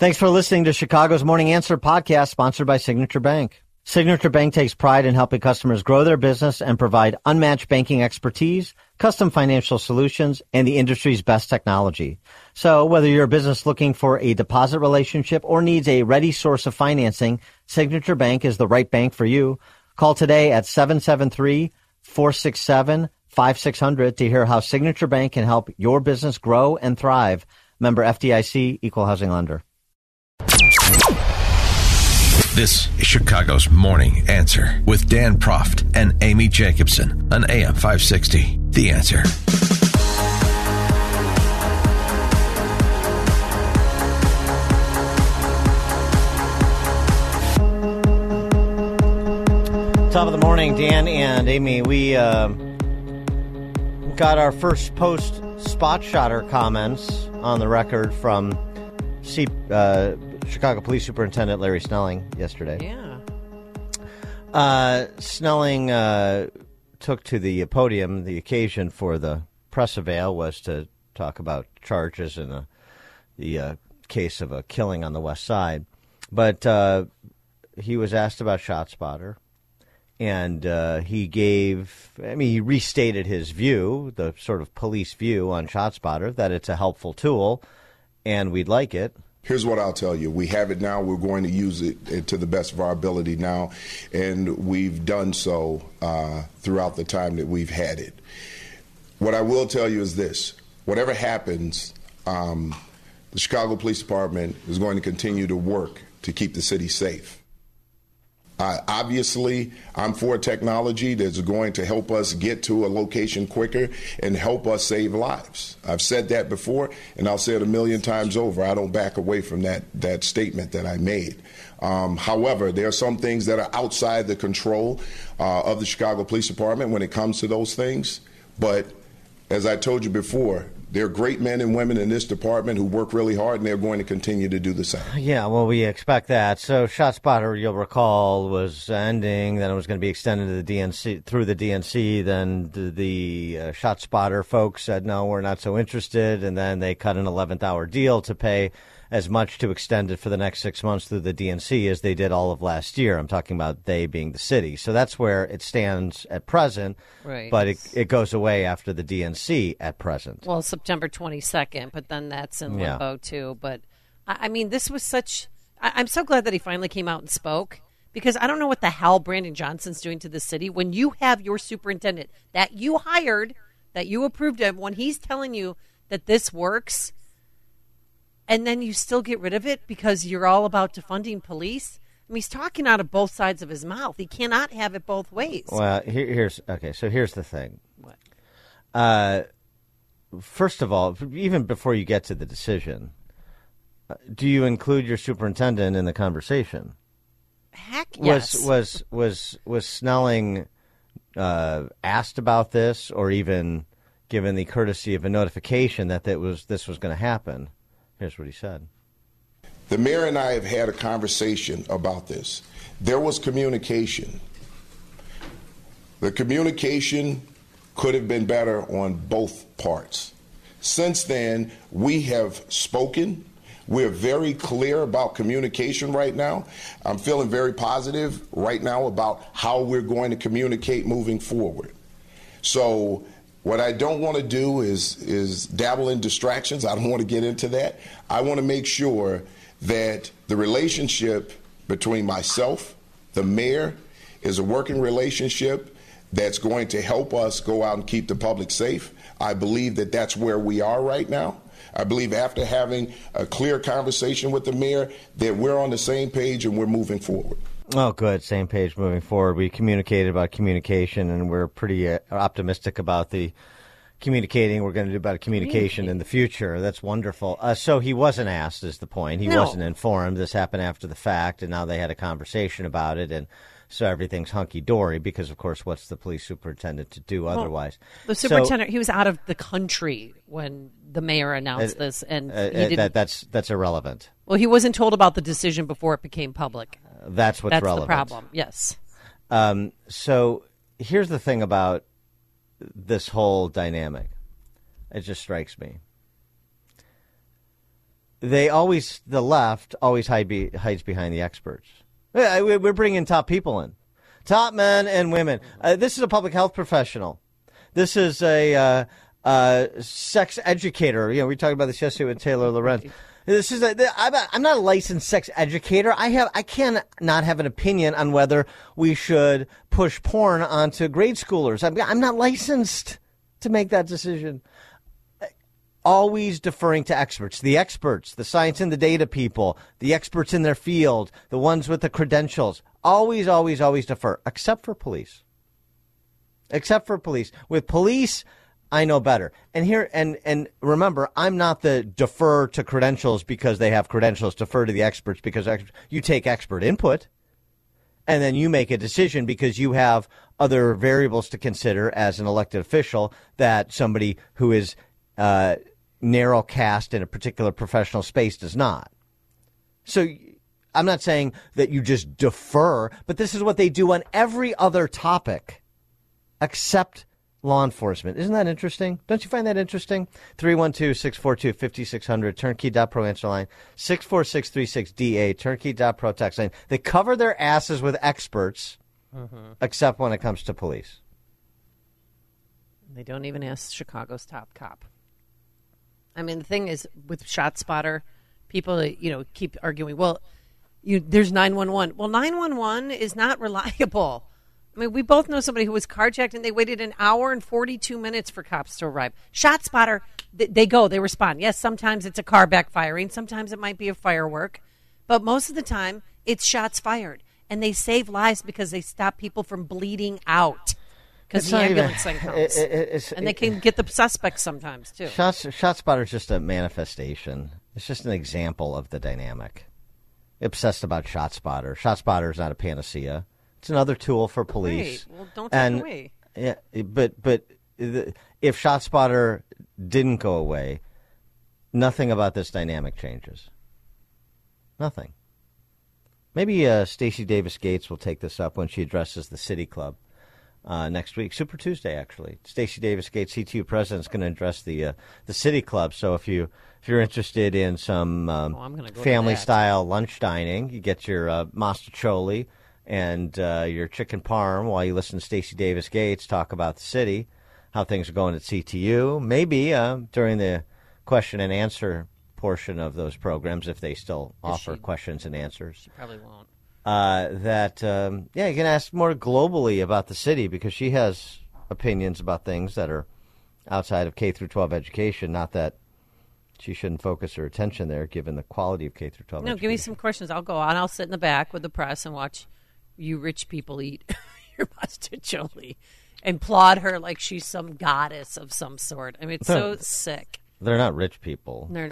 Thanks for listening to Chicago's Morning Answer podcast, sponsored by Signature Bank. Signature Bank takes pride in helping customers grow their business and provide unmatched banking expertise, custom financial solutions, and the industry's best technology. So whether you're a business looking for a deposit relationship or needs a ready source of financing, Signature Bank is the right bank for you. Call today at 773-467-5600 to hear how Signature Bank can help your business grow and thrive. Member FDIC, Equal Housing Lender. This is Chicago's Morning Answer with Dan Proft and Amy Jacobson on AM 560. The Answer. Top of the morning, Dan and Amy. We got our first post spot shotter comments on the record from Chicago Police Superintendent Larry Snelling yesterday. Yeah. Snelling took to the podium. The occasion for the press avail was to talk about charges in the case of a killing on the West Side. But he was asked about ShotSpotter. And he restated his view, the sort of police view on ShotSpotter, that it's a helpful tool and we'd like it. Here's what I'll tell you. We have it now. We're going to use it to the best of our ability now. And we've done so throughout the time that we've had it. What I will tell you is this. Whatever happens, the Chicago Police Department is going to continue to work to keep the city safe. Obviously, I'm for technology that's going to help us get to a location quicker and help us save lives. I've said that before, and I'll say it a million times over. I don't back away from that statement that I made. However, there are some things that are outside the control of the Chicago Police Department when it comes to those things. But as I told you before, there are great men and women in this department who work really hard, and they're going to continue to do the same. Yeah, well, we expect that. So ShotSpotter, you'll recall, was ending. Then it was going to be extended to the DNC through the DNC. Then the ShotSpotter folks said, no, we're not so interested. And then they cut an 11th hour deal to pay as much to extend it for the next 6 months through the DNC as they did all of last year. I'm talking about they being the city. So that's where it stands at present. Right. But it goes away after the DNC at present. Well, September 22nd, but then that's in limbo too. But I mean, this was such. I'm so glad that he finally came out and spoke, because I don't know what the hell Brandon Johnson's doing to the city when you have your superintendent that you hired, that you approved of, when he's telling you that this works. And then you still get rid of it because you're all about defunding police? I mean, he's talking out of both sides of his mouth. He cannot have it both ways. Well, here's the thing. What? First of all, even before you get to the decision, do you include your superintendent in the conversation? Heck yes. Was Snelling asked about this, or even given the courtesy of a notification that this was going to happen? Here's what he said. The mayor and I have had a conversation about this. There was communication. The communication could have been better on both parts. Since then, we have spoken. We're very clear about communication right now. I'm feeling very positive right now about how we're going to communicate moving forward. So what I don't want to do is dabble in distractions. I don't want to get into that. I want to make sure that the relationship between myself, the mayor, is a working relationship that's going to help us go out and keep the public safe. I believe that that's where we are right now. I believe after having a clear conversation with the mayor that we're on the same page and we're moving forward. Oh, good. Same page moving forward. We communicated about communication, and we're pretty optimistic about the communicating we're going to do about communication in the future. That's wonderful. So he wasn't asked, is the point. He wasn't informed. This happened after the fact, and now they had a conversation about it, and so everything's hunky-dory because, of course, what's the police superintendent to do otherwise? The superintendent, he was out of the country when the mayor announced this, and he didn't. That's irrelevant. Well, he wasn't told about the decision before it became public. That's what's relevant. That's the problem, yes. So here's the thing about this whole dynamic. It just strikes me. the left always hides behind the experts. We're bringing top people in, top men and women. This is a public health professional. This is a sex educator. We talked about this yesterday with Taylor Lorenz. This is I'm not a licensed sex educator. I cannot have an opinion on whether we should push porn onto grade schoolers. I'm not licensed to make that decision. Always deferring to experts, the science and the data people, the experts in their field, the ones with the credentials. Always, always, always defer, except for police. With police, I know better. And here, and remember, I'm not the defer to credentials because they have credentials, defer to the experts because you take expert input, and then you make a decision because you have other variables to consider as an elected official that somebody who is narrow cast in a particular professional space does not. So I'm not saying that you just defer, but this is what they do on every other topic except law enforcement. Isn't that interesting? Don't you find that interesting? 312-642-5600, turnkey.pro answer line, 64636DA, turnkey.pro text line. They cover their asses with experts except when it comes to police. They don't even ask Chicago's top cop. I mean, the thing is, with ShotSpotter, people, keep arguing, well, there's 911. Well, 911 is not reliable. I mean, we both know somebody who was carjacked, and they waited an hour and 42 minutes for cops to arrive. ShotSpotter, they respond. Yes, sometimes it's a car backfiring. Sometimes it might be a firework. But most of the time, it's shots fired. And they save lives because they stop people from bleeding out. Because the ambulance thing comes. And they can get the suspects sometimes, too. ShotSpotter is just a manifestation. It's just an example of the dynamic. Obsessed about ShotSpotter. ShotSpotter is not a panacea. It's another tool for police. Right. Well, don't take it away. Yeah, but if ShotSpotter didn't go away, nothing about this dynamic changes. Nothing. Maybe Stacey Davis Gates will take this up when she addresses the City Club. Next week, Super Tuesday, actually. Stacey Davis Gates, CTU president, is going to address the City Club. So if you're interested in some family style lunch dining, you get your mostaccioli and your chicken parm while you listen to Stacey Davis Gates talk about the city, how things are going at CTU. Maybe during the question and answer portion of those programs, if they still offer questions and answers. She probably won't. You can ask more globally about the city because she has opinions about things that are outside of K through 12 education. Not that she shouldn't focus her attention there, given the quality of K through 12. No, give me some questions. I'll go on. I'll sit in the back with the press and watch you rich people eat your mostaccioli and applaud her like she's some goddess of some sort. I mean, it's so sick. They're not rich people. They're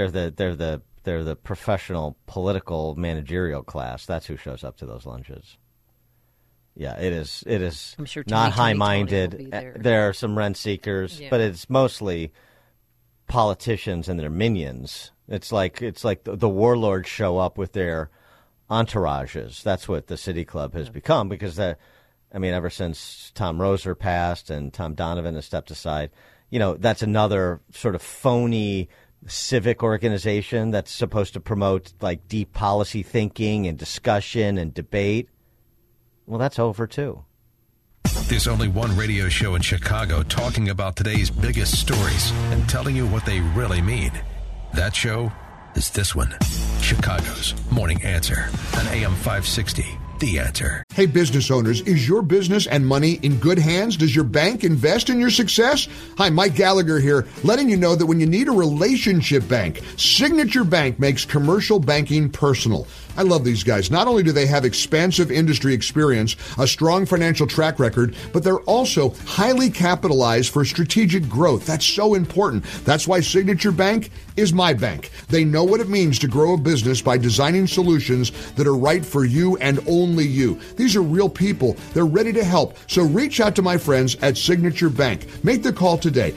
the professional, political, managerial class. That's who shows up to those lunches. Yeah, it is. I'm sure not high-minded. There are some rent seekers, but it's mostly politicians and their minions. It's like the warlords show up with their entourages. That's what the City Club has become because ever since Tom Roser passed and Tom Donovan has stepped aside, that's another sort of phony civic organization that's supposed to promote like deep policy thinking and discussion and debate. Well, that's over too. There's only one radio show in Chicago talking about today's biggest stories and telling you what they really mean. That show is this one, Chicago's Morning Answer on AM 560. The Answer. Hey, business owners, is your business and money in good hands? Does your bank invest in your success? Hi, Mike Gallagher here, letting you know that when you need a relationship bank, Signature Bank makes commercial banking personal. I love these guys. Not only do they have expansive industry experience, a strong financial track record, but they're also highly capitalized for strategic growth. That's so important. That's why Signature Bank is my bank. They know what it means to grow a business by designing solutions that are right for you and only you. These are real people. They're ready to help. So reach out to my friends at Signature Bank. Make the call today,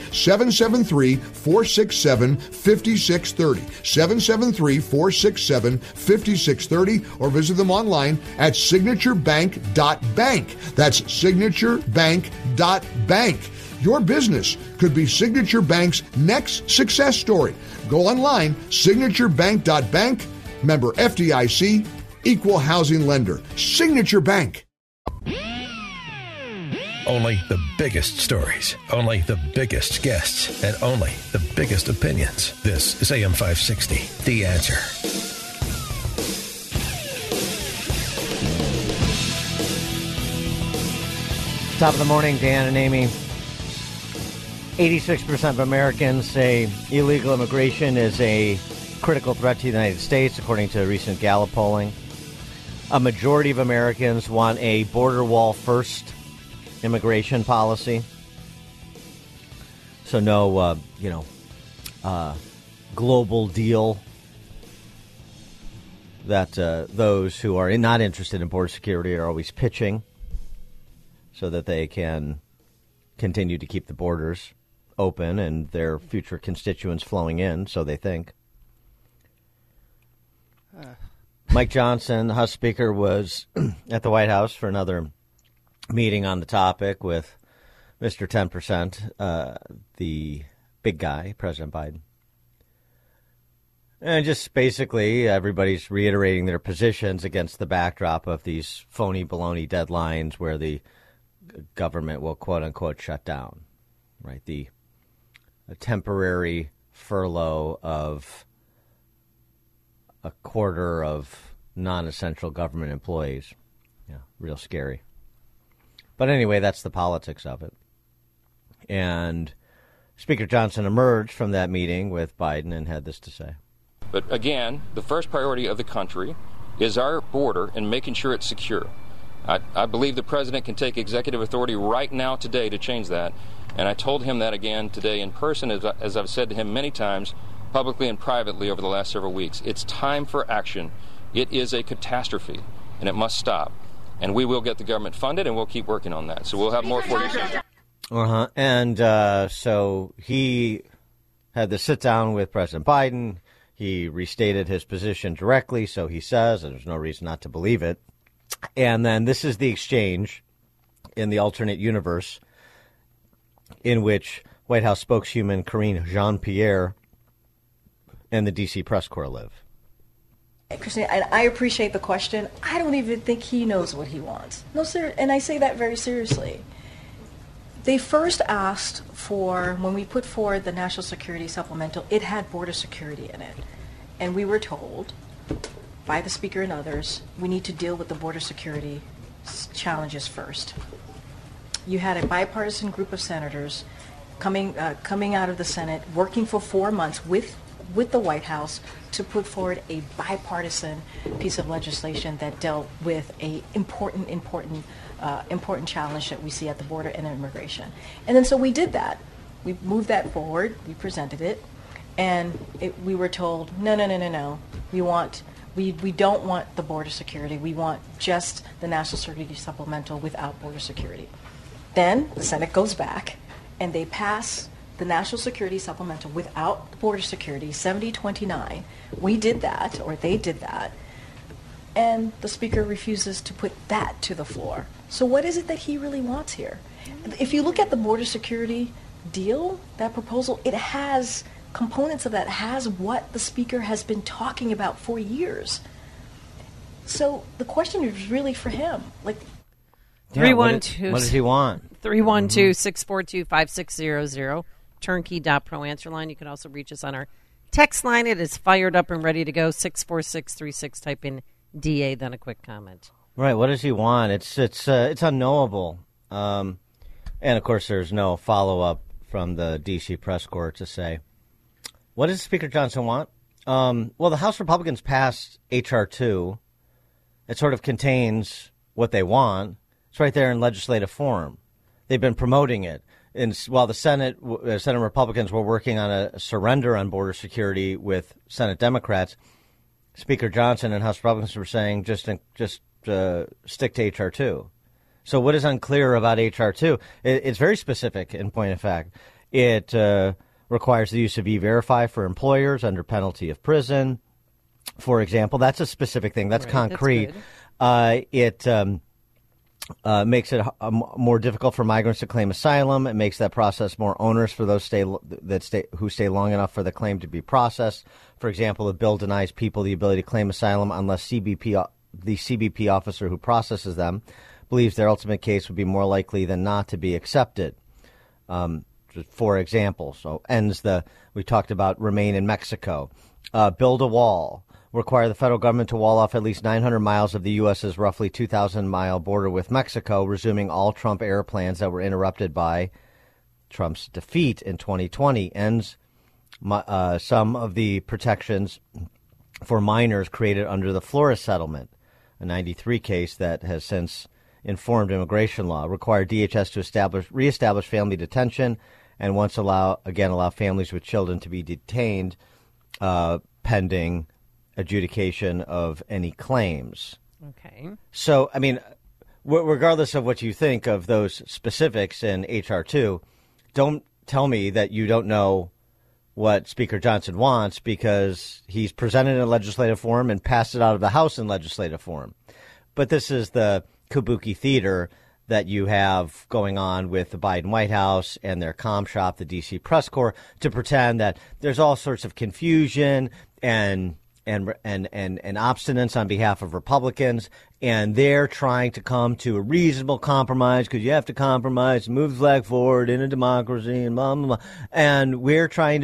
773-467-5630, 773-467-5630, or visit them online at signaturebank.bank. That's signaturebank.bank. Your business could be Signature Bank's next success story. Go online, signaturebank.bank, member FDIC, equal housing lender. Signature Bank. Only the biggest stories, only the biggest guests, and only the biggest opinions. This is AM 560, The Answer. Top of the morning, Dan and Amy. 86% of Americans say illegal immigration is a critical threat to the United States, according to recent Gallup polling. A majority of Americans want a border wall first immigration policy. So no, global deal that those who are not interested in border security are always pitching so that they can continue to keep the borders open and their future constituents flowing in, so they think. Mike Johnson, the House Speaker, was at the White House for another meeting on the topic with Mr. 10%, the big guy, President Biden. And just basically everybody's reiterating their positions against the backdrop of these phony baloney deadlines where the government will, quote unquote, shut down, right? A temporary furlough of a quarter of non-essential government employees. Yeah, real scary. But anyway, that's the politics of it. And Speaker Johnson emerged from that meeting with Biden and had this to say. But again, the first priority of the country is our border and making sure it's secure. I believe the president can take executive authority right now today to change that. And I told him that again today in person, as I've said to him many times, publicly and privately over the last several weeks. It's time for action. It is a catastrophe, and it must stop. And we will get the government funded, and we'll keep working on that. So we'll have more for you soon. And so he had the sit down with President Biden. He restated his position directly, so he says, and there's no reason not to believe it. And then this is the exchange in the alternate universe in which White House spokeswoman Karine Jean-Pierre and the D.C. press corps live. Christine, I appreciate the question. I don't even think he knows what he wants. No, sir, and I say that very seriously. They first asked for, when we put forward the National Security Supplemental, it had border security in it. And we were told by the Speaker and others, we need to deal with the border security challenges first. You had a bipartisan group of senators coming out of the Senate, working for 4 months with the White House to put forward a bipartisan piece of legislation that dealt with a important challenge that we see at the border and immigration. And then so we did that. We moved that forward. We presented it, and we were told, no. We don't want the border security. We want just the National Security Supplemental without border security. Then the Senate goes back, and they pass the National Security Supplemental without border security, 70-29. We did that, or they did that, and the Speaker refuses to put that to the floor. So what is it that he really wants here? If you look at the border security deal, that proposal, it has components of that, has what the Speaker has been talking about for years. So the question is really for him. Like, 312. What does he want? 312-642-5600. Turnkey.pro answer line. You can also reach us on our text line. It is fired up and ready to go. 64636. Type in DA, then a quick comment. Right. What does he want? It's unknowable. And of course, there's no follow up from the D.C. press corps to say, what does Speaker Johnson want? Well, the House Republicans passed H.R. 2. It sort of contains what they want. It's right there in legislative form. They've been promoting it. And while the Senate Republicans were working on a surrender on border security with Senate Democrats, Speaker Johnson and House Republicans were saying just stick to H.R. 2. So what is unclear about H.R. 2? It's very specific in point of fact. It requires the use of E-Verify for employers under penalty of prison, for example. That's a specific thing. That's concrete. It makes it more difficult for migrants to claim asylum. It makes that process more onerous for those who stay long enough for the claim to be processed. For example, the bill denies people the ability to claim asylum unless the CBP officer who processes them believes their ultimate case would be more likely than not to be accepted. For example, we talked about remain in Mexico, build a wall, require the federal government to wall off at least 900 miles of the U.S.'s roughly 2,000-mile border with Mexico, resuming all Trump-era plans that were interrupted by Trump's defeat in 2020, ends some of the protections for minors created under the Flores settlement, a 93 case that has since informed immigration law, required DHS to reestablish family detention, and once allow families with children to be detained pending adjudication of any claims. Okay. So, I mean, regardless of what you think of those specifics in H.R. 2, don't tell me that you don't know what Speaker Johnson wants, because he's presented in legislative form and passed it out of the House in legislative form. But this is the kabuki theater that you have going on with the Biden White House and their comm shop, the D.C. Press Corps, to pretend that there's all sorts of confusion and obstinance on behalf of Republicans, and they're trying to come to a reasonable compromise, because you have to compromise and move the flag forward in a democracy and blah, blah, blah. And we're trying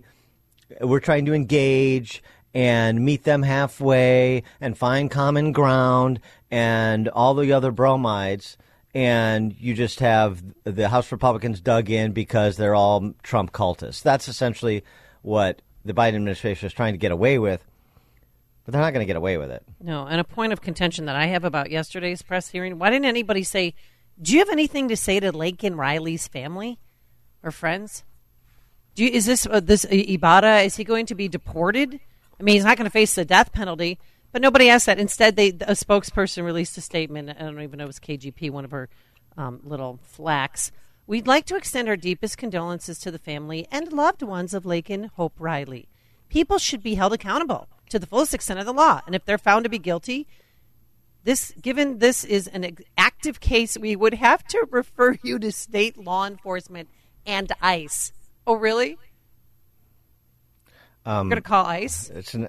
to engage and meet them halfway and find common ground and all the other bromides. And you just have the House Republicans dug in because they're all Trump cultists. That's essentially what the Biden administration is trying to get away with. But they're not going to get away with it. No, and a point of contention that I have about yesterday's press hearing, why didn't anybody say, do you have anything to say to Laken Riley's family or friends? Is this Ibarra, is he going to be deported? I mean, he's not going to face the death penalty, but nobody asked that. Instead, a spokesperson released a statement. I don't even know if it was KGP, one of her little flacks. We'd like to extend our deepest condolences to the family and loved ones of Laken Hope Riley. People should be held accountable to the fullest extent of the law. And if they're found to be guilty, given this is an active case, we would have to refer you to state law enforcement and ICE. Oh, really? You're going to call ICE?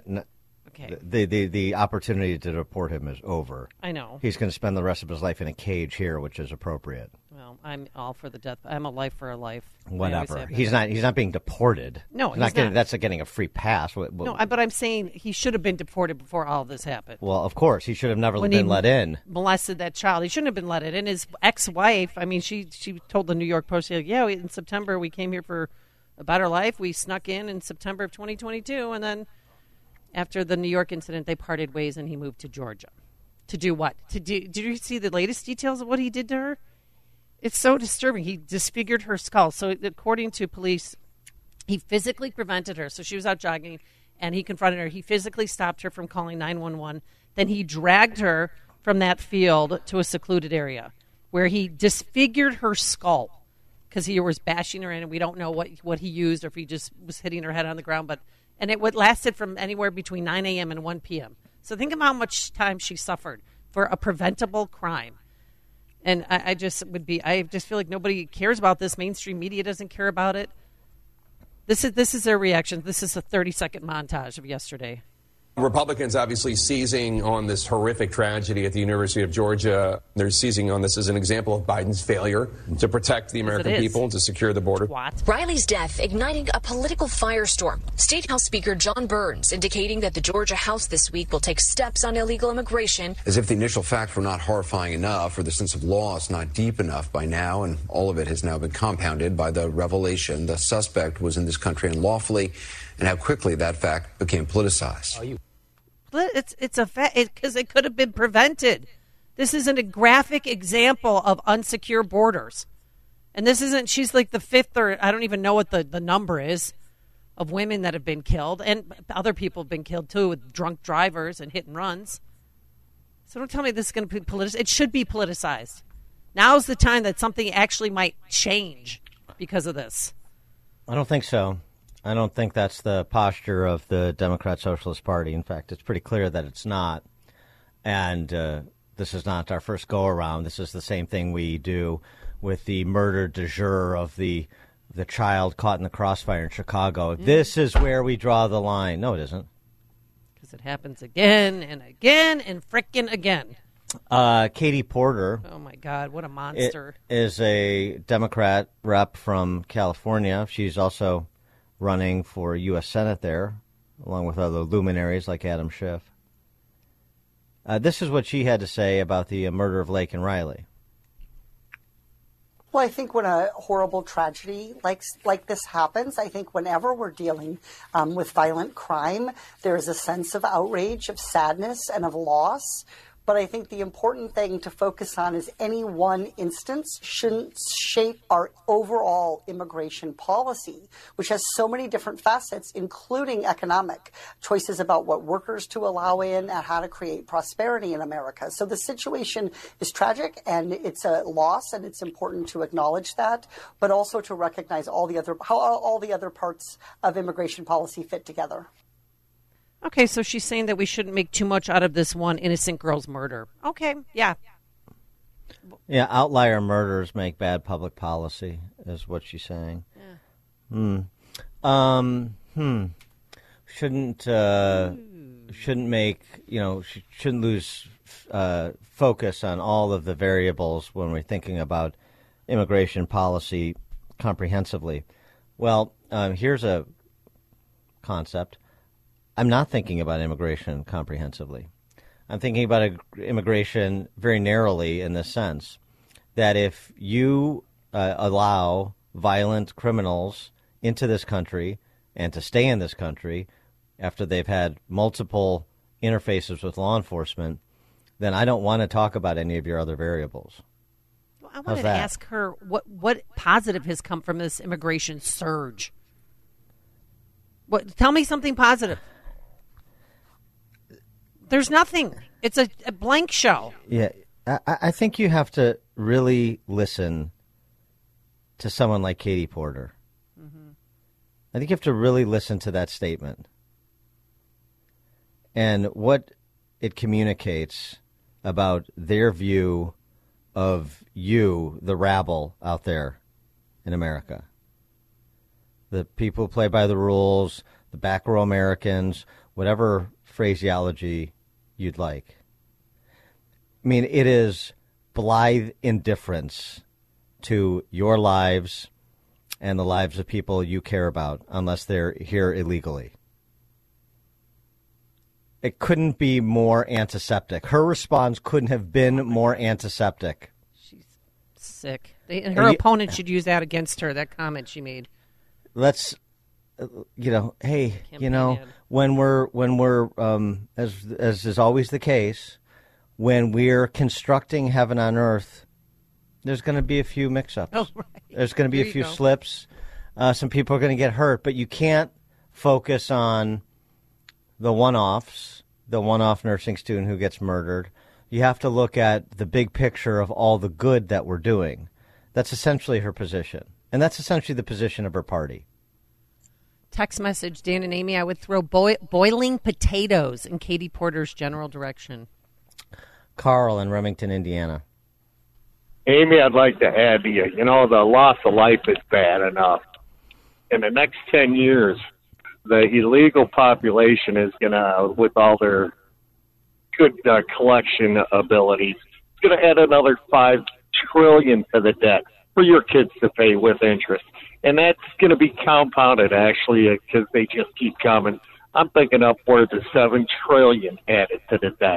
Okay. The opportunity to deport him is over. I know. He's going to spend the rest of his life in a cage here, which is appropriate. Well, I'm all for the death. I'm a life for a life. Whatever. He's not being deported. No, he's not. That's like getting a free pass. No, but I'm saying he should have been deported before all of this happened. Well, of course, he should have never been let in. Molested that child. He shouldn't have been let in. And his ex-wife, I mean, she told the New York Post, yeah, in September we came here for a better life. We snuck in September of 2022, and then after the New York incident, they parted ways, and he moved to Georgia. To do what? Did you see the latest details of what he did to her? It's so disturbing. He disfigured her skull. So according to police, he physically prevented her. So she was out jogging, and he confronted her. He physically stopped her from calling 911. Then he dragged her from that field to a secluded area where he disfigured her skull because he was bashing her in, and we don't know what he used or if he just was hitting her head on the ground. And it lasted from anywhere between 9 a.m. and 1 p.m. So think of how much time she suffered for a preventable crime. And I just feel like nobody cares about this. Mainstream media doesn't care about it. This is their reaction. This is a 30-second montage of yesterday. Republicans obviously seizing on this horrific tragedy at the University of Georgia. They're seizing on this as an example of Biden's failure to protect the American people and to secure the border. Riley's death igniting a political firestorm. State House Speaker John Burns indicating that the Georgia House this week will take steps on illegal immigration. As if the initial facts were not horrifying enough or the sense of loss not deep enough by now, and all of it has now been compounded by the revelation the suspect was in this country unlawfully and how quickly that fact became politicized. It's a fact because it could have been prevented. This isn't a graphic example of unsecure borders. And this isn't, she's like the fifth, or I don't even know what the number is, of women that have been killed. And other people have been killed too with drunk drivers and hit and runs. So don't tell me this is going to be politicized. It should be politicized. Now's the time that something actually might change because of this. I don't think so. I don't think that's the posture of the Democrat Socialist Party. In fact, it's pretty clear that it's not. And this is not our first go-around. This is the same thing we do with the murder du jour of the child caught in the crossfire in Chicago. This is where we draw the line. No, it isn't. Because it happens again and again and frickin' again. Katie Porter. Oh, my God. What a monster. Is a Democrat rep from California. She's also running for U.S. Senate there, along with other luminaries like Adam Schiff. This is what she had to say about the murder of Laken Riley. Well, I think when a horrible tragedy like this happens, I think whenever we're dealing with violent crime, there is a sense of outrage, of sadness, and of loss. But I think the important thing to focus on is any one instance shouldn't shape our overall immigration policy, which has so many different facets, including economic choices about what workers to allow in and how to create prosperity in America. So the situation is tragic and it's a loss, and it's important to acknowledge that, but also to recognize how all the other parts of immigration policy fit together. Okay, so she's saying that we shouldn't make too much out of this one innocent girl's murder. Okay, yeah. Yeah, outlier murders make bad public policy, is what she's saying. Yeah. Shouldn't make, shouldn't lose focus on all of the variables when we're thinking about immigration policy comprehensively. Well, here's a concept. I'm not thinking about immigration comprehensively. I'm thinking about immigration very narrowly in the sense that if you allow violent criminals into this country and to stay in this country after they've had multiple interfaces with law enforcement, then I don't want to talk about any of your other variables. Well, I wanted to ask her what positive has come from this immigration surge. Tell me something positive. There's nothing. It's a blank show. Yeah, I think you have to really listen to someone like Katie Porter. Mm-hmm. I think you have to really listen to that statement and what it communicates about their view of you, the rabble out there in America. The people who play by the rules, the back row Americans, whatever phraseology you'd like. I mean, it is blithe indifference to your lives and the lives of people you care about unless they're here illegally. It couldn't be more antiseptic. Her response couldn't have been more antiseptic. She's sick. And her opponent should use that against her, that comment she made. Let's... hey, when we're as is always the case, when we're constructing heaven on earth, there's going to be a few mix-ups. Oh, right. There's going to be a few slips. Some people are going to get hurt, but you can't focus on the one-offs, the one-off nursing student who gets murdered. You have to look at the big picture of all the good that we're doing. That's essentially her position, and that's essentially the position of her party. Text message, Dan and Amy, I would throw boiling potatoes in Katie Porter's general direction. Carl in Remington, Indiana. Amy, I'd like to add to you, the loss of life is bad enough. In the next 10 years, the illegal population is going to, with all their good collection abilities, it's going to add another $5 trillion to the debt for your kids to pay with interest. And that's going to be compounded, actually, because they just keep coming. I'm thinking upwards of $7 trillion added to the debt.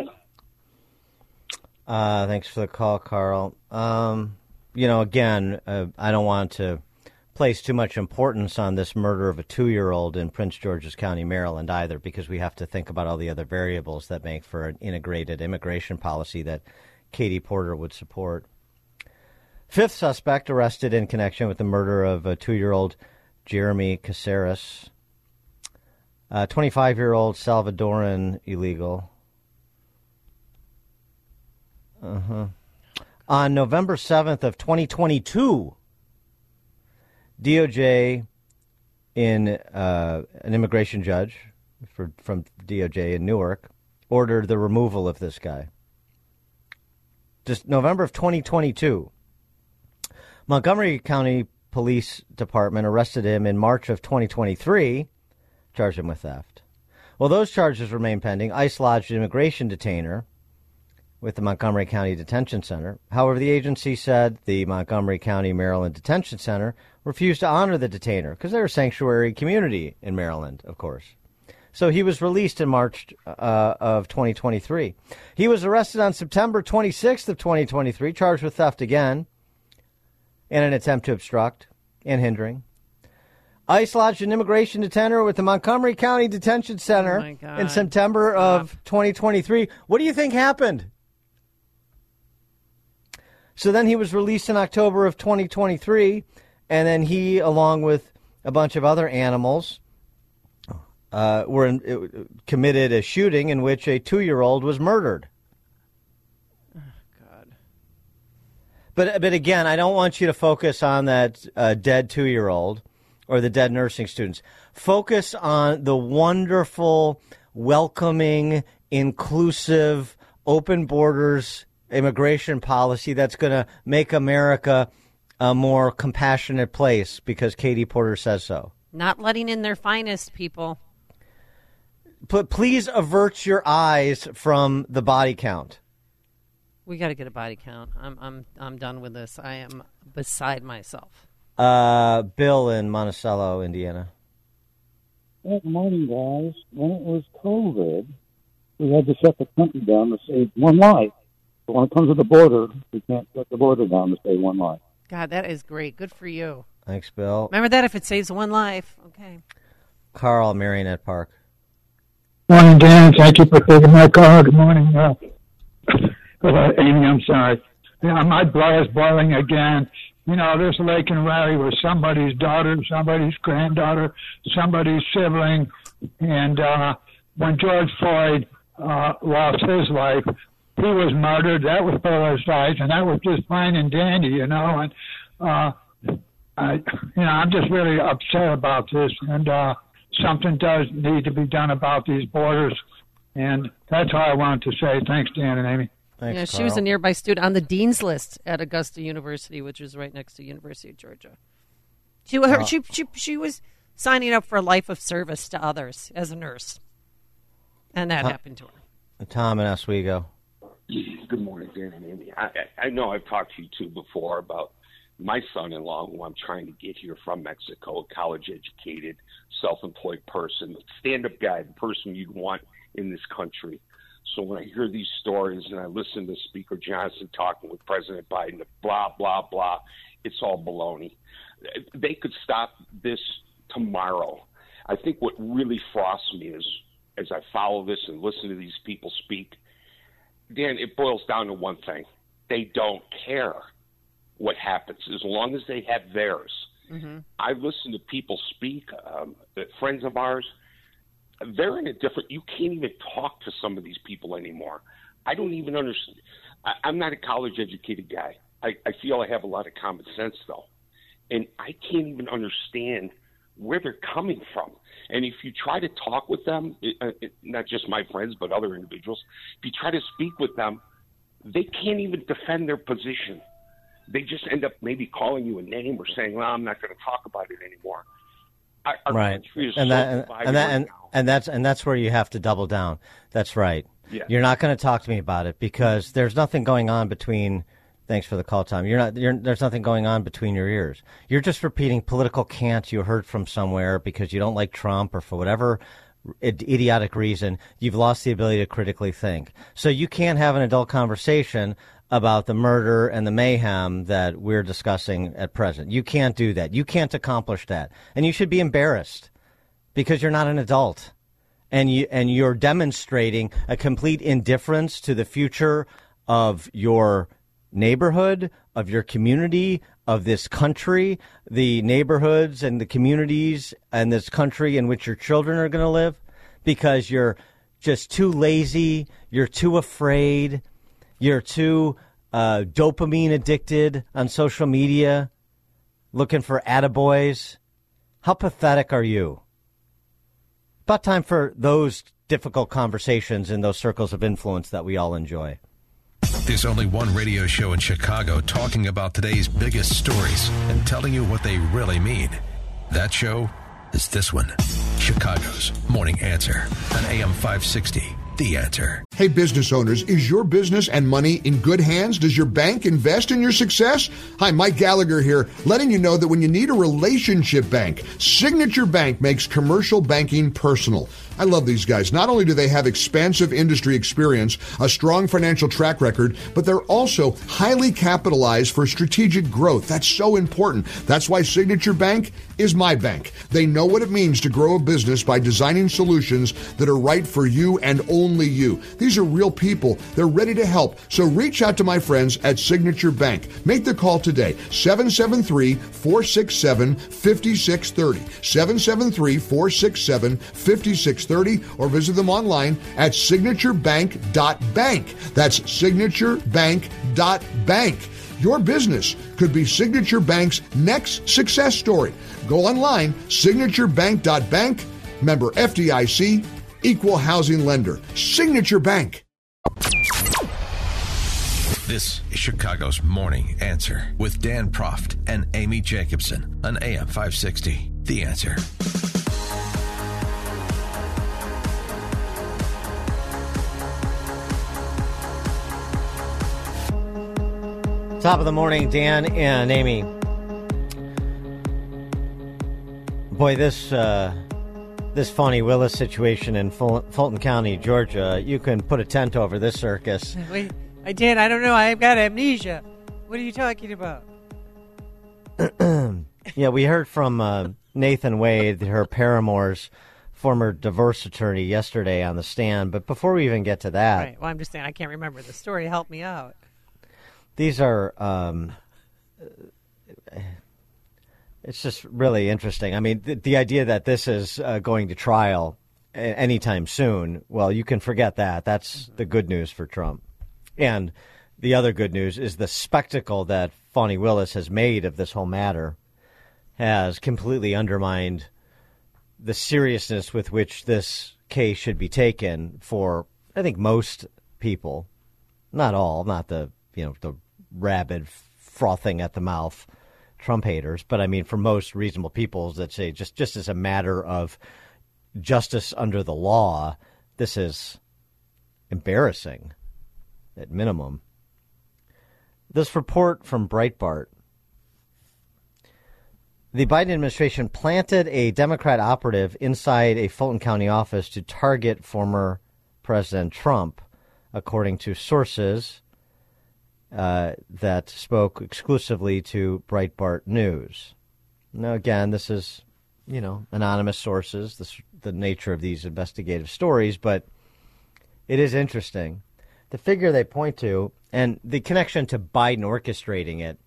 Thanks for the call, Carl. Again, I don't want to place too much importance on this murder of a 2-year-old in Prince George's County, Maryland, either, because we have to think about all the other variables that make for an integrated immigration policy that Katie Porter would support. Fifth suspect arrested in connection with the murder of a 2-year-old Jeremy Caceres. 25-year-old Salvadoran illegal. On November 7th of 2022, DOJ in an immigration judge from DOJ in Newark ordered the removal of this guy. November of 2022. Montgomery County Police Department arrested him in March of 2023, charged him with theft. Well, those charges remain pending. ICE lodged an immigration detainer with the Montgomery County Detention Center. However, the agency said the Montgomery County, Maryland Detention Center refused to honor the detainer because they're a sanctuary community in Maryland, of course. So he was released in March of 2023. He was arrested on September 26th of 2023, charged with theft again and an attempt to obstruct and hindering. ICE lodged an immigration detainer with the Montgomery County Detention Center in September of 2023. What do you think happened? So then he was released in October of 2023, and then he, along with a bunch of other animals, committed a shooting in which a 2-year-old was murdered. Oh, God. But again, I don't want you to focus on that dead 2-year-old or the dead nursing students. Focus on the wonderful, welcoming, inclusive, open borders immigration policy that's going to make America a more compassionate place because Katie Porter says so. Not letting in their finest people. But please avert your eyes from the body count. We got to get a body count. I'm done with this. I am beside myself. Bill in Monticello, Indiana. Good morning, guys. When it was COVID, we had to shut the country down to save one life. But when it comes to the border, we can't shut the border down to save one life. God, that is great. Good for you. Thanks, Bill. Remember that if it saves one life. Okay. Carl, Marionette Park. Morning, Dan. Thank you for taking my call. Good morning. Amy, I'm sorry. My blood is boiling again. This Lake and Rally was somebody's daughter, somebody's granddaughter, somebody's sibling. And when George Floyd lost his life, he was murdered. That was politicized, and that was just fine and dandy, And I'm just really upset about this. And something does need to be done about these borders. And that's all I wanted to say. Thanks, Dan and Amy. Thanks, she was a nearby student on the dean's list at Augusta University, which is right next to University of Georgia. She was signing up for a life of service to others as a nurse, and that happened to her. Tom and Oswego. Good morning, Dan and Amy. I know I've talked to you two before about my son-in-law, who I'm trying to get here from Mexico, a college-educated, self-employed person, stand-up guy, the person you'd want in this country. So when I hear these stories and I listen to Speaker Johnson talking with President Biden, blah, blah, blah, it's all baloney. They could stop this tomorrow. I think what really frosts me is, as I follow this and listen to these people speak, Dan, it boils down to one thing. They don't care what happens as long as they have theirs. Mm-hmm. I listen to people speak, friends of ours. They're in a different – you can't even talk to some of these people anymore. I don't even understand. I'm not a college-educated guy. I feel I have a lot of common sense, though. And I can't even understand where they're coming from. And if you try to talk with them, not just my friends but other individuals, if you try to speak with them, they can't even defend their position. They just end up maybe calling you a name or saying, well, I'm not going to talk about it anymore. Our right. country is and that's where you have to double down. That's right. Yeah. You're not going to talk to me about it because there's nothing going on between. Thanks for the call, Tom. There's nothing going on between your ears. You're just repeating political cant you heard from somewhere because you don't like Trump or for whatever idiotic reason. You've lost the ability to critically think. So you can't have an adult conversation about the murder and the mayhem that we're discussing at present. You can't do that. You can't accomplish that. And you should be embarrassed because you're not an adult. And you're demonstrating a complete indifference to the future of your neighborhood, of your community, of this country, the neighborhoods and the communities and this country in which your children are going to live, because you're just too lazy, you're too afraid, you're too dopamine addicted on social media, looking for attaboys. How pathetic are you? About time for those difficult conversations in those circles of influence that we all enjoy. There's only one radio show in Chicago talking about today's biggest stories and telling you what they really mean. That show is this one, Chicago's Morning Answer on AM 560. The Answer. Hey, business owners, is your business and money in good hands? Does your bank invest in your success? Hi, Mike Gallagher here, letting you know that when you need a relationship bank, Signature Bank makes commercial banking personal. I love these guys. Not only do they have expansive industry experience, a strong financial track record, but they're also highly capitalized for strategic growth. That's so important. That's why Signature Bank is my bank. They know what it means to grow a business by designing solutions that are right for you and only you. These are real people. They're ready to help. So reach out to my friends at Signature Bank. Make the call today, 773-467-5630, 773-467-5630, or visit them online at signaturebank.bank. That's signaturebank.bank. Your business could be Signature Bank's next success story. Go online, signaturebank.bank, member FDIC, equal housing lender. Signature Bank. This is Chicago's Morning Answer with Dan Proft and Amy Jacobson on AM 560. The Answer. Top of the morning, Dan and Amy. Boy, this Fani Willis situation in Fulton County, Georgia, you can put a tent over this circus. Wait, Dan, I don't know. I've got amnesia. What are you talking about? Yeah, we heard from Nathan Wade, her paramour's former divorce attorney, yesterday on the stand. But before we even get to that... Right. Well, I'm just saying I can't remember the story. Help me out. These are... it's just really interesting. I mean, the idea that this is going to trial anytime soon, well, you can forget that. That's the good news for Trump. And the other good news is the spectacle that Fani Willis has made of this whole matter has completely undermined the seriousness with which this case should be taken for, I think, most people. Not all, not the rabid frothing at the mouth Trump haters, but I mean for most reasonable people that say just as a matter of justice under the law, this is embarrassing at minimum. This report from Breitbart: the Biden administration planted a Democrat operative inside a Fulton County office to target former President Trump, according to sources that spoke exclusively to Breitbart News. Now, again, this is, anonymous sources, the nature of these investigative stories, but it is interesting. The figure they point to, and the connection to Biden orchestrating it,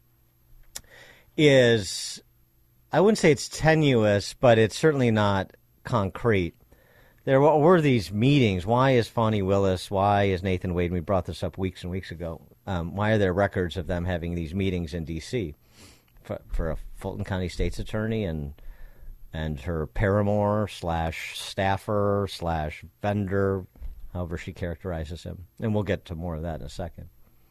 is, I wouldn't say it's tenuous, but it's certainly not concrete. There were these meetings. Why is Fani Willis, why is Nathan Wade, we brought this up weeks and weeks ago, why are there records of them having these meetings in D.C. for a Fulton County State's attorney and her paramour / staffer / vendor, however she characterizes him. And we'll get to more of that in a second.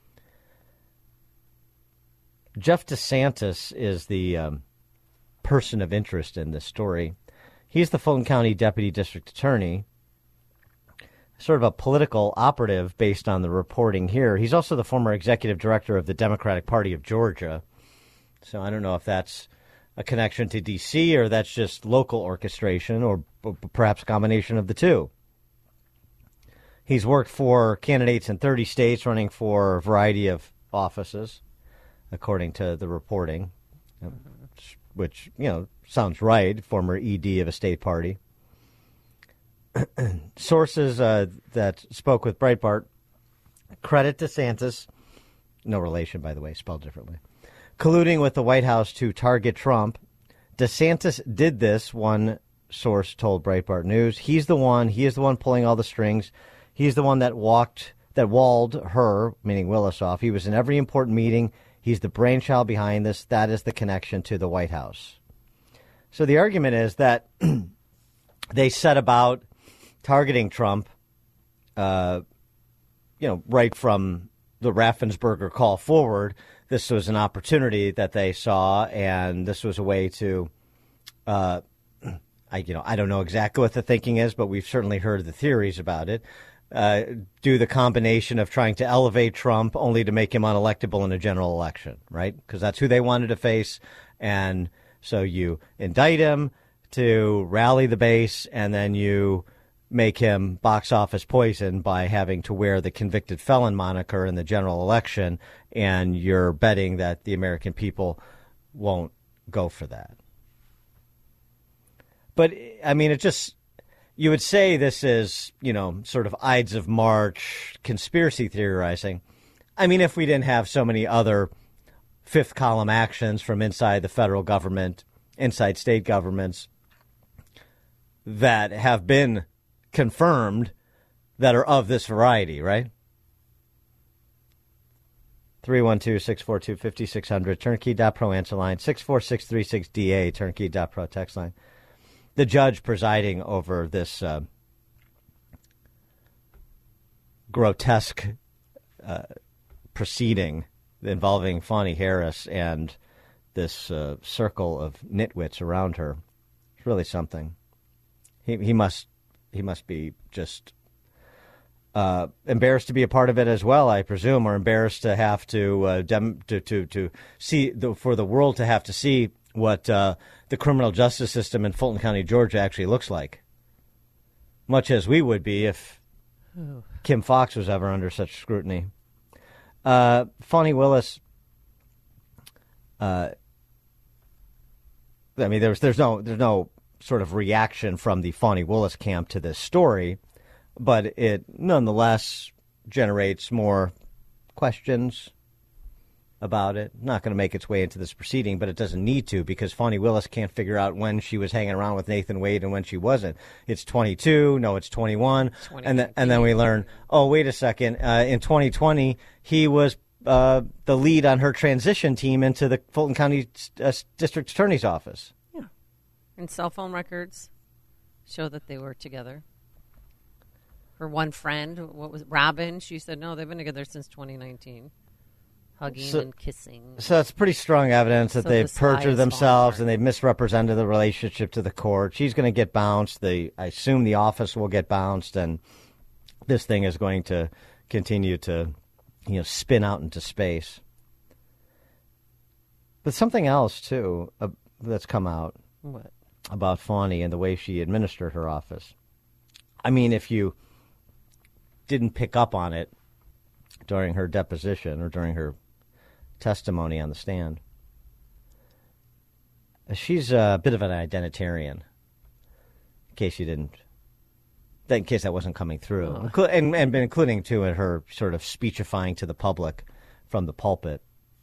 Jeff DeSantis is the person of interest in this story. He's the Fulton County Deputy District Attorney, sort of a political operative based on the reporting here. He's also the former executive director of the Democratic Party of Georgia. So I don't know if that's a connection to D.C. or that's just local orchestration or perhaps a combination of the two. He's worked for candidates in 30 states running for a variety of offices, according to the reporting, which, sounds right, former ED of a state party. Sources that spoke with Breitbart credit DeSantis, no relation, by the way, spelled differently, colluding with the White House to target Trump. DeSantis did this, one source told Breitbart News. He is the one pulling all the strings. He's the one that walled her, meaning Willis, off. He was in every important meeting. He's the brainchild behind this. That is the connection to the White House. So the argument is that they set about targeting Trump, right from the Raffensperger call forward, this was an opportunity that they saw, and this was a way to, I don't know exactly what the thinking is, but we've certainly heard the theories about it. Do the combination of trying to elevate Trump only to make him unelectable in a general election, right? Because that's who they wanted to face. And so you indict him to rally the base, and then you make him box office poison by having to wear the convicted felon moniker in the general election, and you're betting that the American people won't go for that. But, I mean, it just, you would say this is, sort of Ides of March conspiracy theorizing. I mean, if we didn't have so many other fifth column actions from inside the federal government, inside state governments that have been confirmed that are of this variety, right? 312-642-5600, turnkey.pro answer line, 64636DA, turnkey.pro text line. The judge presiding over this grotesque proceeding involving Fani Harris and this circle of nitwits around her. It's really something. He must be just embarrassed to be a part of it as well, I presume, or embarrassed to have to see for the world to have to see what the criminal justice system in Fulton County, Georgia, actually looks like. Much as we would be if Kim Foxx was ever under such scrutiny. Fani Willis. I mean, there's no sort of reaction from the Fani Willis camp to this story, but it nonetheless generates more questions about it. Not going to make its way into this proceeding, but it doesn't need to, because Fani Willis can't figure out when she was hanging around with Nathan Wade and when she wasn't. It's 22, no, it's 21, and then we learn, oh, wait a second, in 2020 he was the lead on her transition team into the Fulton County District Attorney's Office. Yeah, and cell phone records show that they were together. Her one friend, what was it, Robin? She said no, they've been together since 2019. Hugging and kissing. So that's pretty strong evidence that they've perjured themselves and they've misrepresented the relationship to the court. She's going to get bounced. I assume the office will get bounced, and this thing is going to continue to, spin out into space. But something else, too, that's come out about Fani and the way she administered her office. I mean, if you didn't pick up on it during her deposition or during her testimony on the stand, she's a bit of an identitarian, in case that wasn't coming through, and including, too, in her sort of speechifying to the public from the pulpit.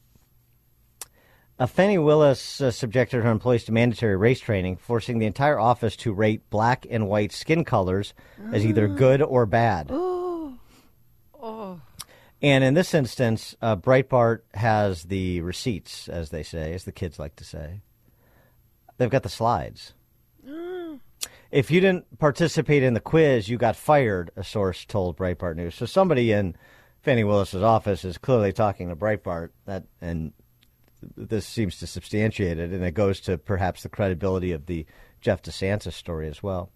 Fani Willis subjected her employees to mandatory race training, forcing the entire office to rate black and white skin colors as either good or bad. And in this instance, Breitbart has the receipts, as they say, as the kids like to say. They've got the slides. If you didn't participate in the quiz, you got fired, a source told Breitbart News. So somebody in Fani Willis's office is clearly talking to Breitbart, and this seems to substantiate it, and it goes to perhaps the credibility of the Jeff DeSantis story as well.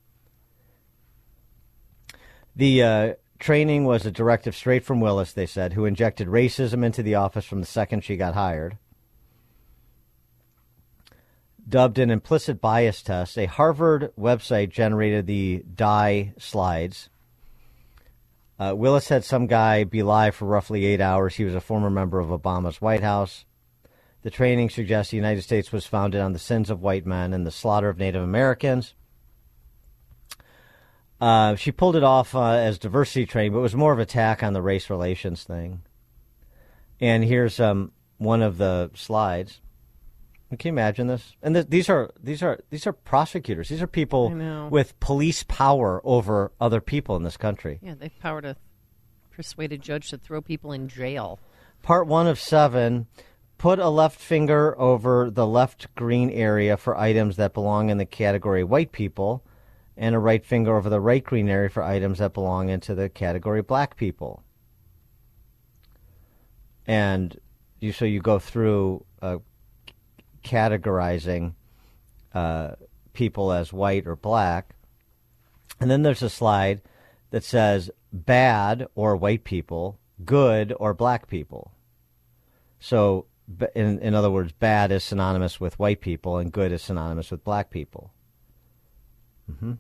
The training was a directive straight from Willis, they said, who injected racism into the office from the second she got hired. Dubbed an implicit bias test, a Harvard website generated the DIE slides. Willis had some guy be live for roughly 8 hours. He was a former member of Obama's White House. The training suggests the United States was founded on the sins of white men and the slaughter of Native Americans. She pulled it off as diversity training, but it was more of an attack on the race relations thing. And here's one of the slides. Can you imagine this? And these are prosecutors. These are people with police power over other people in this country. Yeah, they have power to persuade a judge to throw people in jail. Part 1 of 7. Put a left finger over the left green area for items that belong in the category white people, and a right finger over the right green area for items that belong into the category black people. and you go through categorizing people as white or black, and then there's a slide that says bad or white people, good or black people. So, in other words, bad is synonymous with white people and good is synonymous with black people. Mm-hmm.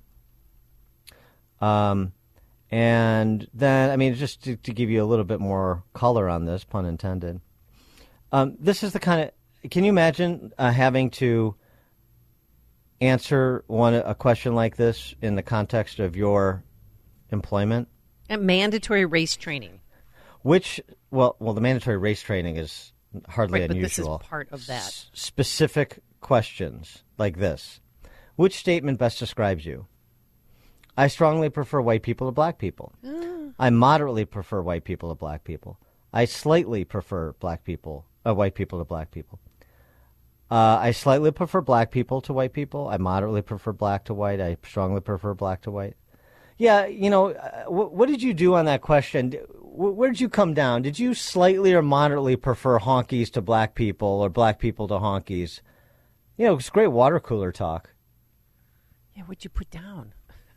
And then, I mean, just to give you a little bit more color on this, pun intended, this is the kind of, can you imagine having to answer a question like this in the context of your employment? And mandatory race training. Well, the mandatory race training is hardly unusual. But this is part of that. Specific questions like this. Which statement best describes you? I strongly prefer white people to black people. I moderately prefer white people to black people. I slightly prefer white people to black people. I slightly prefer black people to white people. I moderately prefer black to white. I strongly prefer black to white. Yeah, what did you do on that question? Where did you come down? Did you slightly or moderately prefer honkies to black people or black people to honkies? It's great water cooler talk. Yeah, what'd you put down?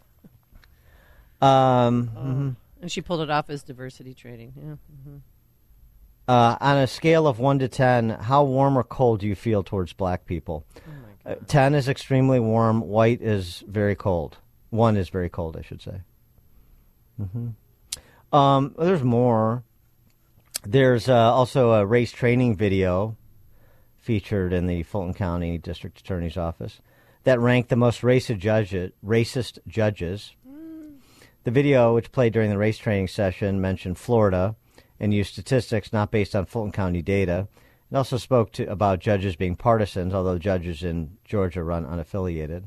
Mm-hmm. And she pulled it off as diversity training. Yeah. Mm-hmm. On a scale of 1 to 10, how warm or cold do you feel towards black people? 10 is extremely warm. White is very cold. 1 is very cold, I should say. Mm-hmm. There's more. There's also a race training video featured in the Fulton County District Attorney's Office that ranked the most racist judges. The video, which played during the race training session, mentioned Florida and used statistics not based on Fulton County data. It also spoke about judges being partisans, although judges in Georgia run unaffiliated.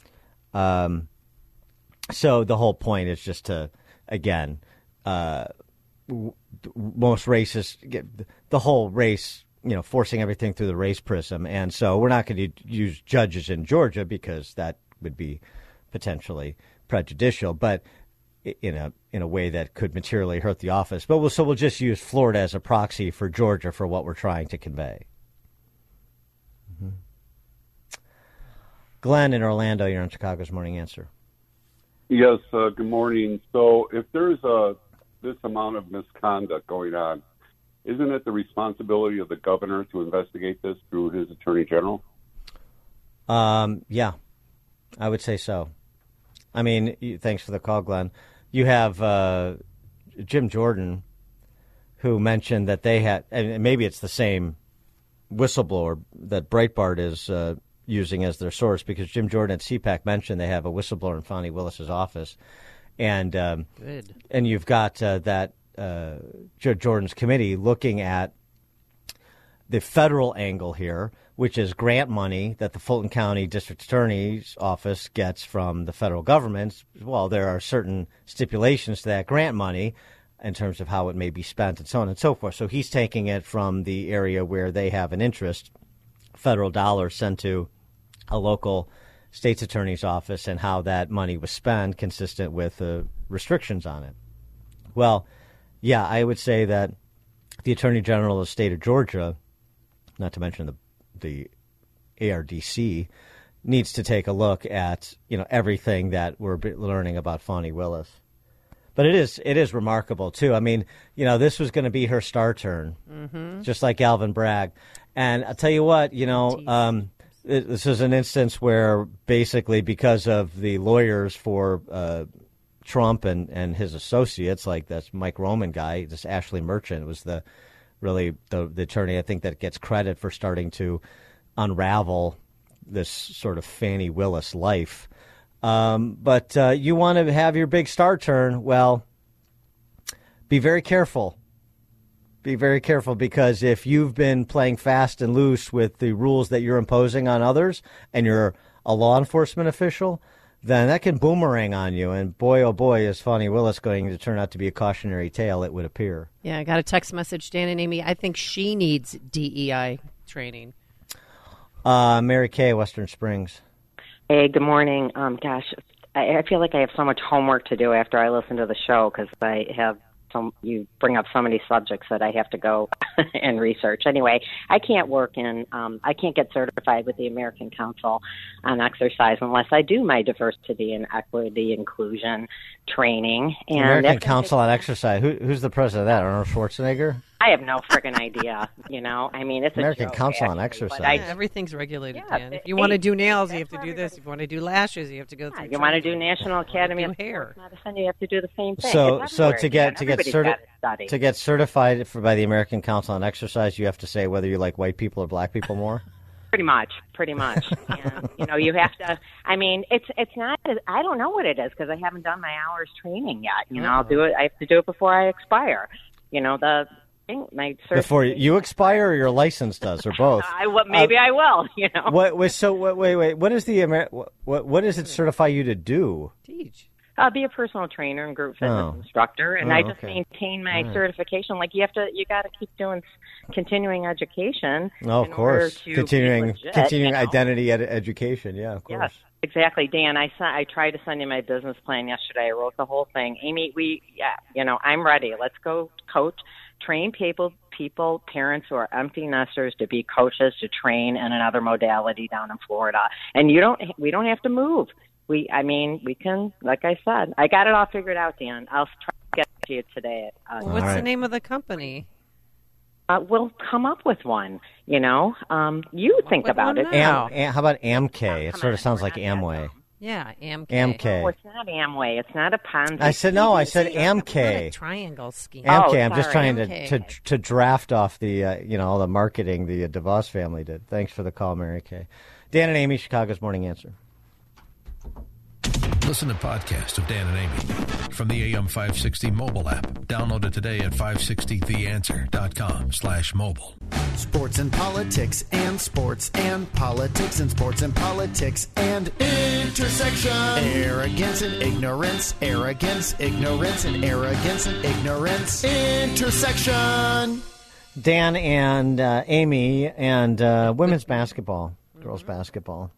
So the whole point is just to, again, most racist, the whole race, forcing everything through the race prism. And so we're not going to use judges in Georgia because that would be potentially prejudicial, but in a way that could materially hurt the office. But we'll just use Florida as a proxy for Georgia for what we're trying to convey. Mm-hmm. Glenn in Orlando, you're on Chicago's Morning Answer. Yes, good morning. So if there's this amount of misconduct going on, isn't it the responsibility of the governor to investigate this through his attorney general? Yeah, I would say so. I mean, thanks for the call, Glenn. You have Jim Jordan, who mentioned that they had, and maybe it's the same whistleblower that Breitbart is using as their source, because Jim Jordan at CPAC mentioned they have a whistleblower in Fani Willis's office, and you've got that Jordan's committee looking at the federal angle here, which is grant money that the Fulton County District Attorney's Office gets from the federal government. Well, there are certain stipulations to that grant money in terms of how it may be spent and so on and so forth. So he's taking it from the area where they have an interest, federal dollars sent to a local state's attorney's office, and how that money was spent consistent with the restrictions on it. Well, yeah, I would say that the Attorney General of the state of Georgia, not to mention the ARDC, needs to take a look at everything that we're learning about Fani Willis. But it is remarkable too. I mean, this was going to be her star turn, just like Alvin Bragg. And I'll tell you what, this is an instance where basically because of the lawyers for Trump and his associates, like this Mike Roman guy, this Ashley Merchant was the attorney, I think, that gets credit for starting to unravel this sort of Fani Willis life. But you want to have your big star turn, well, be very careful. Be very careful, because if you've been playing fast and loose with the rules that you're imposing on others and you're a law enforcement official, then that can boomerang on you. And boy, oh boy, is Fani Willis going to turn out to be a cautionary tale, it would appear. Yeah, I got a text message, Dan and Amy. I think she needs DEI training. Mary Kay, Western Springs. Hey, good morning. Gosh, I feel like I have so much homework to do after I listen to the show, because I have you bring up so many subjects that I have to go and research. Anyway, I can't I can't get certified with the American Council on Exercise unless I do my diversity and equity inclusion training. And American Council on Exercise. Who's the president of that? Arnold Schwarzenegger? I have no friggin' idea. I mean, it's American a joke, Council on actually, Exercise. Everything's regulated, Yeah, Dan. If you want to do nails, you have to do this. If you want to do lashes, you have to go through. You want to do National Academy of hair Medicine, you have to do the same thing. So to get certified by the American Council on Exercise, you have to say whether you like white people or black people more. Pretty much. And, you have to, I mean, it's not, I don't know what it is because I haven't done my hours training yet. I'll do it. I have to do it before I expire. Before you expire, or your license does, or both. Maybe I will. Wait. What is what does it certify you to do? Teach. I'll be a personal trainer and group fitness instructor, and I just maintain my certification. Like you got to keep doing continuing education. Oh, of course, continuing identity education. Yeah, of course. Yes, exactly, Dan. I tried to send you my business plan yesterday. I wrote the whole thing. Amy, I'm ready. Let's go coach. Train people, parents who are empty nesters to be coaches to train in another modality down in Florida. And we don't have to move. We can, like I said, I got it all figured out, Dan. I'll try to get to you today. What's the name of the company? We'll come up with one, you think about it. How about Amway? It sort of sounds like Amway. Yeah, Amway. No, it's not Amway. It's not a Ponzi. I said no. I said Amway. Triangle scheme. Amway. I'm just trying to draft off the all the marketing the DeVos family did. Thanks for the call, Mary Kay. Dan and Amy, Chicago's Morning Answer. Listen to podcasts of Dan and Amy from the AM 560 mobile app. Download it today at 560theanswer.com/mobile. Sports and politics and sports and politics and sports and politics and intersection. Arrogance and ignorance. Arrogance, ignorance, and arrogance and ignorance. Intersection. Dan and Amy and women's basketball, girls basketball.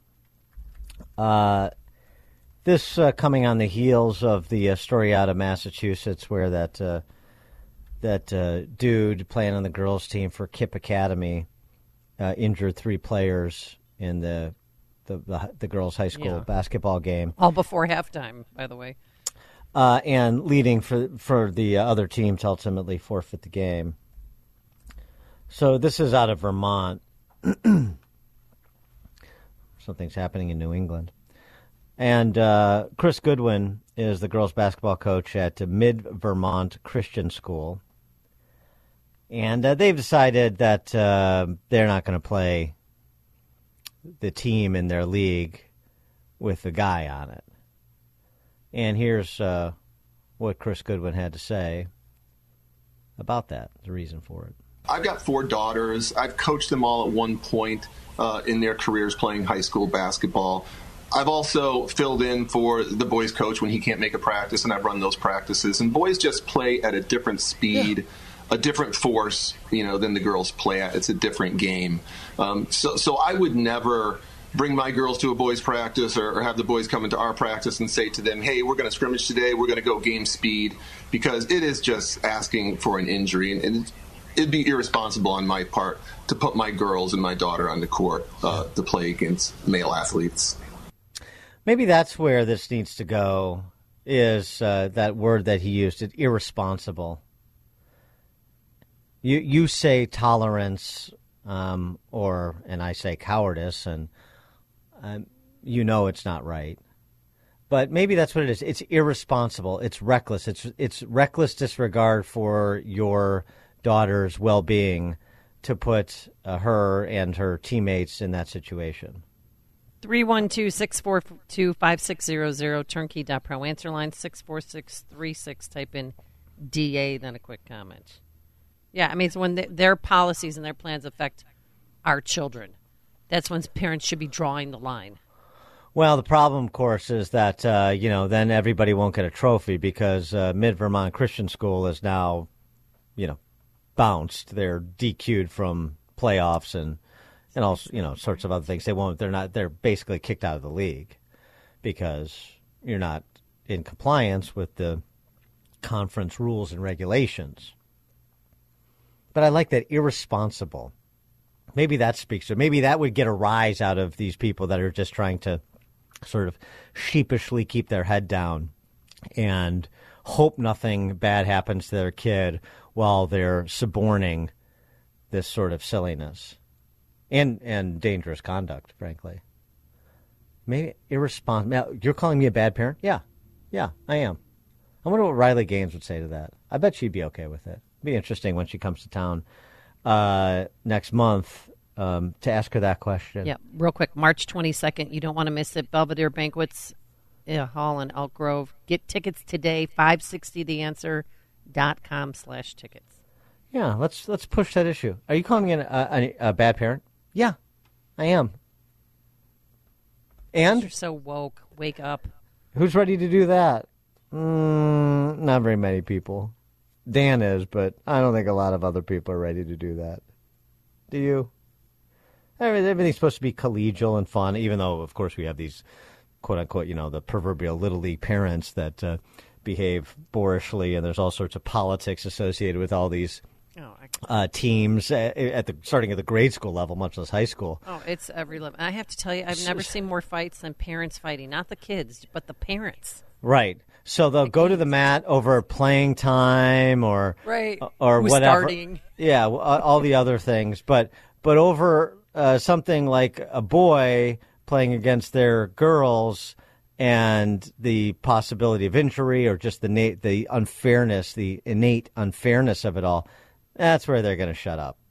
This coming on the heels of the story out of Massachusetts where that dude playing on the girls' team for Kip Academy injured 3 players in the girls' high school basketball game. All before halftime, by the way. And leading for the other team to ultimately forfeit the game. So this is out of Vermont. Something's happening in New England. And Chris Goodwin is the girls' basketball coach at Mid-Vermont Christian School. And they've decided that they're not going to play the team in their league with the guy on it. And here's what Chris Goodwin had to say about that, the reason for it. I've got 4 daughters. I've coached them all at one point in their careers playing high school basketball. I've also filled in for the boys coach when he can't make a practice, and I've run those practices. And boys just play at a different speed, a different force, than the girls play at. It's a different game. So I would never bring my girls to a boys practice or have the boys come into our practice and say to them, hey, we're going to scrimmage today. We're going to go game speed, because it is just asking for an injury. And it'd be irresponsible on my part to put my girls and my daughter on the court to play against male athletes. Maybe that's where this needs to go, is that word that he used, irresponsible. You say tolerance, and I say cowardice, and it's not right. But maybe that's what it is. It's irresponsible. It's reckless. It's reckless disregard for your daughter's well-being to put her and her teammates in that situation. 312-642-5600, turnkey.pro. Answer line 64636. Type in DA, then a quick comment. Yeah, I mean, it's when their policies and their plans affect our children. That's when parents should be drawing the line. Well, the problem, of course, is that, then everybody won't get a trophy because Mid-Vermont Christian School is now, bounced. They're DQ'd from playoffs and also, sorts of other things. They're basically kicked out of the league because you're not in compliance with the conference rules and regulations. But I like that irresponsible. Maybe that speaks to, maybe that would get a rise out of these people that are just trying to sort of sheepishly keep their head down and hope nothing bad happens to their kid while they're suborning this sort of silliness and dangerous conduct, frankly. Maybe irresponsible. You're calling me a bad parent? Yeah, I am. I wonder what Riley Gaines would say to that. I bet she'd be okay with it. It'd be interesting when she comes to town next month to ask her that question. Yeah, real quick, March 22nd. You don't want to miss it. Belvedere Banquets Hall in Elk Grove. Get tickets today, 560theanswer.com/tickets. Yeah, let's push that issue. Are you calling me a bad parent? Yeah, I am. And? You're so woke. Wake up. Who's ready to do that? Not very many people. Dan is, but I don't think a lot of other people are ready to do that. Do you? Everything's supposed to be collegial and fun, even though, of course, we have these, quote-unquote, the proverbial Little League parents that behave boorishly, and there's all sorts of politics associated with all these teams starting at the grade school level, much less high school. Oh, it's every level. I have to tell you, I've never seen more fights than parents fighting. Not the kids, but the parents. Right. So they'll go to the mat over playing time or who's whatever. Starting. Yeah, all the other things. But over something like a boy playing against their girls and the possibility of injury or just the unfairness, the innate unfairness of it all, that's where they're going to shut up.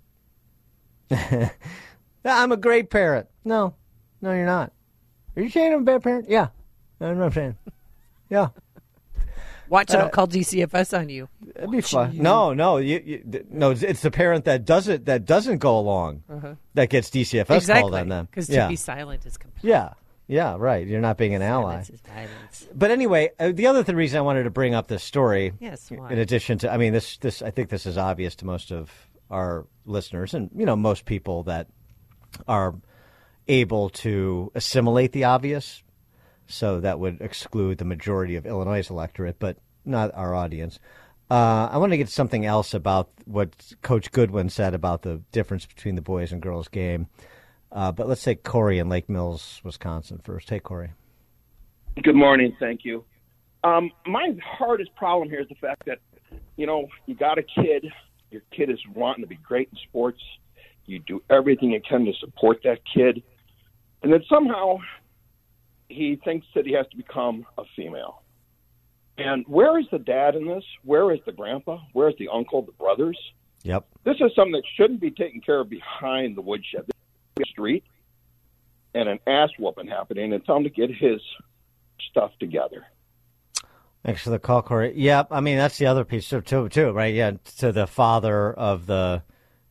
I'm a great parent. No, you're not. Are you saying I'm a bad parent? Yeah. That's what I'm saying. Yeah. Watch it. I'll call DCFS on you. It'd be fun. No. No, it's the parent that doesn't go along that gets DCFS called on them. Because to be silent is compelling. Yeah, right. You're not being an ally. Silence is violence. But anyway, the other reason I wanted to bring up this story, yes, why? in addition to, this I think this is obvious to most of our listeners and most people that are able to assimilate the obvious. So that would exclude the majority of Illinois' electorate, but not our audience. I want to get something else about what Coach Goodwin said about the difference between the boys and girls game. But let's take Corey in Lake Mills, Wisconsin first. Hey, Corey. Good morning. Thank you. My hardest problem here is the fact that, you got a kid. Your kid is wanting to be great in sports. You do everything you can to support that kid. And then somehow he thinks that he has to become a female. And where is the dad in this? Where is the grandpa? Where is the uncle, the brothers? Yep. This is something that shouldn't be taken care of behind the woodshed. This is the street and an ass whooping happening, and tell him to get his stuff together. Thanks for the call, Corey. Yeah, that's the other piece too, right? Yeah, to the father of the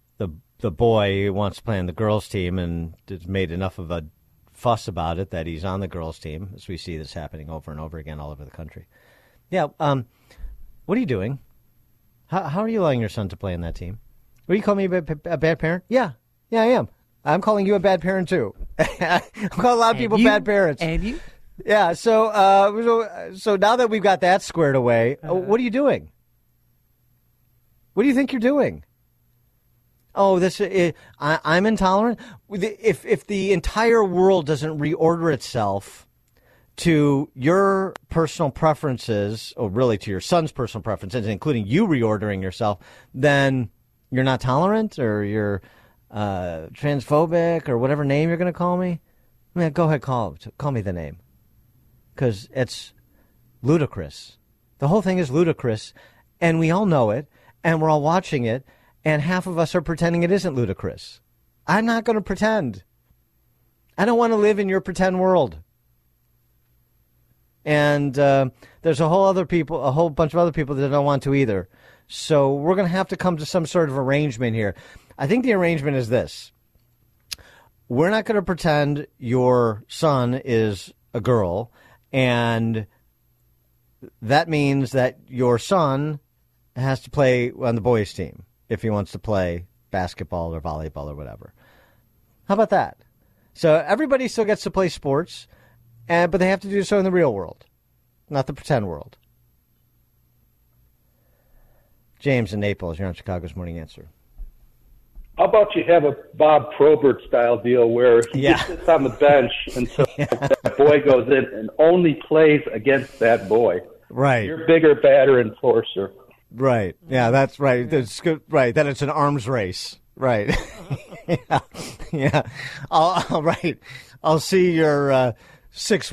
boy who wants to play on the girls' team and has made enough of a fuss about it that he's on the girls' team, as we see this happening over and over again all over the country. Yeah, what are you doing? How are you allowing your son to play in that team? What, you call me a bad parent? Yeah, I am. I'm calling you a bad parent too. I call a lot of people bad parents. And you? Yeah. So now that we've got that squared away, what are you doing? What do you think you're doing? Oh, I'm intolerant. If the entire world doesn't reorder itself to your personal preferences, or really to your son's personal preferences, including you reordering yourself, then you're not tolerant, or you're transphobic, or whatever name you're going to call me. Go ahead, call me the name, because it's ludicrous. The whole thing is ludicrous, and we all know it, and we're all watching it. And half of us are pretending it isn't ludicrous. I'm not going to pretend. I don't want to live in your pretend world. And there's a whole bunch of other people that don't want to either. So we're going to have to come to some sort of arrangement here. I think the arrangement is this. We're not going to pretend your son is a girl, and that means that your son has to play on the boys' team if he wants to play basketball or volleyball or whatever. How about that? So everybody still gets to play sports, but they have to do so in the real world, not the pretend world. James in Naples, you're on Chicago's Morning Answer. How about you have a Bob Probert style deal where he just sits on the bench until that boy goes in and only plays against that boy? Right. You're bigger, badder, enforcer. Right. Yeah, that's right. That's good. Right. Then it's an arms race. Right. Yeah. Right. I'll see your 6'1",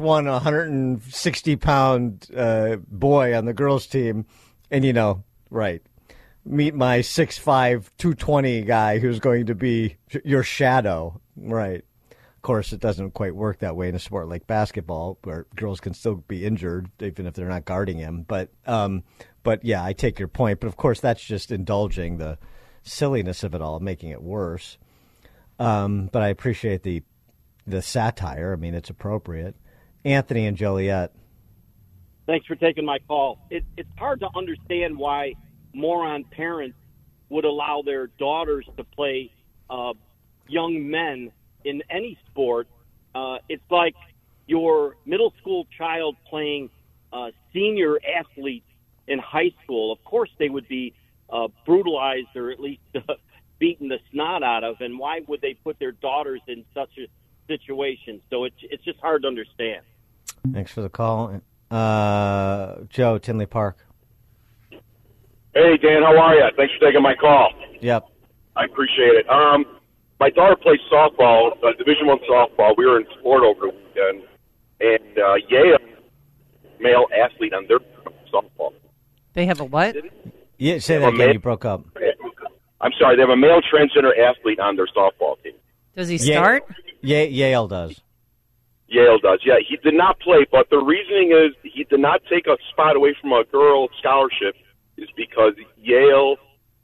160-pound boy on the girls' team, and right. Meet my 6'5", 220 guy who's going to be your shadow. Right. Of course, it doesn't quite work that way in a sport like basketball, where girls can still be injured even if they're not guarding him. But yeah, I take your point. But of course, that's just indulging the silliness of it all, making it worse. But I appreciate the satire. I mean, it's appropriate. Anthony and Joliet. Thanks for taking my call. It's hard to understand why moron parents would allow their daughters to play young men in any sport. It's like your middle school child playing senior athletes in high school. Of course they would be brutalized or at least beaten the snot out of, and why would they put their daughters in such a situation? So it's just hard to understand. Thanks for the call. Joe, Tinley Park. Hey, Dan, how are you? Thanks for taking my call. Yep. I appreciate it. My daughter plays softball, Division I softball. We were in Florida over the weekend, and Yale, male athlete on their softball. They have a what? Yeah, say that again. You broke up. I'm sorry. They have a male transgender athlete on their softball team. Does he start? Yale does. Yale does, yeah. He did not play, but the reasoning is he did not take a spot away from a girl scholarship is because Yale,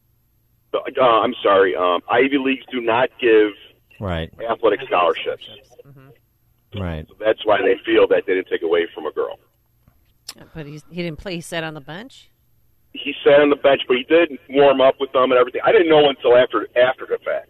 Ivy Leagues do not give athletic scholarships. Mm-hmm. Right. So that's why they feel that they didn't take away from a girl. But he didn't play. He sat on the bench? He sat on the bench, but he did warm up with them and everything. I didn't know until after the fact.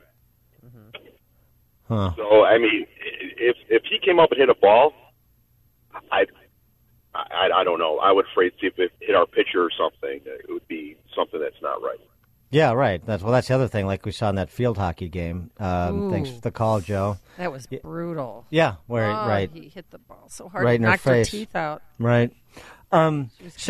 Huh. So, I mean, if he came up and hit a ball, I don't know. I would afraid to see if it hit our pitcher or something. It would be something that's not right. Yeah, right. That's the other thing, like we saw in that field hockey game. Thanks for the call, Joe. That was brutal. Yeah, right. He hit the ball so hard, right in knocked her her face. teeth out. Right. The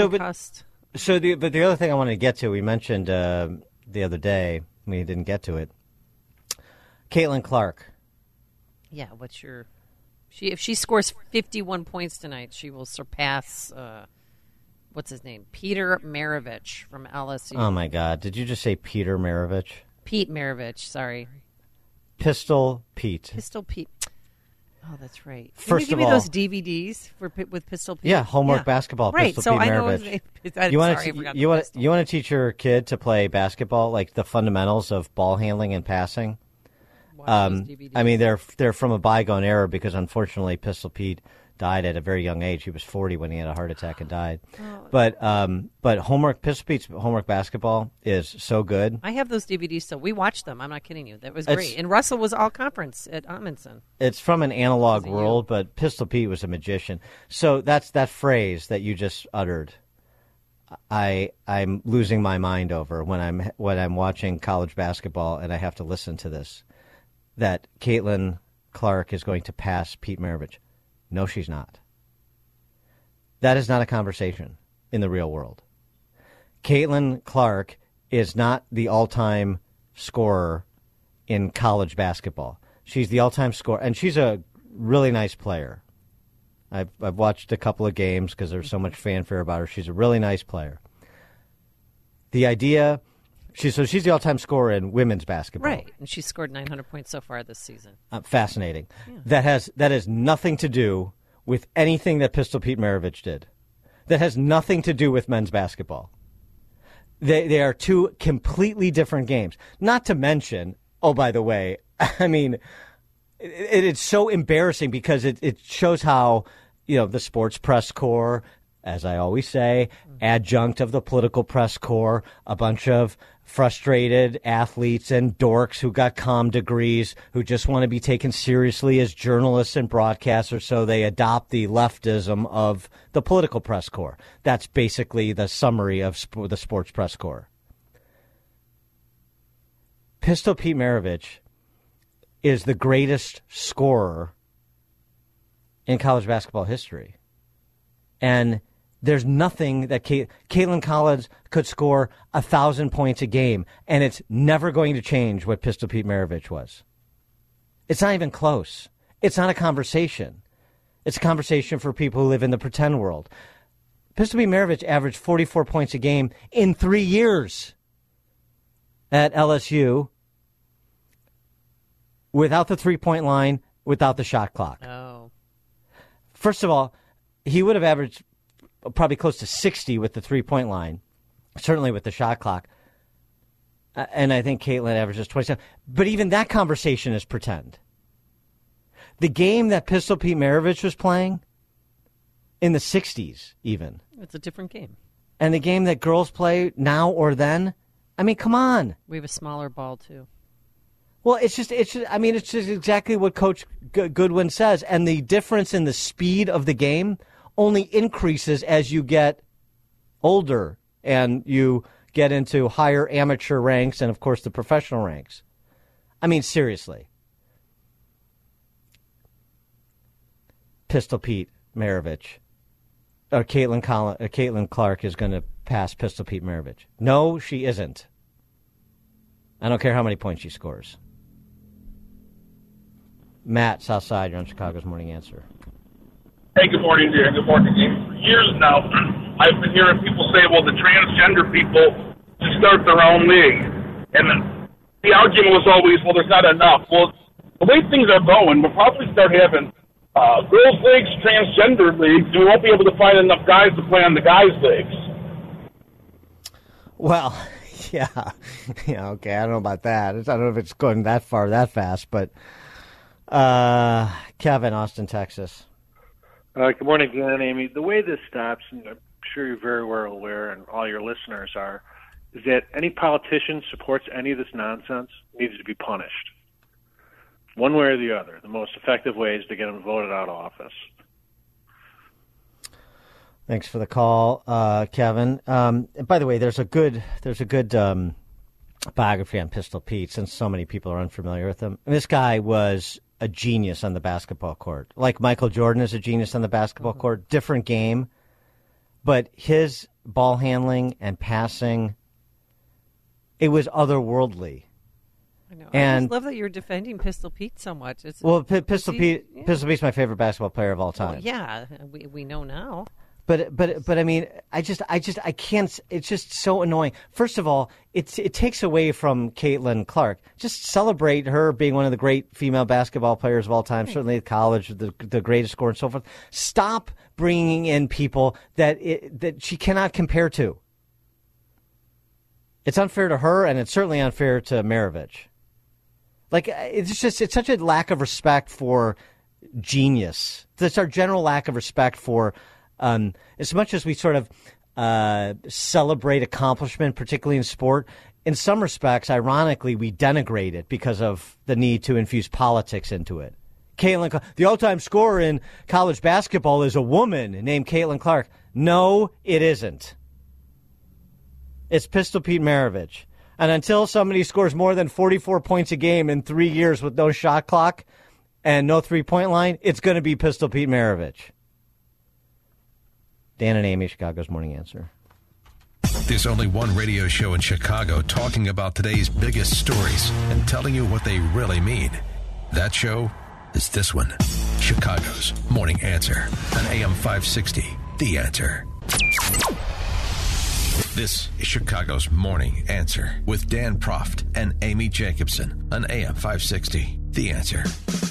other thing I wanted to get to, we mentioned the other day, we didn't get to it. Caitlin Clark. Yeah, if she scores 51 points tonight, she will surpass what's his name? Peter Maravich from LSU. Oh my God. Did you just say Peter Maravich? Pete Maravich, sorry. Pistol Pete. Pistol Pete. Oh, that's right. First Can you give me those DVDs with Pistol Pete? Yeah, homework basketball. Right, Pistol so Pete I know Maravich. You want to teach your kid to play basketball, like the fundamentals of ball handling and passing? I mean, they're from a bygone era because unfortunately Pistol Pete died at a very young age. He was 40 when he had a heart attack and died. Oh. But Pistol Pete's homework basketball is so good. I have those DVDs, so we watched them. I'm not kidding you. That was great. And Russell was all conference at Amundsen. It's from an analog world, but Pistol Pete was a magician. So that's that phrase that you just uttered. I'm losing my mind over when I'm watching college basketball and I have to listen to this. That Caitlin Clark is going to pass Pete Maravich. No, she's not. That is not a conversation in the real world. Caitlin Clark is not the all-time scorer in college basketball. She's the all-time scorer, and she's a really nice player. I've watched a couple of games because there's so much fanfare about her. She's a really nice player. The idea... She's the all-time scorer in women's basketball. Right, and she's scored 900 points so far this season. Fascinating. Yeah. That has nothing to do with anything that Pistol Pete Maravich did. That has nothing to do with men's basketball. They are two completely different games. Not to mention, oh, by the way, I mean, it's so embarrassing because it shows how, the sports press corps, as I always say, adjunct of the political press corps, a bunch of frustrated athletes and dorks who got comm degrees who just want to be taken seriously as journalists and broadcasters, so they adopt the leftism of the political press corps. That's basically the summary of the sports press corps. Pistol Pete Maravich is the greatest scorer in college basketball history. And there's nothing that Caitlin Collins could score 1,000 points a game, and it's never going to change what Pistol Pete Maravich was. It's not even close. It's not a conversation. It's a conversation for people who live in the pretend world. Pistol Pete Maravich averaged 44 points a game in 3 years at LSU without the three-point line, without the shot clock. Oh. First of all, he would have averaged probably close to 60 with the three-point line, certainly with the shot clock. And I think Caitlin averages 27. But even that conversation is pretend. The game that Pistol Pete Maravich was playing in the 60s even. It's a different game. And the game that girls play now or then, I mean, come on. We have a smaller ball, too. Well, it's just exactly what Coach Goodwin says. And the difference in the speed of the game only increases as you get older and you get into higher amateur ranks and, of course, the professional ranks. I mean, seriously. Pistol Pete Maravich or Caitlin Clark is going to pass Pistol Pete Maravich. No, she isn't. I don't care how many points she scores. Matt, Southside, you're on Chicago's Morning Answer. Hey, good morning, dear. Good morning, Dean. For years now, I've been hearing people say, well, the transgender people should start their own league. And the argument was always, well, there's not enough. Well, the way things are going, we'll probably start having girls' leagues, transgender leagues, and we won't be able to find enough guys to play on the guys' leagues. Well, yeah, okay, I don't know about that. I don't know if it's going that far that fast, but Kevin, Austin, Texas. Good morning, Dan and Amy. The way this stops, and I'm sure you're very well aware, and all your listeners are, is that any politician supports any of this nonsense needs to be punished. One way or the other. The most effective way is to get them voted out of office. Thanks for the call, Kevin. By the way, there's a good biography on Pistol Pete, since so many people are unfamiliar with him. And this guy was a genius on the basketball court. Like Michael Jordan is a genius on the basketball court. Different game. But his ball handling and passing, it was otherworldly. I know. And, I just love that you're defending Pistol Pete so much. Pistol Pete's my favorite basketball player of all time. Well, yeah, we know now. But I mean, I can't. It's just so annoying. First of all, it takes away from Caitlin Clark. Just celebrate her being one of the great female basketball players of all time. Right. Certainly at college, the greatest scorer and so forth. Stop bringing in people that she cannot compare to. It's unfair to her, and it's certainly unfair to Maravich. Like, it's such a lack of respect for genius. It's our general lack of respect for. As much as we sort of celebrate accomplishment, particularly in sport, in some respects, ironically, we denigrate it because of the need to infuse politics into it. The all-time scorer in college basketball is a woman named Caitlin Clark. No, it isn't. It's Pistol Pete Maravich. And until somebody scores more than 44 points a game in 3 years with no shot clock and no three-point line, it's going to be Pistol Pete Maravich. Dan and Amy, Chicago's Morning Answer. There's only one radio show in Chicago talking about today's biggest stories and telling you what they really mean. That show is this one, Chicago's Morning Answer on AM 560, The Answer. This is Chicago's Morning Answer with Dan Proft and Amy Jacobson on AM 560, The Answer.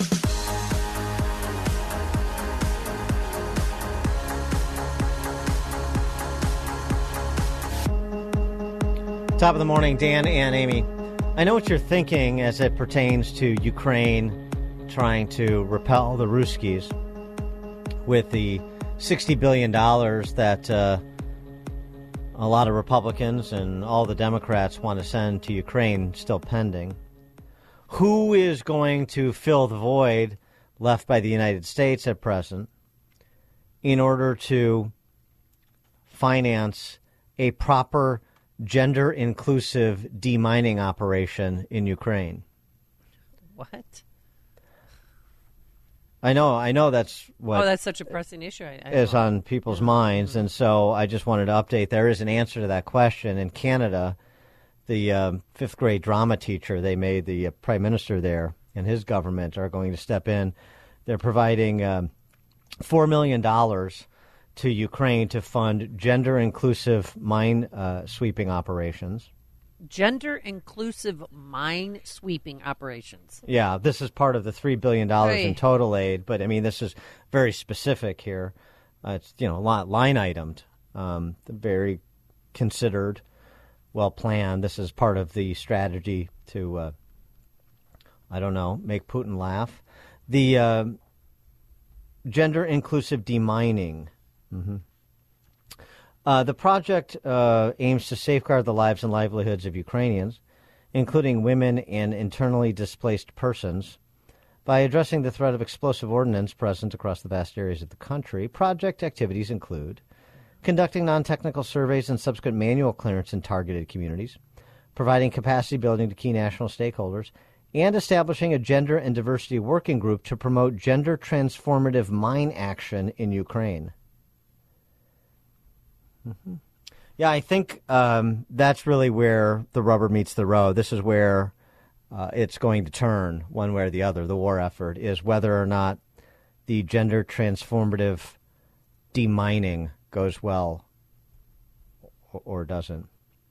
Top of the morning, Dan and Amy. I know what you're thinking as it pertains to Ukraine trying to repel the Ruskies with the $60 billion that a lot of Republicans and all the Democrats want to send to Ukraine still pending. Who is going to fill the void left by the United States at present in order to finance a proper gender-inclusive demining operation in Ukraine. What? I know that's what. Oh, that's such a pressing issue. Is on people's minds, and so I just wanted to update. There is an answer to that question in Canada. The fifth grade drama teacher, they made the prime minister there and his government are going to step in. They're providing $4 million to Ukraine to fund gender-inclusive mine sweeping operations. Gender-inclusive mine sweeping operations. Yeah, this is part of the $3 billion in total aid, but I mean, this is very specific here. It's, line itemed, very considered, well planned. This is part of the strategy to, make Putin laugh. The gender-inclusive demining. Mm-hmm. The project aims to safeguard the lives and livelihoods of Ukrainians, including women and internally displaced persons. By addressing the threat of explosive ordnance present across the vast areas of the country, project activities include conducting non-technical surveys and subsequent manual clearance in targeted communities, providing capacity building to key national stakeholders, and establishing a gender and diversity working group to promote gender transformative mine action in Ukraine. Mm-hmm. Yeah, I think that's really where the rubber meets the road. This is where it's going to turn one way or the other. The war effort is whether or not the gender transformative demining goes well or doesn't.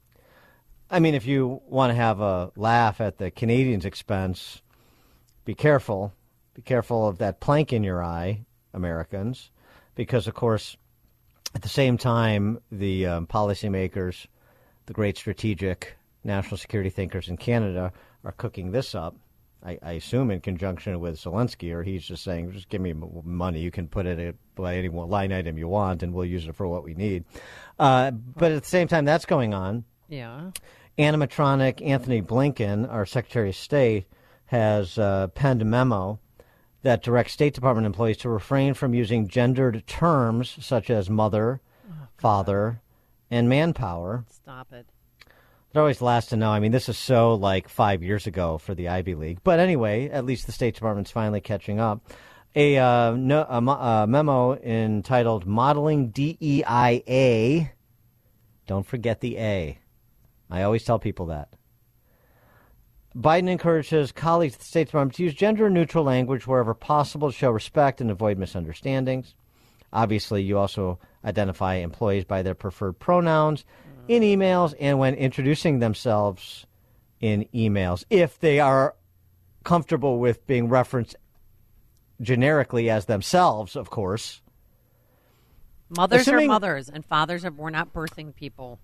I mean, if you want to have a laugh at the Canadians' expense, be careful. Be careful of that plank in your eye, Americans, because, of course, at the same time, the policymakers, the great strategic national security thinkers in Canada are cooking this up, I assume in conjunction with Zelensky, or he's just saying, just give me money. You can put it at any line item you want, and we'll use it for what we need. But at the same time that's going on, yeah, animatronic Anthony Blinken, our Secretary of State, has penned a memo that directs State Department employees to refrain from using gendered terms such as mother, father, and manpower. Stop it. It always lasts to know. I mean, this is so like 5 years ago for the Ivy League. But anyway, at least the State Department's finally catching up. A memo entitled Modeling DEIA. Don't forget the A. I always tell people that. Biden encourages colleagues at the State Department to use gender-neutral language wherever possible to show respect and avoid misunderstandings. Obviously, you also identify employees by their preferred pronouns in emails and when introducing themselves in emails, if they are comfortable with being referenced generically as themselves, of course. Mothers are mothers, and fathers we're not birthing people.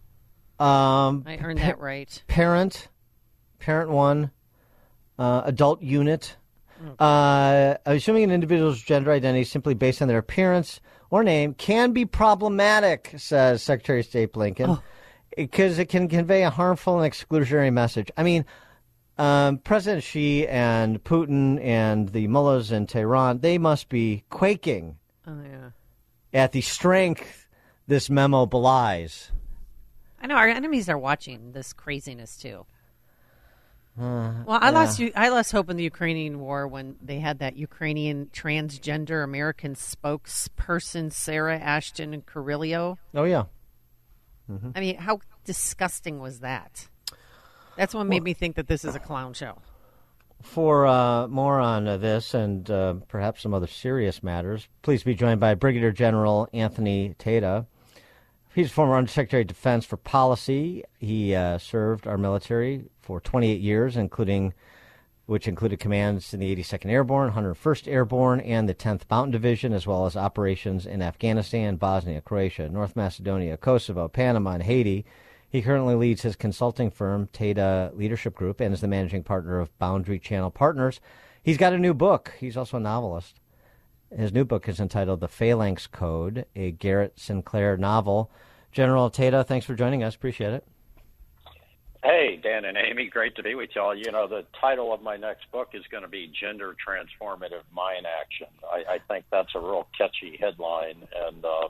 I earned that right. Parent one, adult unit. Assuming an individual's gender identity simply based on their appearance or name can be problematic, says Secretary of State Blinken, because it can convey a harmful and exclusionary message. I mean, President Xi and Putin and the mullahs in Tehran, they must be quaking at the strength this memo belies. I know our enemies are watching this craziness too. I lost hope in the Ukrainian war when they had that Ukrainian transgender American spokesperson, Sarah Ashton Carrillo. Oh, yeah. Mm-hmm. I mean, how disgusting was that? That's what made me think that this is a clown show. For more on this and perhaps some other serious matters, please be joined by Brigadier General Anthony Tata. He's former Undersecretary of Defense for Policy. He served our military for 28 years, which included commands in the 82nd Airborne, 101st Airborne, and the 10th Mountain Division, as well as operations in Afghanistan, Bosnia, Croatia, North Macedonia, Kosovo, Panama, and Haiti. He currently leads his consulting firm, Tata Leadership Group, and is the managing partner of Boundary Channel Partners. He's got a new book. He's also a novelist. His new book is entitled The Phalanx Code, a Garrett Sinclair novel. General Tata, thanks for joining us. Appreciate it. Hey, Dan and Amy, great to be with y'all. You know, the title of my next book is going to be Gender Transformative Mine Action. I think that's a real catchy headline, and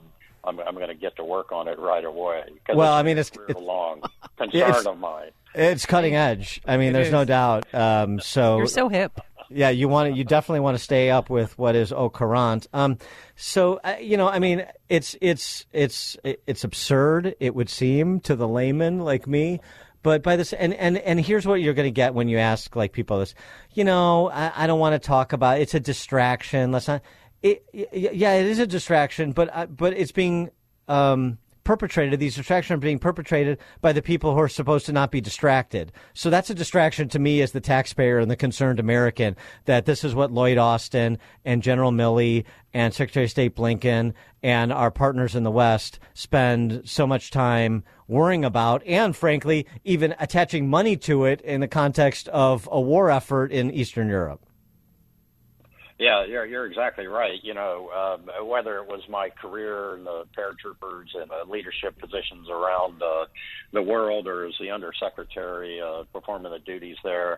I'm going to get to work on it right away. Well, I mean, it's a long concern of mine. It's cutting edge. I mean, there's no doubt. So you're so hip. Yeah, you definitely want to stay up with what is au courant. So I mean, it's absurd. It would seem to the layman like me. But by this, and here's what you're going to get when you ask like people this, I don't want to talk about it. It's a distraction. Let's not. It is a distraction, but it's being perpetrated. These distractions are being perpetrated by the people who are supposed to not be distracted. So that's a distraction to me as the taxpayer and the concerned American, that this is what Lloyd Austin and General Milley and Secretary of State Blinken and our partners in the West spend so much time worrying about, and frankly, even attaching money to it in the context of a war effort in Eastern Europe. Yeah, you're exactly right. Whether it was my career in the paratroopers and leadership positions around the world, or as the undersecretary performing the duties there,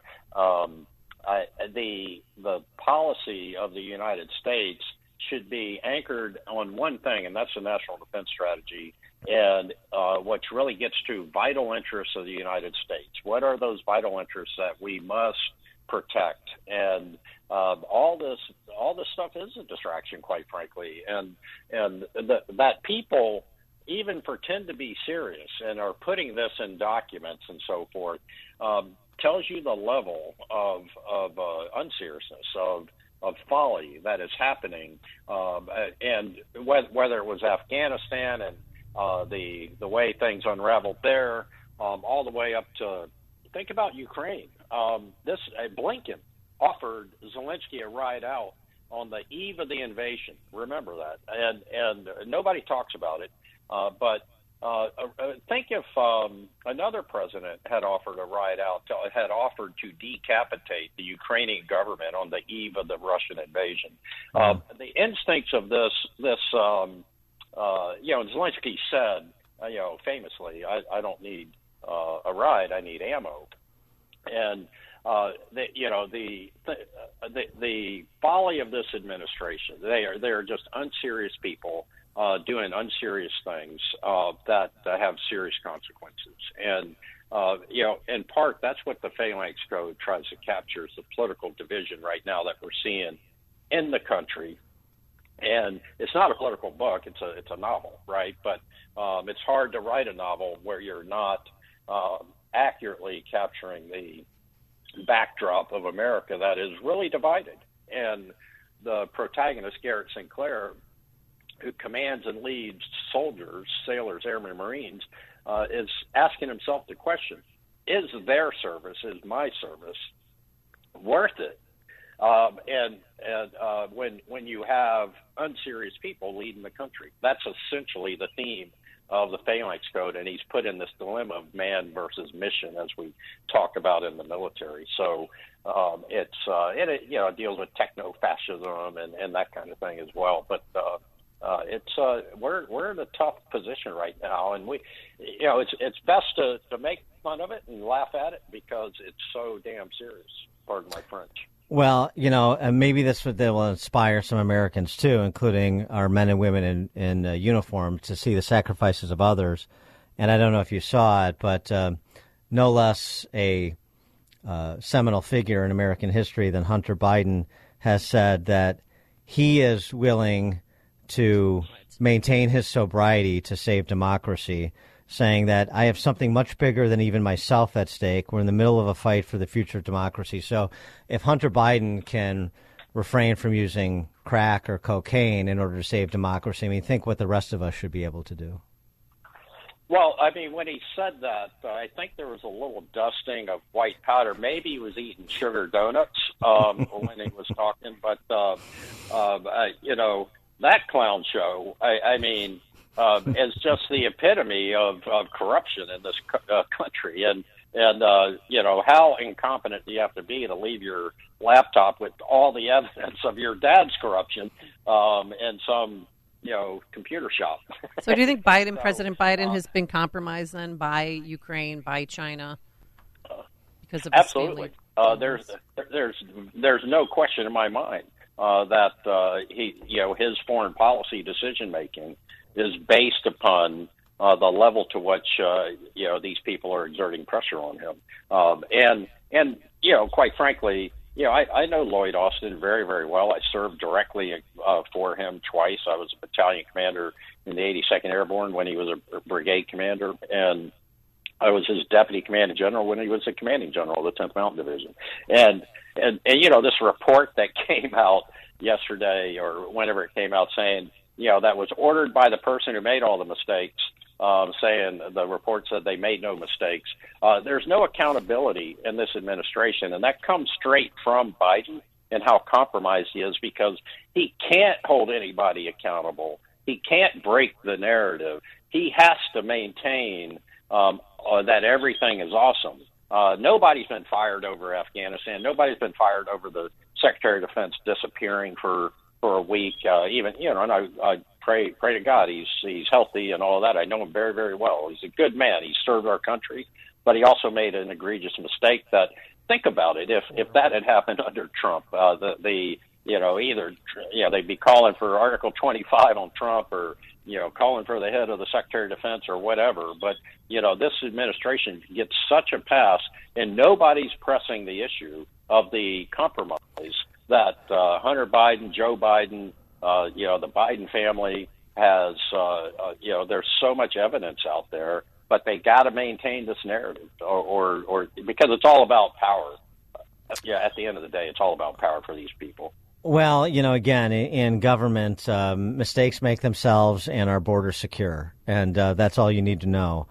the policy of the United States should be anchored on one thing, and that's the national defense strategy. And which really gets to vital interests of the United States. What are those vital interests that we must protect? And all this stuff is a distraction, quite frankly, and that people even pretend to be serious and are putting this in documents and so forth tells you the level of unseriousness, of folly that is happening, and whether it was Afghanistan and the way things unraveled there, all the way up to think about Ukraine. Blinken offered Zelensky a ride out on the eve of the invasion. Remember that, and nobody talks about it. But think if another president had offered a ride out, had offered to decapitate the Ukrainian government on the eve of the Russian invasion. The instincts of this. Zelensky said, famously, I don't need a ride, I need ammo. And the folly of this administration, they are just unserious people doing unserious things that have serious consequences. And in part, that's what the Phalanx Code tries to capture, is the political division right now that we're seeing in the country. And it's not a political book; it's a novel, right? But it's hard to write a novel where you're not accurately capturing the backdrop of America that is really divided. And the protagonist, Garrett Sinclair, who commands and leads soldiers, sailors, airmen, Marines, is asking himself the question: is their service, is my service worth it? When you have unserious people leading the country, that's essentially the theme of the Phalanx Code, and he's put in this dilemma of man versus mission, as we talk about in the military. So it deals with techno-fascism and that kind of thing as well. But we're in a tough position right now, and it's best to make fun of it and laugh at it because it's so damn serious. Pardon my French. Well, maybe this will inspire some Americans, too, including our men and women in uniform, to see the sacrifices of others. And I don't know if you saw it, but no less a seminal figure in American history than Hunter Biden has said that he is willing to maintain his sobriety to save democracy, saying that I have something much bigger than even myself at stake. We're in the middle of a fight for the future of democracy. So if Hunter Biden can refrain from using crack or cocaine in order to save democracy, think what the rest of us should be able to do. Well, when he said that, I think there was a little dusting of white powder. Maybe he was eating sugar donuts when he was talking. But, that clown show, is just the epitome of corruption in this country. And how incompetent do you have to be to leave your laptop with all the evidence of your dad's corruption in some, computer shop? So do you think President Biden has been compromised then by Ukraine, by China? Because of absolutely. There's no question in my mind that his foreign policy decision making is based upon the level to which these people are exerting pressure on him. And quite frankly, I know Lloyd Austin very, very well. I served directly for him twice. I was a battalion commander in the 82nd Airborne when he was a brigade commander, and I was his deputy commanding general when he was the commanding general of the 10th Mountain Division. And this report that came out yesterday or whenever it came out saying, that was ordered by the person who made all the mistakes, saying the report said they made no mistakes. There's no accountability in this administration, and that comes straight from Biden and how compromised he is, because he can't hold anybody accountable. He can't break the narrative. He has to maintain that everything is awesome. Nobody's been fired over Afghanistan. Nobody's been fired over the Secretary of Defense disappearing for a week. And I pray to God he's healthy and all of that. I know him very, very well. He's a good man. He served our country, but he also made an egregious mistake. That, think about it, if that had happened under Trump, they'd be calling for Article 25 on Trump, or calling for the head of the Secretary of Defense or whatever. But this administration gets such a pass, and nobody's pressing the issue of the compromise that Hunter Biden, Joe Biden, the Biden family has. There's so much evidence out there, but they got to maintain this narrative, or because it's all about power. At the end of the day, it's all about power for these people. Well, again, in government, mistakes make themselves and our borders secure, and that's all you need to know.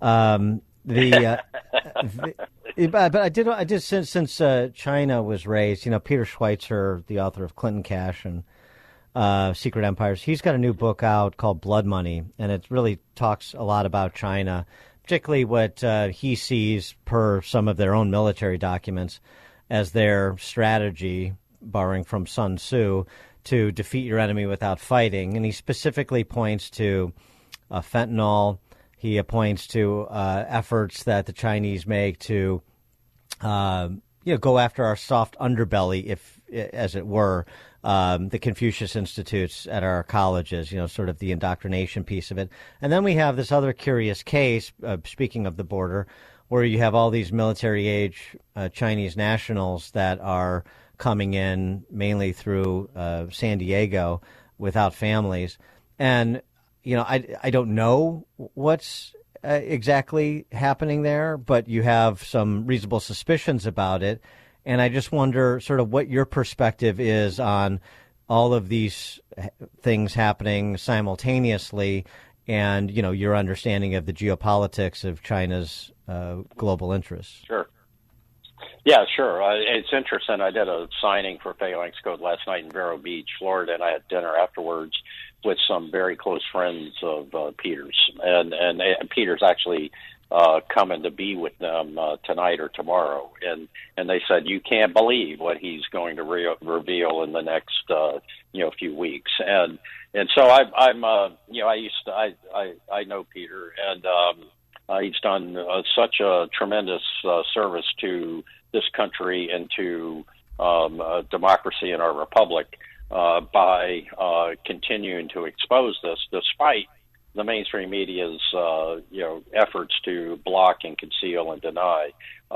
But I did since China was raised. Peter Schweitzer, the author of Clinton Cash and Secret Empires, he's got a new book out called Blood Money, and it really talks a lot about China, particularly what he sees per some of their own military documents as their strategy, borrowing from Sun Tzu, to defeat your enemy without fighting. And he specifically points to fentanyl. He points to efforts that the Chinese make to, go after our soft underbelly, as it were, the Confucius Institutes at our colleges, sort of the indoctrination piece of it. And then we have this other curious case, speaking of the border, where you have all these military-age Chinese nationals that are coming in mainly through San Diego without families. And, I don't know what's exactly happening there, but you have some reasonable suspicions about it. And I just wonder sort of what your perspective is on all of these things happening simultaneously, and, your understanding of the geopolitics of China's global interests. Sure. Yeah, sure. It's interesting. I did a signing for Phalanx Code last night in Vero Beach, Florida, and I had dinner afterwards with some very close friends of Peter's. And Peter's actually coming to be with them tonight or tomorrow. And they said, you can't believe what he's going to reveal in the next few weeks. And so I know Peter, and he's done such a tremendous service to this country and to democracy in our republic by continuing to expose this, despite the mainstream media's efforts to block and conceal and deny.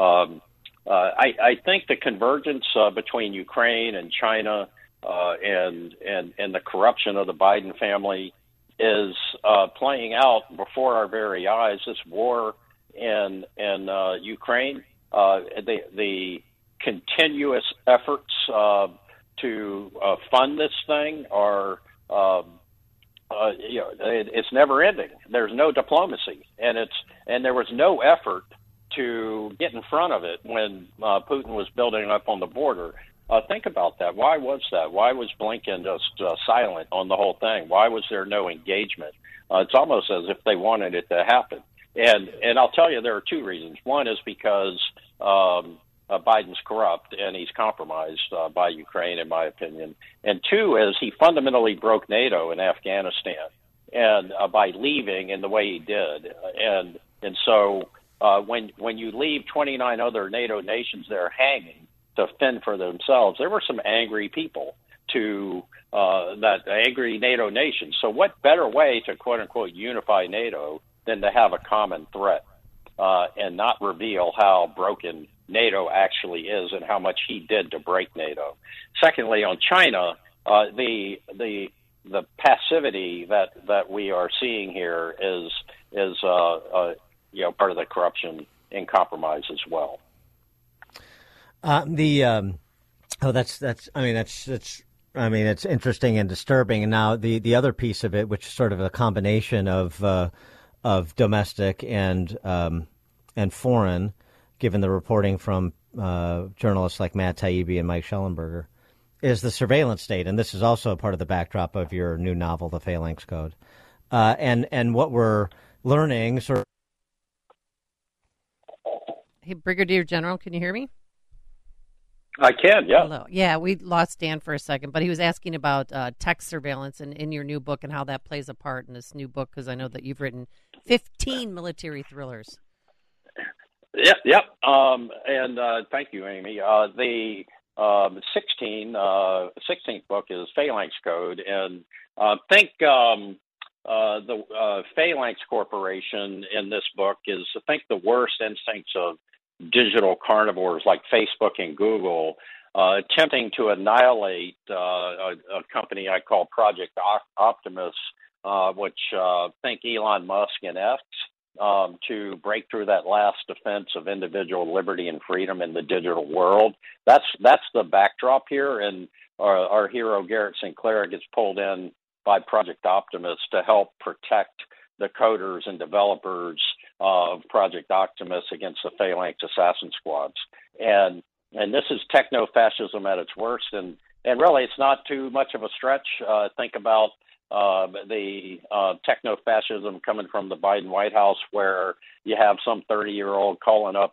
I think the convergence between Ukraine and China and the corruption of the Biden family is playing out before our very eyes. This war in Ukraine, the continuous efforts to fund this thing are, it's never ending. There's no diplomacy, and there was no effort to get in front of it when Putin was building up on the border. Think about that. Why was that? Why was Blinken just silent on the whole thing? Why was there no engagement? It's almost as if they wanted it to happen. And I'll tell you, there are two reasons. One is because Biden's corrupt and he's compromised by Ukraine, in my opinion. And two is he fundamentally broke NATO in Afghanistan, and by leaving in the way he did. And so when you leave 29 other NATO nations there hanging to fend for themselves, there were some angry people to that angry NATO nations. So what better way to quote unquote unify NATO than to have a common threat and not reveal how broken NATO actually is and how much he did to break NATO. Secondly, on China, the passivity that we are seeing here is part of the corruption and compromise as well. It's interesting and disturbing. And now the other piece of it, which is sort of a combination of domestic and foreign, given the reporting from journalists like Matt Taibbi and Mike Schellenberger, is the surveillance state. And this is also a part of the backdrop of your new novel, The Phalanx Code. And what we're learning sort of. Hey, Brigadier General, can you hear me? I can, yeah. Hello. Yeah, we lost Dan for a second, but he was asking about tech surveillance in your new book and how that plays a part in this new book, because I know that you've written 15 military thrillers. Yep. And thank you, Amy. The 16th book is Phalanx Code, and think the Phalanx Corporation in this book is, I think, the worst instincts of digital carnivores like Facebook and Google, attempting to annihilate a company I call Project Optimus, which think Elon Musk and X, to break through that last defense of individual liberty and freedom in the digital world. That's the backdrop here, and our hero Garrett Sinclair gets pulled in by Project Optimus to help protect the coders and developers of Project Optimus against the Phalanx assassin squads. And this is techno-fascism at its worst, and really it's not too much of a stretch. Think about the techno-fascism coming from the Biden White House, where you have some 30-year-old calling up,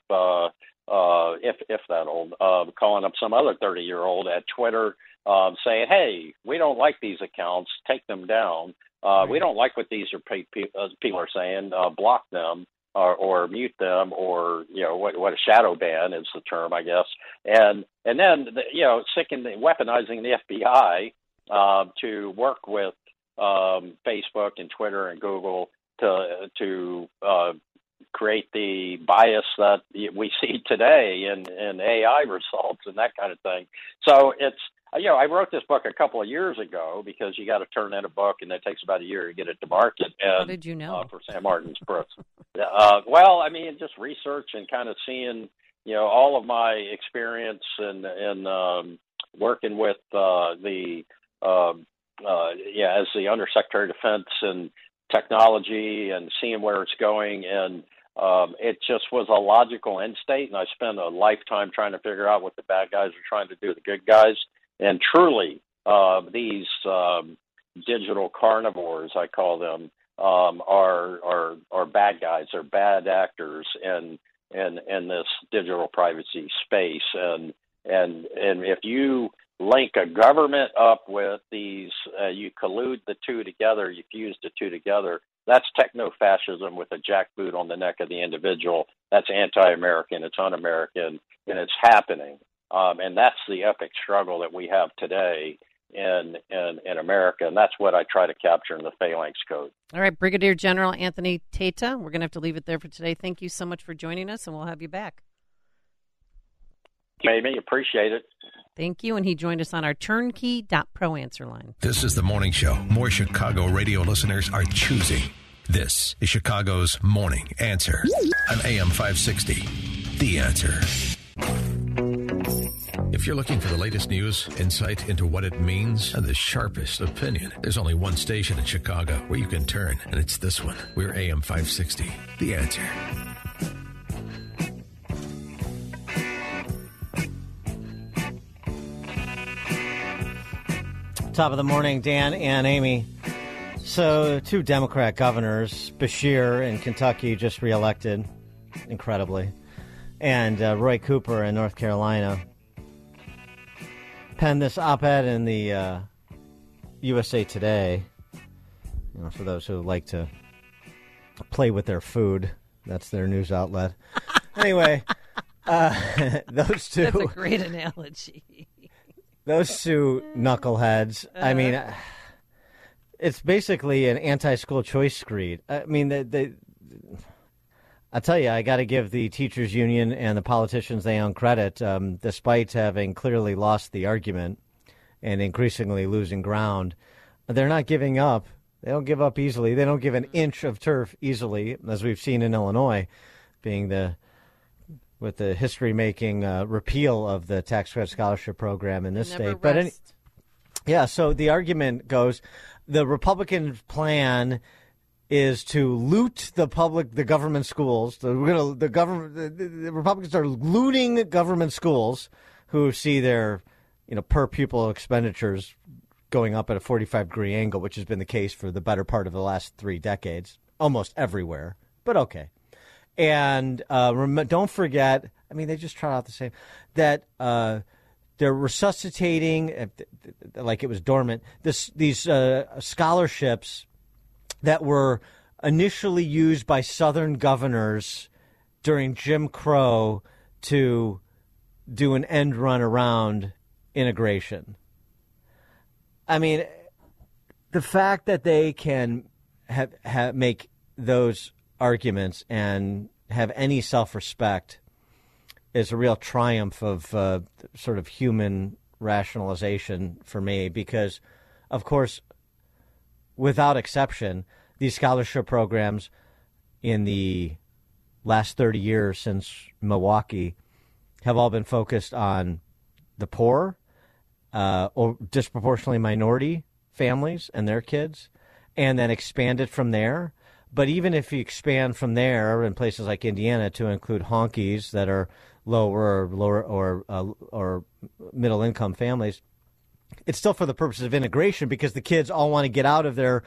if that old, calling up some other 30-year-old at Twitter, saying, hey, we don't like these accounts, take them down. We don't like what these people are saying, block them or mute them, or what a shadow ban is the term, I guess. And then weaponizing the FBI to work with Facebook and Twitter and Google to create the bias that we see today in AI results and that kind of thing. So it's. I wrote this book a couple of years ago because you got to turn in a book, and it takes about a year to get it to market. And, how did you know? For Sam Martin's Press. Just research and kind of seeing, all of my experience and working with as the Undersecretary of Defense and technology, and seeing where it's going, and it just was a logical end state. And I spent a lifetime trying to figure out what the bad guys are trying to do to the good guys. And truly, these digital carnivores, I call them, are bad guys. They're bad actors in this digital privacy space. And if you link a government up with these, you collude the two together, you fuse the two together. That's techno-fascism with a jackboot on the neck of the individual. That's anti-American. It's un-American, and it's happening. And that's the epic struggle that we have today in America, and that's what I try to capture in the Phalanx Code. All right, Brigadier General Anthony Tata, we're going to have to leave it there for today. Thank you so much for joining us, and we'll have you back. Amy, appreciate it. Thank you, and he joined us on our turnkey.pro answer line. This is the morning show more Chicago radio listeners are choosing. This is Chicago's Morning Answer on AM 560. The Answer. If you're looking for the latest news, insight into what it means, and the sharpest opinion, there's only one station in Chicago where you can turn, and it's this one. We're AM 560. The Answer. Top of the morning, Dan and Amy. So, 2 Democrat governors, Beshear in Kentucky, just reelected, incredibly, and Roy Cooper in North Carolina, penned this op-ed in the USA Today. For those who like to play with their food, that's their news outlet. Anyway, those two. That's a great analogy. Those two knuckleheads. I mean, it's basically an anti-school choice screed. I mean, I'll tell you, I got to give the teachers union and the politicians they own credit, despite having clearly lost the argument and increasingly losing ground. They're not giving up. They don't give up easily. They don't give an inch of turf easily, as we've seen in Illinois, being with the history-making repeal of the tax credit scholarship program in this state. But so the argument goes, the Republican plan is to loot the government schools. The Republicans are looting government schools, who see their per pupil expenditures going up at a 45-degree angle, which has been the case for the better part of the last 3 decades, almost everywhere. But okay. And don't forget, I mean, they just trot out the same, that they're resuscitating, like it was dormant, these scholarships that were initially used by Southern governors during Jim Crow to do an end run around integration. I mean, the fact that they can make those arguments and have any self-respect is a real triumph of sort of human rationalization for me, because, of course, without exception, these scholarship programs in the last 30 years since Milwaukee have all been focused on the poor, or disproportionately minority families and their kids, and then expanded from there. But even if you expand from there in places like Indiana to include honkies that are lower or middle income families, it's still for the purposes of integration, because the kids all want to get out of their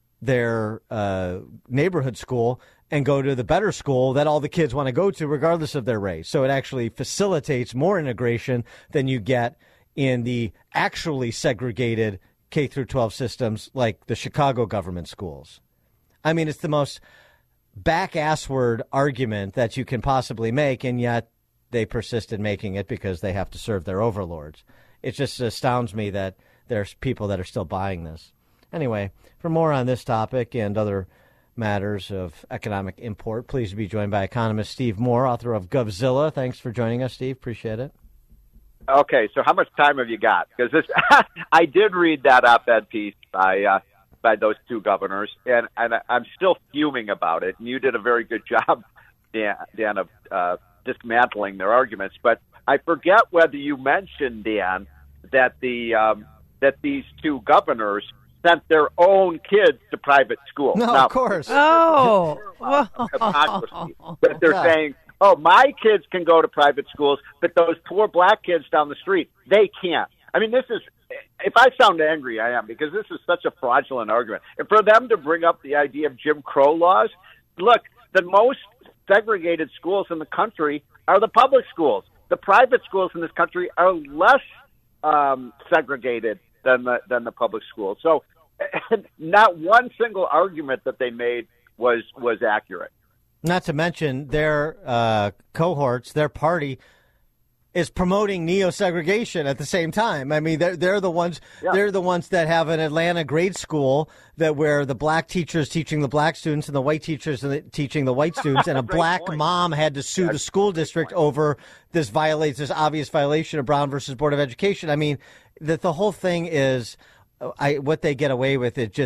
neighborhood school and go to the better school that all the kids want to go to, regardless of their race. So it actually facilitates more integration than you get in the actually segregated K through 12 systems like the Chicago government schools. I mean, it's the most back-assward argument that you can possibly make, and yet they persist in making it because they have to serve their overlords. It just astounds me that there's people that are still buying this. Anyway, for more on this topic and other matters of economic import, please be joined by economist Steve Moore, author of GovZilla. Thanks for joining us, Steve. Appreciate it. Okay, so how much time have you got? Because I did read that op-ed piece by those two governors, and I'm still fuming about it. And you did a very good job, Dan, of dismantling their arguments. But I forget whether you mentioned, Dan, that that these two governors sent their own kids to private schools. No, now, of course. Oh, hypocrisy. But they're saying, oh, my kids can go to private schools, but those poor black kids down the street, they can't. I mean, this is, if I sound angry, I am, because this is such a fraudulent argument. And for them to bring up the idea of Jim Crow laws, look, the most segregated schools in the country are the public schools. The private schools in this country are less segregated than the public schools. So not one single argument that they made was accurate. Not to mention their cohorts, their party is promoting neo-segregation at the same time. I mean, they're the ones they're the ones that have an Atlanta grade school where the black teachers teaching the black students and the white teachers teaching the white students, and a black mom had to sue the school district over this obvious violation of Brown versus Board of Education. I mean, the whole thing is what they get away with. It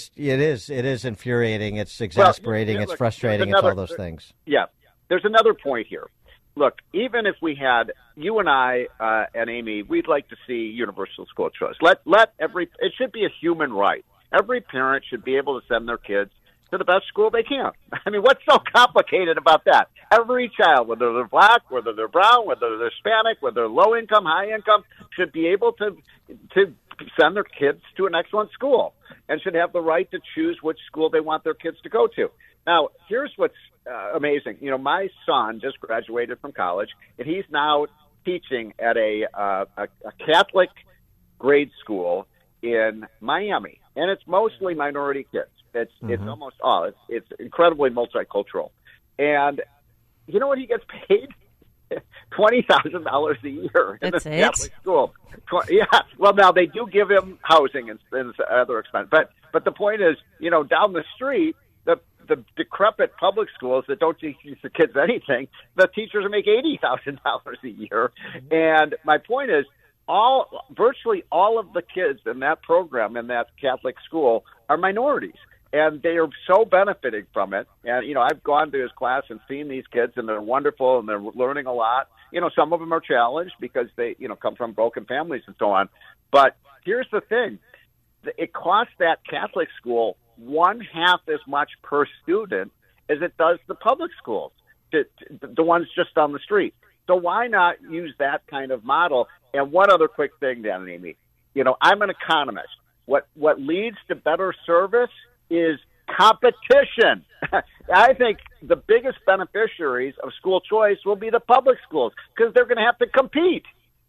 is infuriating. It's exasperating. It's frustrating. It's all those things. Yeah, there's another point here. Look, even if we had, you and I and Amy, we'd like to see universal school choice. It should be a human right. Every parent should be able to send their kids to the best school they can. I mean, what's so complicated about that? Every child, whether they're black, whether they're brown, whether they're Hispanic, whether they're low income, high income, should be able to send their kids to an excellent school and should have the right to choose which school they want their kids to go to. Now, here's what's amazing. You know, my son just graduated from college, and he's now teaching at a Catholic grade school in Miami, and it's mostly minority kids. It's almost all. It's incredibly multicultural. And you know what he gets paid? $20,000 a year in That's the it? Catholic school. Yeah. Well, now they do give him housing and other expense, but the point is, down the street, the decrepit public schools that don't teach the kids anything, the teachers make $80,000 a year. And my point is, virtually all of the kids in that program in that Catholic school are minorities, and they are so benefiting from it. And I've gone to his class and seen these kids, and they're wonderful, and they're learning a lot. Some of them are challenged because they come from broken families and so on. But here's the thing: it costs that Catholic school 1/2 as much per student as it does the public schools, the ones just on the street. So why not use that kind of model? And one other quick thing, Dan and Amy. I'm an economist. What leads to better service is competition. I think the biggest beneficiaries of school choice will be the public schools because they're going to have to compete.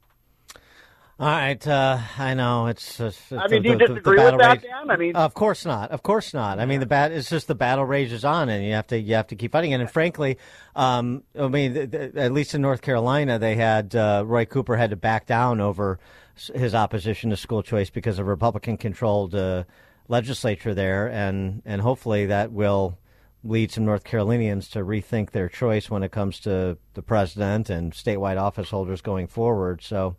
All right, I know it's. Do you disagree with that, Dan? Of course not. Of course not. I mean, it's just the battle rages on, and you have to keep fighting it. And frankly, at least in North Carolina, they had Roy Cooper had to back down over his opposition to school choice because of a Republican-controlled legislature there, and hopefully that will lead some North Carolinians to rethink their choice when it comes to the president and statewide office holders going forward. So.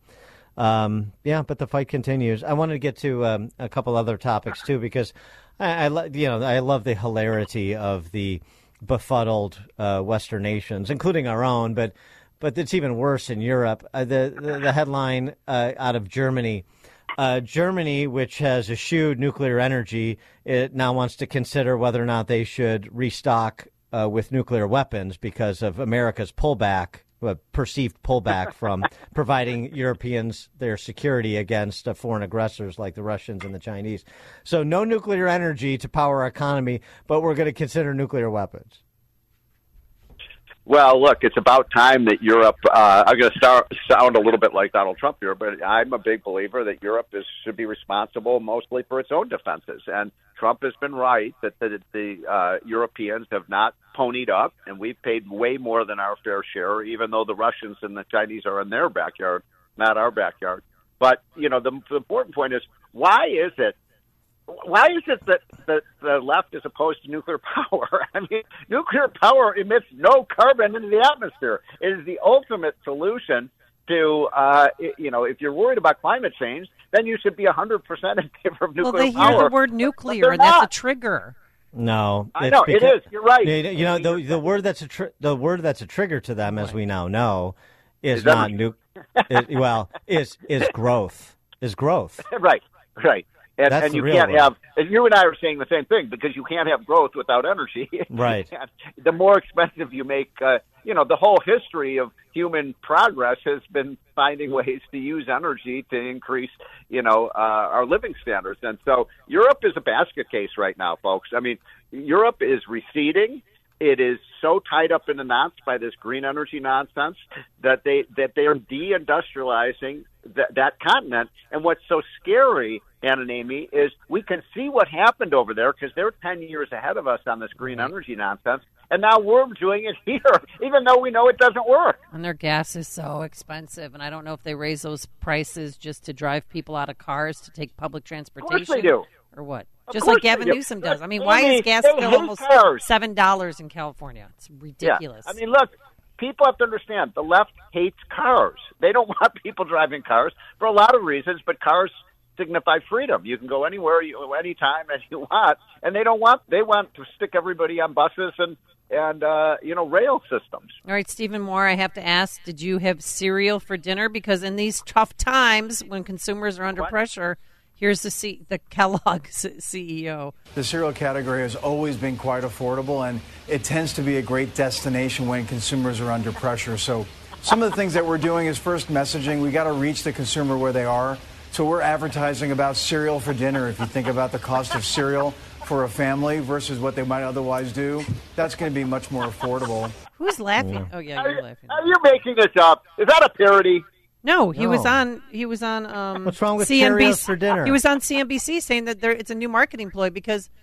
But the fight continues. I wanted to get to a couple other topics too, because I love the hilarity of the befuddled Western nations, including our own. But it's even worse in Europe. The headline out of Germany. Germany, which has eschewed nuclear energy, it now wants to consider whether or not they should restock with nuclear weapons because of America's pullback. A perceived pullback from providing Europeans their security against foreign aggressors like the Russians and the Chinese. So no nuclear energy to power our economy, but we're going to consider nuclear weapons. Well, look, it's about time that Europe, I'm going to sound a little bit like Donald Trump here, but I'm a big believer that Europe should be responsible mostly for its own defenses. And Trump has been right that the Europeans have not ponied up, and we've paid way more than our fair share, even though the Russians and the Chinese are in their backyard, not our backyard. But, the important point is, why is it that the left is opposed to nuclear power? I mean, nuclear power emits no carbon into the atmosphere. It is the ultimate solution to, if you're worried about climate change, then you should be 100% in favor of nuclear power. Well, they hear the word nuclear, and that's a trigger. No, I know it is. You're right. The word that's a trigger to them, as we now know, is not is growth. Is growth. Right. And you can't have, and you and I are saying the same thing, because you can't have growth without energy. Right. The more expensive you make, the whole history of human progress has been finding ways to use energy to increase, our living standards. And so Europe is a basket case right now, folks. I mean, Europe is receding. It is so tied up in the knots by this green energy nonsense that they are deindustrializing that continent. And what's so scary, Ann and Amy, is we can see what happened over there because they're 10 years ahead of us on this green energy nonsense. And now we're doing it here, even though we know it doesn't work. And their gas is so expensive. And I don't know if they raise those prices just to drive people out of cars to take public transportation. Of course they do. Or what? Just like Gavin Newsom does. I mean, why is gas still almost $7 in California? It's ridiculous. Yeah. I mean, look, people have to understand the left hates cars. They don't want people driving cars for a lot of reasons, but cars signify freedom. You can go anywhere, anytime, as you want, and they want to stick everybody on buses and rail systems. All right, Stephen Moore, I have to ask, did you have cereal for dinner? Because in these tough times when consumers are under pressure, here's the Kellogg CEO. The cereal category has always been quite affordable, and it tends to be a great destination when consumers are under pressure. So some of the things that we're doing is first messaging. We got to reach the consumer where they are. So we're advertising about cereal for dinner. If you think about the cost of cereal for a family versus what they might otherwise do, that's going to be much more affordable. Who's laughing? Yeah. Oh, yeah, you're laughing. Are you making this up? Is that a parody? No, he was on. What's wrong with CNBC cereal for dinner? He was on CNBC saying that it's a new marketing ploy because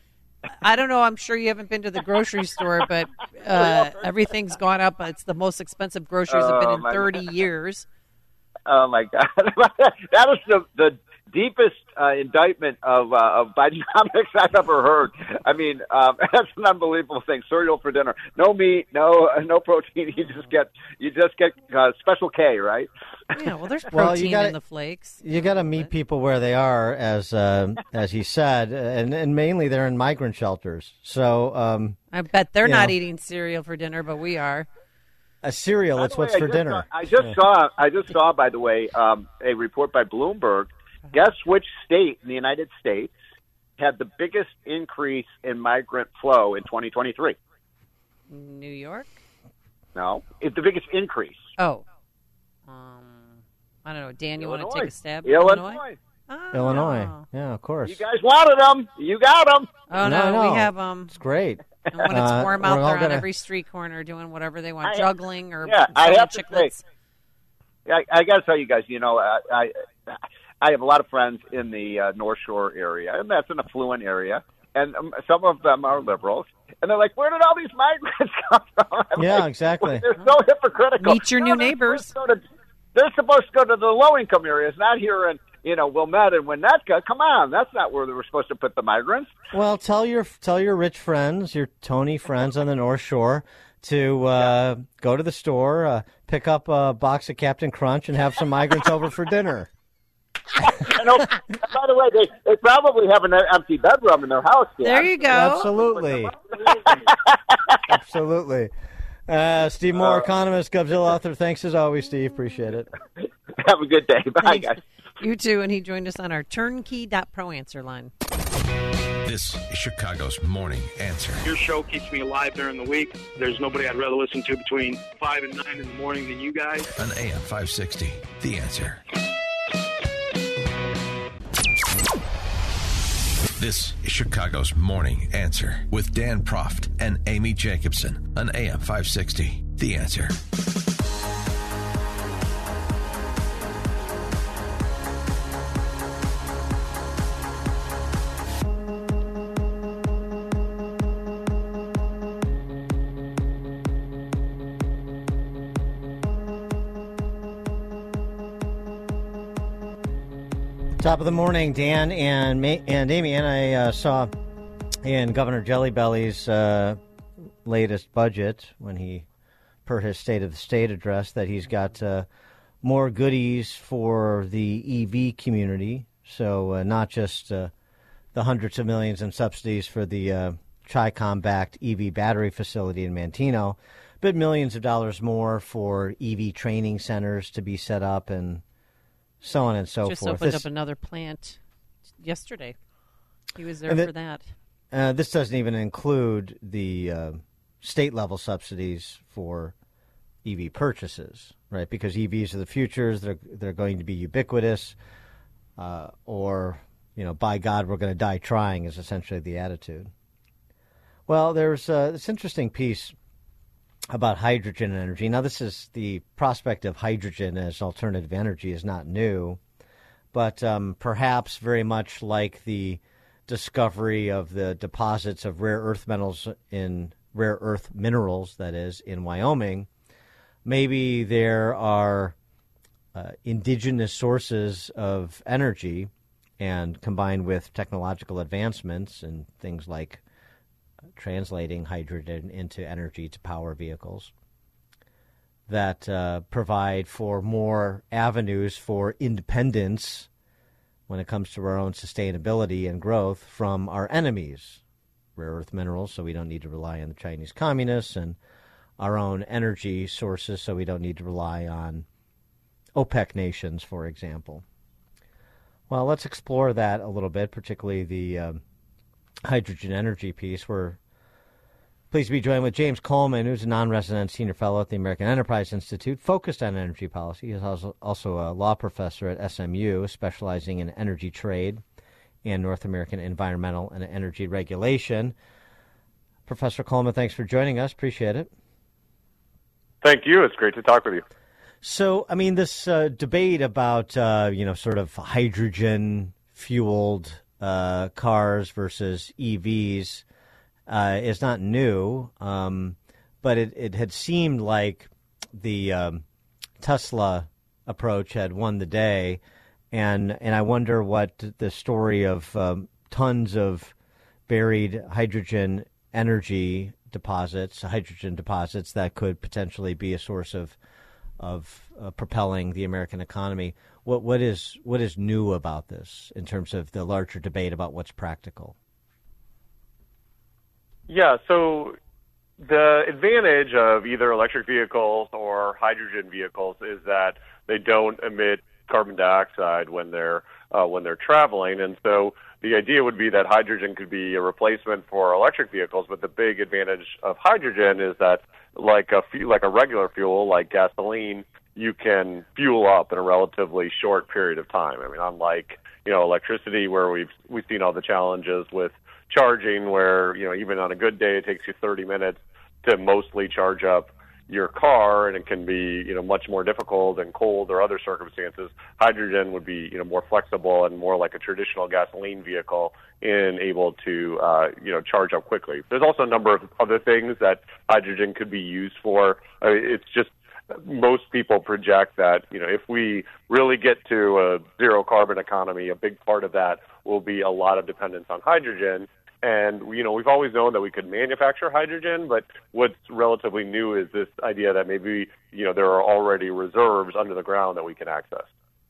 I don't know. I'm sure you haven't been to the grocery store, but everything's gone up. It's the most expensive groceries have been in 30 years. Oh my God, that is the deepest indictment of Bidenomics I've ever heard. I mean, that's an unbelievable thing. Cereal for dinner, no meat, no protein. You just get Special K, right? Yeah, well, there's protein in the flakes. You got to meet people where they are, as he said, and mainly they're in migrant shelters. So I bet they're not eating cereal for dinner, but we are. A cereal, it's what's for dinner. I just saw, by the way, a report by Bloomberg. Guess which state in the United States had the biggest increase in migrant flow in 2023? New York? No, it's the biggest increase. Oh. I don't know. Dan, you want to take a stab? Illinois. Illinois. Yeah, of course. You guys wanted them. You got them. Oh, no, we have them. It's great. And when it's warm out, they're on every street corner doing whatever they want, juggling or I have chiclets. To say, I got to tell you guys, I have a lot of friends in the North Shore area, and that's an affluent area, and some of them are liberals, and they're like, where did all these migrants come from? Yeah, exactly. They're so hypocritical. Meet your new neighbors. They're supposed to go to the low-income areas, not here in Wilmette and Winnetka. Come on, that's not where they were supposed to put the migrants. Well, tell your rich friends, your Tony friends on the North Shore, to go to the store, pick up a box of Captain Crunch, and have some migrants over for dinner. By the way, they probably have an empty bedroom in their house. Yeah. There you go. Absolutely. Absolutely. Steve Moore, economist, Gubzilla author. Thanks as always, Steve. Appreciate it. Have a good day. Bye, Thanks. guys. You too, and he joined us on our turnkey.pro answer line. This is Chicago's Morning Answer. Your show keeps me alive during the week. There's nobody I'd rather listen to between 5 and 9 in the morning than you guys. On AM 560, The Answer. This is Chicago's Morning Answer with Dan Proft and Amy Jacobson on AM 560, The Answer. Top of the morning, Dan and Amy, and I saw in Governor Jelly Belly's latest budget, when he, per his State of the State address, that he's got more goodies for the EV community. So not just the hundreds of millions in subsidies for the Chi-Com-backed EV battery facility in Manteno, but millions of dollars more for EV training centers to be set up and so on and so Just forth. Just opened up another plant yesterday. He was there for that. This doesn't even include the state-level subsidies for EV purchases, right? Because EVs are the futures. They're going to be ubiquitous, or, by God, we're going to die trying is essentially the attitude. Well, there's this interesting piece about hydrogen energy. Now, this is the prospect of hydrogen as alternative energy is not new, but perhaps very much like the discovery of the deposits of rare earth minerals, that is, in Wyoming, maybe there are indigenous sources of energy, and combined with technological advancements and things like translating hydrogen into energy to power vehicles, that provide for more avenues for independence when it comes to our own sustainability and growth from our enemies, rare earth minerals, so we don't need to rely on the Chinese communists, and our own energy sources, so we don't need to rely on OPEC nations, for example. Well, let's explore that a little bit, particularly the hydrogen energy piece. We're pleased to be joined with James Coleman, who's a non-resident senior fellow at the American Enterprise Institute, focused on energy policy. He's also a law professor at SMU, specializing in energy trade and North American environmental and energy regulation. Professor Coleman, thanks for joining us. Appreciate it. Thank you. It's great to talk with you. So, I mean, this debate about, sort of hydrogen-fueled cars versus EVs, is not new, but it had seemed like the Tesla approach had won the day, and I wonder what the story of tons of buried hydrogen energy deposits, hydrogen deposits that could potentially be a source of propelling the American economy. What is new about this in terms of the larger debate about what's practical? Yeah, so the advantage of either electric vehicles or hydrogen vehicles is that they don't emit carbon dioxide when they're traveling, and so the idea would be that hydrogen could be a replacement for electric vehicles. But the big advantage of hydrogen is that, like a regular fuel, like gasoline, you can fuel up in a relatively short period of time. I mean, unlike electricity, where we've seen all the challenges with charging, where even on a good day it takes you 30 minutes to mostly charge up your car, and it can be much more difficult in cold or other circumstances. Hydrogen would be more flexible and more like a traditional gasoline vehicle, and able to charge up quickly. There's also a number of other things that hydrogen could be used for. It's just most people project that if we really get to a zero carbon economy, a big part of that will be a lot of dependence on hydrogen. And, we've always known that we could manufacture hydrogen, but what's relatively new is this idea that maybe, there are already reserves under the ground that we can access.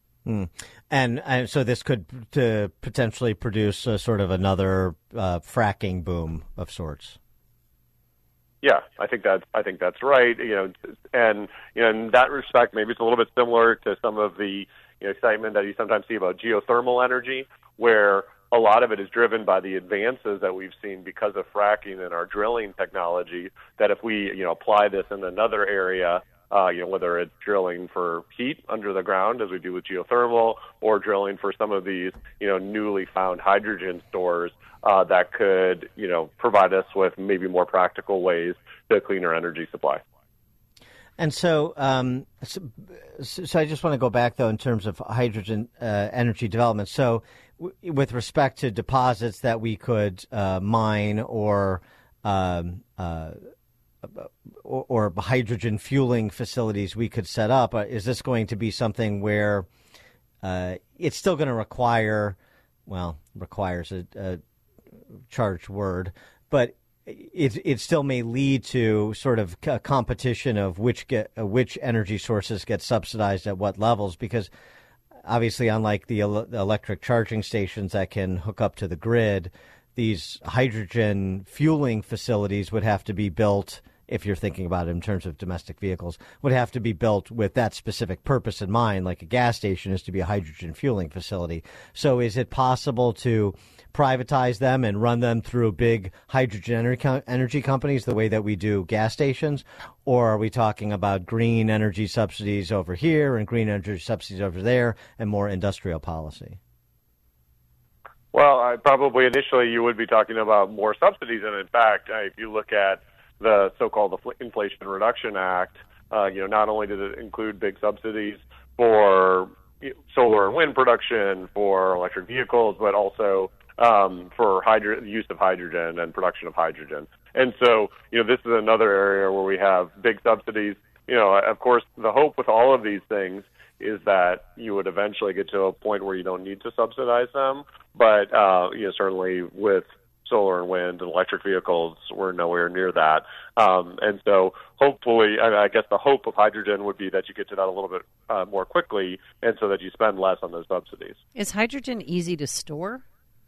And so this could potentially produce a sort of another fracking boom of sorts. Yeah, I think that's right. And in that respect, maybe it's a little bit similar to some of the excitement that you sometimes see about geothermal energy, where a lot of it is driven by the advances that we've seen because of fracking and our drilling technology, that if we, apply this in another area, whether it's drilling for heat under the ground, as we do with geothermal, or drilling for some of these, newly found hydrogen stores, that could, provide us with maybe more practical ways to cleaner energy supply. And so I just want to go back, though, in terms of hydrogen energy development. So with respect to deposits that we could mine or hydrogen fueling facilities we could set up, is this going to be something where it's still going to requires a charged word, but it still may lead to sort of a competition of which energy sources get subsidized at what levels, because obviously, unlike the electric charging stations that can hook up to the grid, these hydrogen fueling facilities would have to be built, if you're thinking about it in terms of domestic vehicles, would have to be built with that specific purpose in mind, like a gas station is to be a hydrogen fueling facility. So is it possible to privatize them and run them through big hydrogen energy companies the way that we do gas stations? Or are we talking about green energy subsidies over here and green energy subsidies over there and more industrial policy? Well, probably initially you would be talking about more subsidies. And in fact, if you look at the so-called Inflation Reduction Act, not only did it include big subsidies for solar and wind production, for electric vehicles, but also for use of hydrogen and production of hydrogen. And so, this is another area where we have big subsidies. Of course, the hope with all of these things is that you would eventually get to a point where you don't need to subsidize them. But, certainly with solar and wind and electric vehicles, we're nowhere near that. And so hopefully, I guess the hope of hydrogen would be that you get to that a little bit more quickly, and so that you spend less on those subsidies. Is hydrogen easy to store?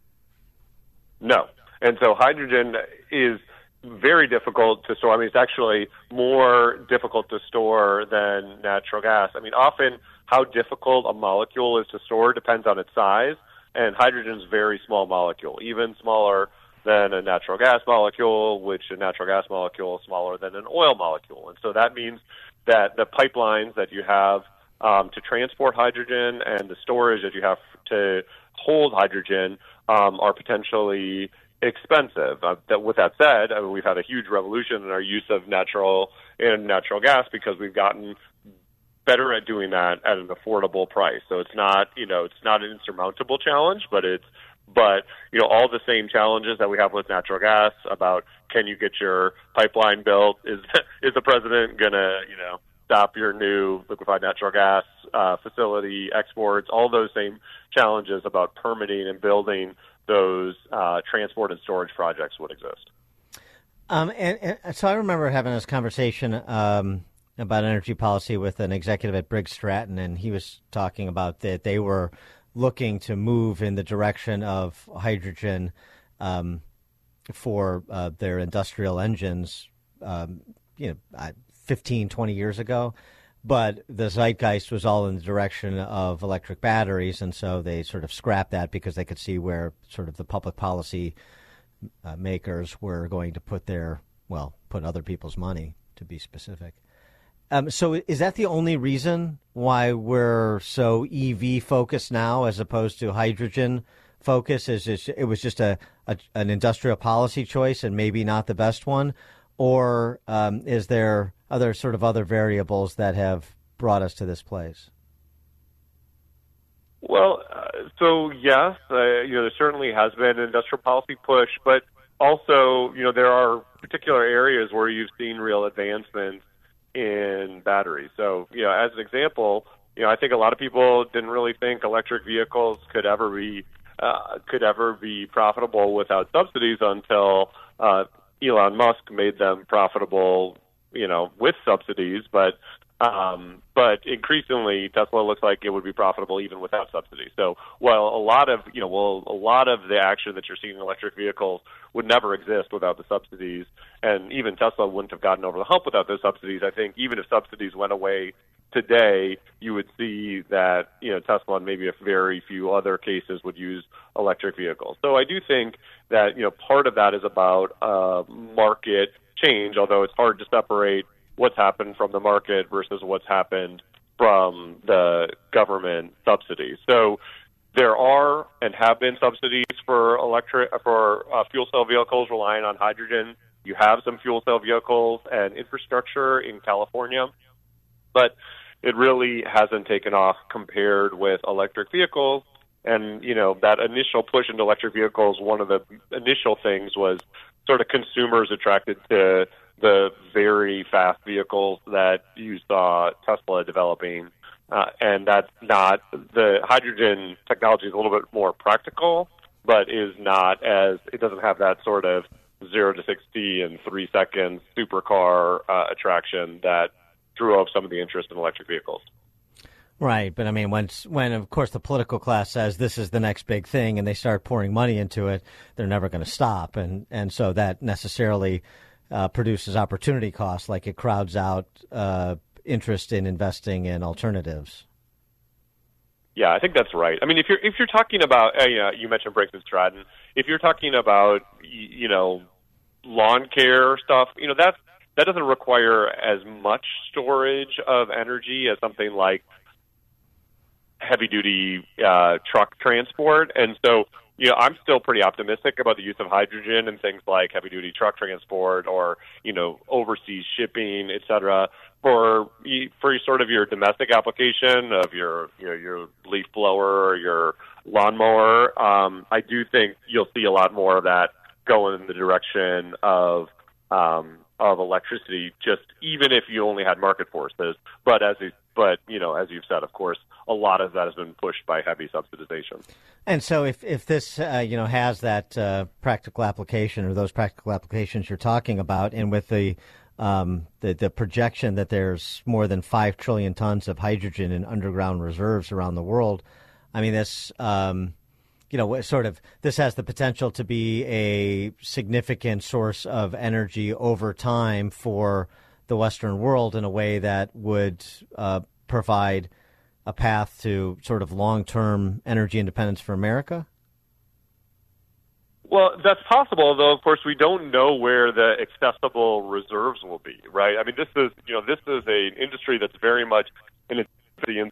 No. And so hydrogen is very difficult to store. I mean, it's actually more difficult to store than natural gas. I mean, often how difficult a molecule is to store depends on its size, and hydrogen is a very small molecule, even smaller than a natural gas molecule, which a natural gas molecule is smaller than an oil molecule. And so that means that the pipelines that you have to transport hydrogen and the storage that you have to hold hydrogen are potentially expensive. With that said, we've had a huge revolution in our use of natural gas because we've gotten better at doing that at an affordable price. So it's not, it's not an insurmountable challenge, but it's But, all the same challenges that we have with natural gas about can you get your pipeline built? Is the president going to, stop your new liquefied natural gas facility exports? All those same challenges about permitting and building those transport and storage projects would exist. And so I remember having this conversation about energy policy with an executive at Briggs Stratton, and he was talking about that they were looking to move in the direction of hydrogen for their industrial engines, 15, 20 years ago. But the zeitgeist was all in the direction of electric batteries, and so they sort of scrapped that because they could see where sort of the public policy makers were going to put other people's money, to be specific. So is that the only reason why we're so EV focused now as opposed to hydrogen focused? It was just an industrial policy choice and maybe not the best one? Or is there other variables that have brought us to this place? Well, so yes, there certainly has been an industrial policy push, but also, there are particular areas where you've seen real advancements in batteries. So, as an example, I think a lot of people didn't really think electric vehicles could ever be profitable without subsidies until Elon Musk made them profitable, with subsidies. But increasingly, Tesla looks like it would be profitable even without subsidies. So while a lot of the action that you're seeing in electric vehicles would never exist without the subsidies, and even Tesla wouldn't have gotten over the hump without those subsidies, I think even if subsidies went away today, you would see that, Tesla and maybe a very few other cases would use electric vehicles. So I do think that, part of that is about market change, although it's hard to separate what's happened from the market versus what's happened from the government subsidies. So there are and have been subsidies for fuel cell vehicles relying on hydrogen. You have some fuel cell vehicles and infrastructure in California, but it really hasn't taken off compared with electric vehicles. And, that initial push into electric vehicles, one of the initial things was sort of consumers attracted to the very fast vehicles that you saw Tesla developing. And that's not, the hydrogen technology is a little bit more practical, but it doesn't have that sort of 0 to 60 in 3 seconds supercar attraction that drew up some of the interest in electric vehicles. Right, but I mean, when of course the political class says this is the next big thing and they start pouring money into it, they're never going to stop, and so that necessarily produces opportunity costs, like it crowds out interest in investing in alternatives. Yeah, I think that's right. I mean, if you're talking about, you mentioned Briggs and Stratton. If you're talking about, lawn care stuff, that doesn't require as much storage of energy as something like heavy-duty truck transport. And so, I'm still pretty optimistic about the use of hydrogen in things like heavy-duty truck transport or, overseas shipping, et cetera, for sort of your domestic application of your leaf blower or your lawnmower. I do think you'll see a lot more of that going in the direction of electricity, just even if you only had market forces. But as you've said, of course, a lot of that has been pushed by heavy subsidization. And so if this has that practical application or those practical applications you're talking about, and with the projection that there's more than 5 trillion tons of hydrogen in underground reserves around the world, I mean, this this has the potential to be a significant source of energy over time for the Western world in a way that would provide a path to sort of long-term energy independence for America? Well, that's possible, though. Of course, we don't know where the accessible reserves will be, right? I mean, this is an industry that's very much in its infancy.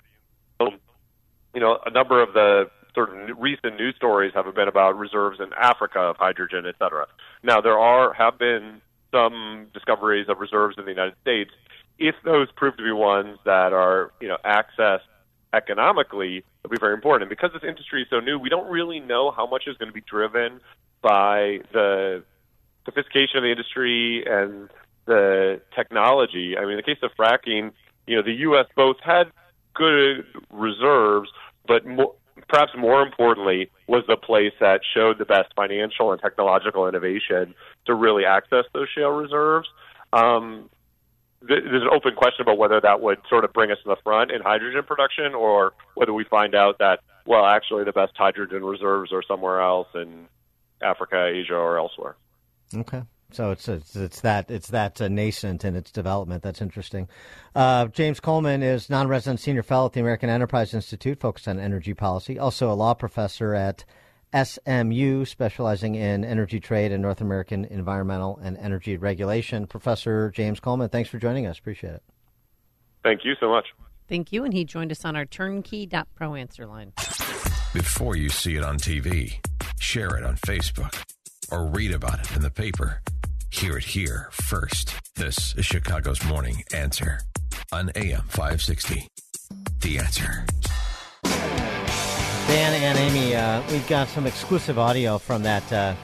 A number of the sort of recent news stories have been about reserves in Africa of hydrogen, et cetera. Now, there have been some discoveries of reserves in the United States. If those prove to be ones that are, accessed economically, it'll be very important. And because this industry is so new, we don't really know how much is going to be driven by the sophistication of the industry and the technology. I mean, in the case of fracking, the U.S. both had good reserves, but perhaps more importantly was the place that showed the best financial and technological innovation to really access those shale reserves. There's an open question about whether that would sort of bring us to the front in hydrogen production, or whether we find out that, well, actually the best hydrogen reserves are somewhere else in Africa, Asia, or elsewhere. Okay. So it's that nascent in its development. That's interesting. James Coleman is non-resident senior fellow at the American Enterprise Institute, focused on energy policy. Also a law professor at SMU, specializing in energy trade and North American environmental and energy regulation. Professor James Coleman, thanks for joining us. Appreciate it. Thank you so much. Thank you. And he joined us on our turnkey.pro answer line. Before you see it on TV, share it on Facebook, or read about it in the paper. Hear it here first. This is Chicago's Morning Answer on AM 560. The Answer. Dan and Amy, we've got some exclusive audio from that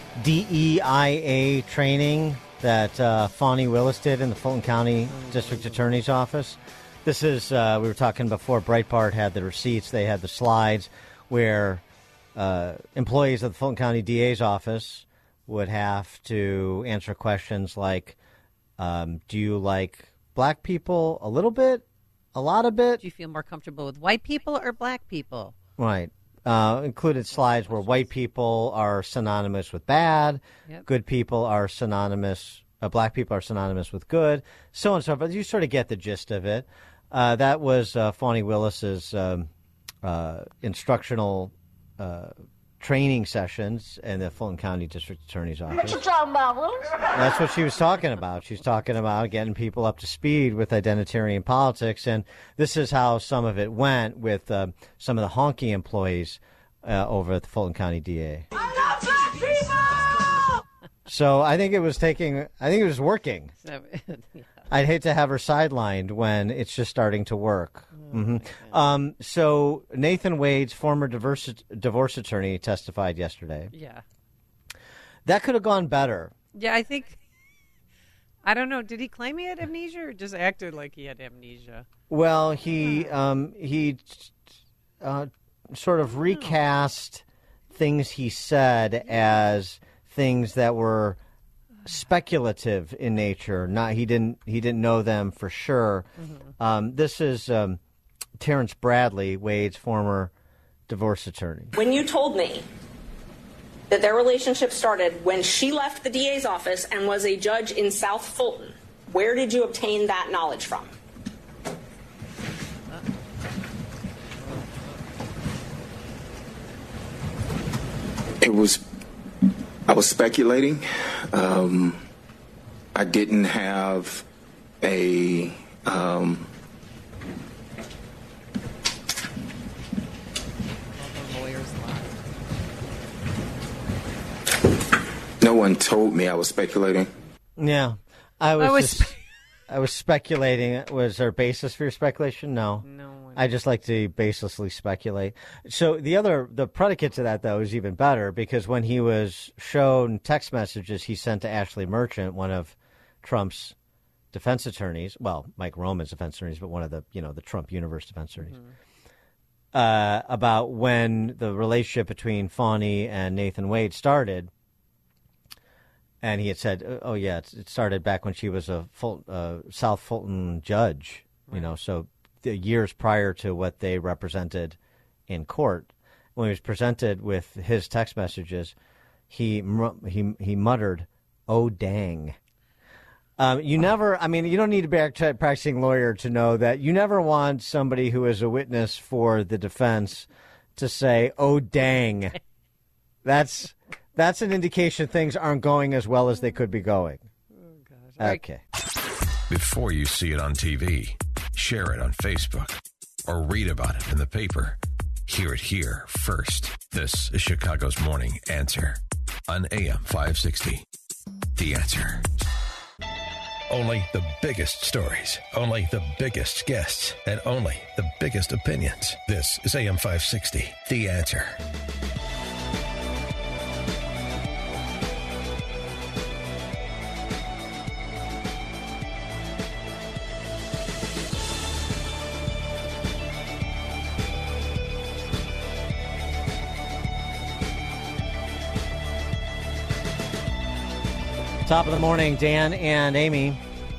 DEIA training that Fani Willis did in the Fulton County District Attorney's Office. This is, we were talking before, Breitbart had the receipts. They had the slides where employees of the Fulton County DA's office would have to answer questions like, do you like black people a little bit, a lot of bit? Do you feel more comfortable with white people or black people? Right. Included slides where white people are synonymous with bad, good people are synonymous, black people are synonymous with good, so on and so forth. You sort of get the gist of it. That was Fani Willis's instructional training sessions in the Fulton County District Attorney's Office. What you talking about, Willis? That's what she was talking about. She's talking about getting people up to speed with identitarian politics, and this is how some of it went with some of the honky employees over at the Fulton County DA. I love black people! So I think it was working. I'd hate to have her sidelined when it's just starting to work. So Nathan Wade's former divorce attorney testified yesterday. Yeah. That could have gone better. Yeah, I don't know. Did he claim he had amnesia or just acted like he had amnesia? Well, he sort of recast things he said as things that were speculative in nature. He didn't know them for sure. This is Terrence Bradley, Wade's former divorce attorney. When you told me that their relationship started when she left the DA's office and was a judge in South Fulton, where did you obtain that knowledge from? I was speculating. I didn't have a no one told me I was speculating. Yeah, I was speculating. Was there a basis for your speculation? No. I just like to baselessly speculate. So the predicate to that, though, is even better, because when he was shown text messages he sent to Ashley Merchant, one of Trump's defense attorneys, well, Mike Roman's defense attorneys, but one of the Trump universe defense attorneys, about when the relationship between Fani and Nathan Wade started. And he had said, oh, yeah, it started back when she was a South Fulton judge, so the years prior to what they represented in court. When he was presented with his text messages, he muttered, "Oh, dang." You don't need to be a practicing lawyer to know that you never want somebody who is a witness for the defense to say, "Oh, dang." That's an indication things aren't going as well as they could be going. Oh, gosh. Okay. Before you see it on TV, share it on Facebook, or read about it in the paper. Hear it here first. This is Chicago's Morning Answer on AM 560. The Answer. Only the biggest stories, only the biggest guests, and only the biggest opinions. This is AM 560, The Answer. Top of the morning, Dan and Amy.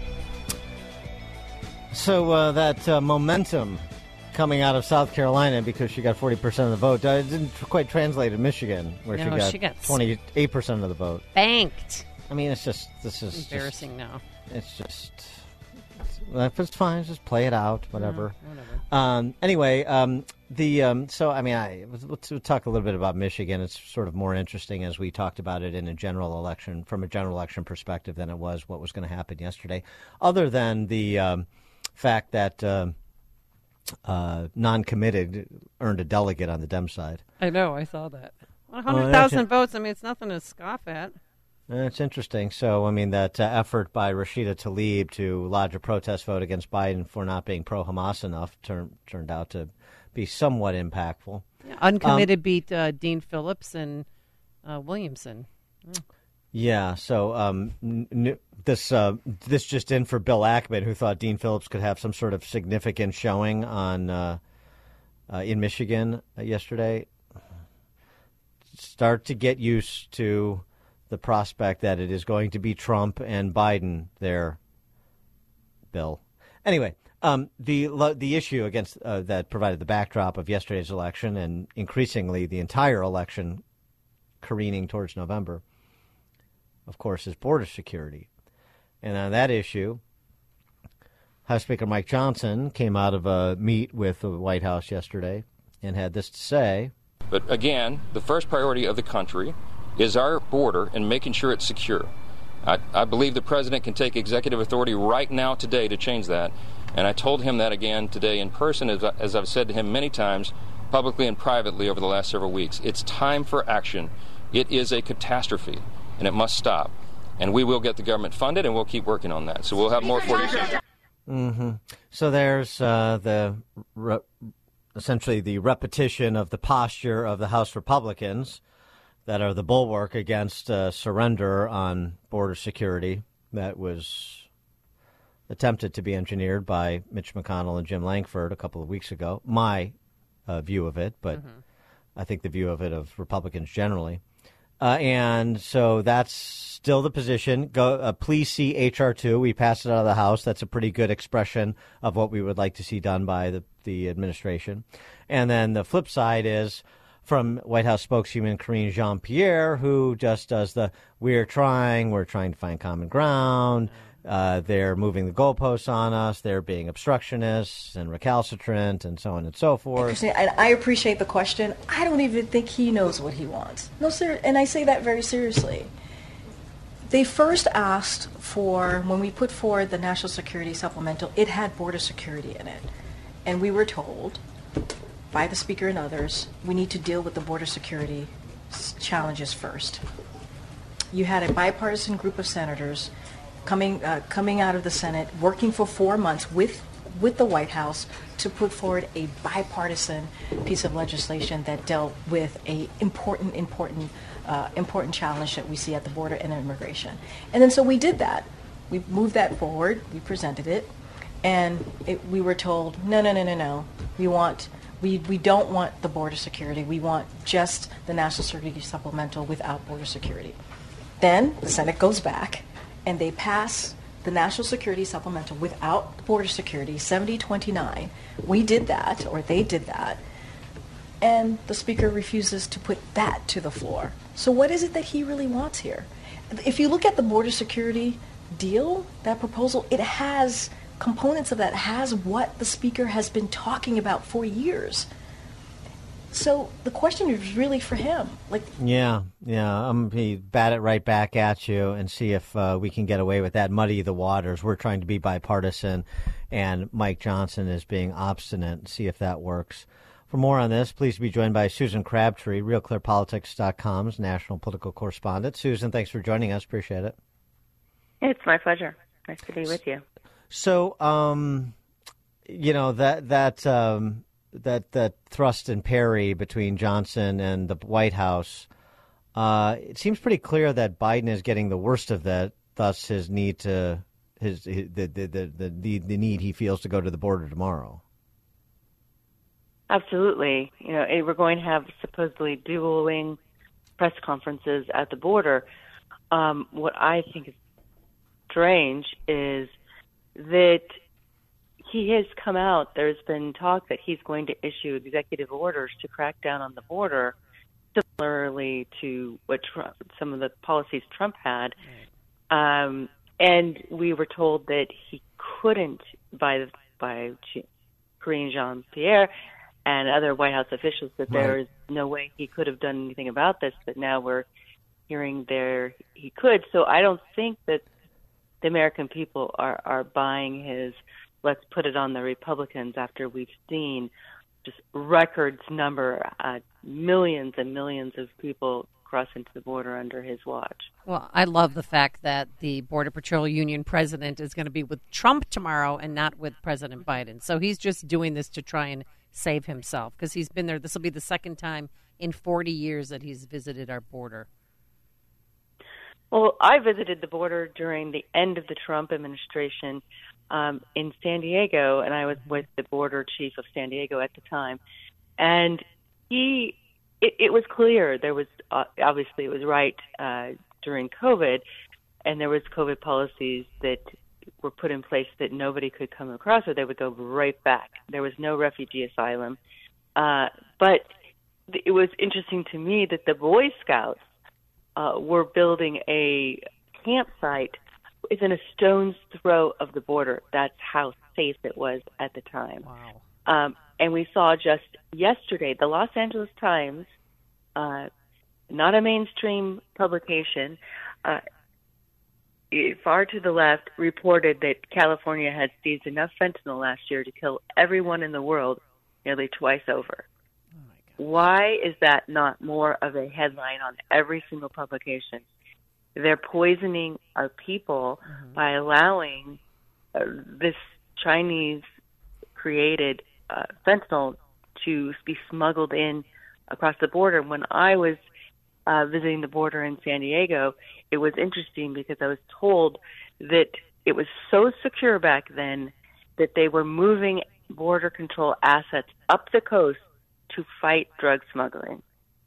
So that momentum coming out of South Carolina, because she got 40% of the vote, didn't quite translate in Michigan, where she got 28% of the vote. Banked. I mean, this is embarrassing now. It's just, it's fine. Just play it out, whatever. Whatever. Anyway, so I mean, we'll talk a little bit about Michigan. It's sort of more interesting as we talked about it in a general election, from a general election perspective, than it was what was going to happen yesterday. Other than the fact that non-committed earned a delegate on the Dem side. I know, I saw that. 100,000 votes. I mean, it's nothing to scoff at. It's interesting. So, I mean, that effort by Rashida Tlaib to lodge a protest vote against Biden for not being pro-Hamas enough turned out to be somewhat impactful. Yeah, uncommitted beat Dean Phillips and Williamson. Yeah, so this just in for Bill Ackman, who thought Dean Phillips could have some sort of significant showing on in Michigan yesterday. Start to get used to the prospect that it is going to be Trump and Biden there, Bill. Anyway, the issue against that provided the backdrop of yesterday's election, and increasingly the entire election careening towards November, of course, is border security. And on that issue, House Speaker Mike Johnson came out of a meet with the White House yesterday and had this to say. But again, the first priority of the country is our border and making sure it's secure. I believe the president can take executive authority right now today to change that. And I told him that again today in person, as I've said to him many times, publicly and privately over the last several weeks. It's time for action. It is a catastrophe, and it must stop. And we will get the government funded, and we'll keep working on that. So we'll have more for you soon. Mm-hmm. So there's essentially the repetition of the posture of the House Republicans that are the bulwark against surrender on border security that was attempted to be engineered by Mitch McConnell and Jim Langford a couple of weeks ago. My view of it, but I think the view of it of Republicans generally. And so that's still the position. Please see H.R. 2. We passed it out of the House. That's a pretty good expression of what we would like to see done by the administration. And then the flip side is from White House spokeswoman Karine Jean-Pierre, who just does we're trying to find common ground. They're moving the goalposts on us. They're being obstructionists and recalcitrant and so on and so forth. I appreciate the question. I don't even think he knows what he wants. No, sir, and I say that very seriously. They first asked for, when we put forward the National Security Supplemental, it had border security in it. And we were told by the Speaker and others, we need to deal with the border security challenges first. You had a bipartisan group of senators coming out of the Senate, working for 4 months with the White House to put forward a bipartisan piece of legislation that dealt with a important challenge that we see at the border and immigration. And then so we did that. We moved that forward. We presented it, and we were told, no. We don't want the border security. We want just the National Security Supplemental without border security. Then the Senate goes back, and they pass the National Security Supplemental without border security, 70-29. We did that, or they did that, and the Speaker refuses to put that to the floor. So what is it that he really wants here? If you look at the border security deal, that proposal, it has components of that, has what the Speaker has been talking about for years. So the question is really for him. Yeah. He bat it right back at you and see if we can get away with that. Muddy the waters. We're trying to be bipartisan, and Mike Johnson is being obstinate. See if that works. For more on this, please be joined by Susan Crabtree, RealClearPolitics.com's national political correspondent. Susan, thanks for joining us. Appreciate it. It's my pleasure. Nice to be with you. So, that thrust and parry between Johnson and the White House, it seems pretty clear that Biden is getting the worst of that. Thus, his need the need he feels to go to the border tomorrow. Absolutely. We're going to have supposedly dueling press conferences at the border. What I think is strange is that he has come out. There's been talk that he's going to issue executive orders to crack down on the border, similarly to what some of the policies Trump had. And we were told that he couldn't, by Karine Jean-Pierre and other White House officials, that there is no way he could have done anything about this. But now we're hearing he could. So I don't think that the American people are buying his let's put it on the Republicans after we've seen just records number, millions and millions of people cross into the border under his watch. Well, I love the fact that the Border Patrol Union president is going to be with Trump tomorrow and not with President Biden. So he's just doing this to try and save himself because he's been there. This will be the second time in 40 years that he's visited our border. Well, I visited the border during the end of the Trump administration in San Diego, and I was with the border chief of San Diego at the time. And it was clear there was, obviously it was right during COVID, and there was COVID policies that were put in place that nobody could come across or they would go right back. There was no refugee asylum. But it was interesting to me that the Boy Scouts were building a campsite within a stone's throw of the border. That's how safe it was at the time. Wow. And we saw just yesterday, the Los Angeles Times, not a mainstream publication, far to the left, reported that California had seized enough fentanyl last year to kill everyone in the world nearly twice over. Why is that not more of a headline on every single publication? They're poisoning our people by allowing this Chinese-created fentanyl to be smuggled in across the border. When I was visiting the border in San Diego, it was interesting because I was told that it was so secure back then that they were moving border control assets up the coast to fight drug smuggling.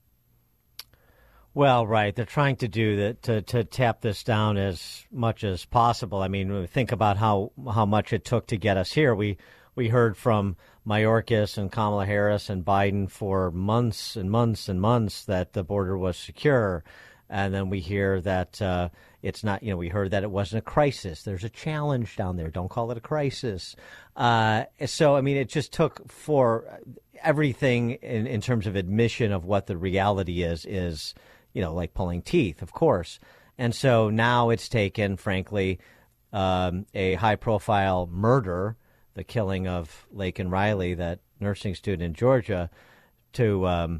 Well, right. They're trying to do that to tap this down as much as possible. I mean, think about how much it took to get us here. We heard from Mayorkas and Kamala Harris and Biden for months and months and months that the border was secure. And then we hear that it's not, we heard that it wasn't a crisis. There's a challenge down there. Don't call it a crisis. So, I mean, it just took for everything in terms of admission of what the reality is, like pulling teeth, of course. And so now it's taken, frankly, a high-profile murder, the killing of Laken Riley, that nursing student in Georgia, to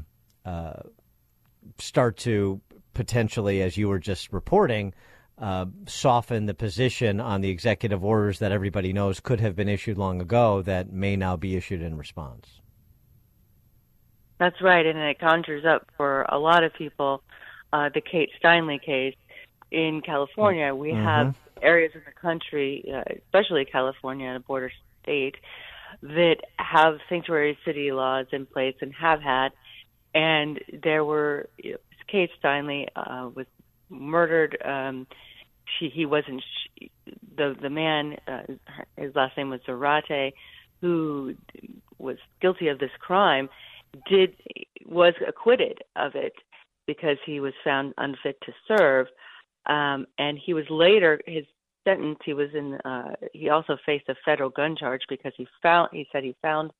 start to potentially, as you were just reporting, soften the position on the executive orders that everybody knows could have been issued long ago that may now be issued in response. That's right, and it conjures up for a lot of people the Kate Steinle case in California. We have areas in the country, especially California, a border state, that have sanctuary city laws in place and have had. And there were, Kate Steinle was murdered. He wasn't, the man, his last name was Zarate, who was guilty of this crime, was acquitted of it because he was found unfit to serve. And he was later, his sentence, he also faced a federal gun charge because he said he found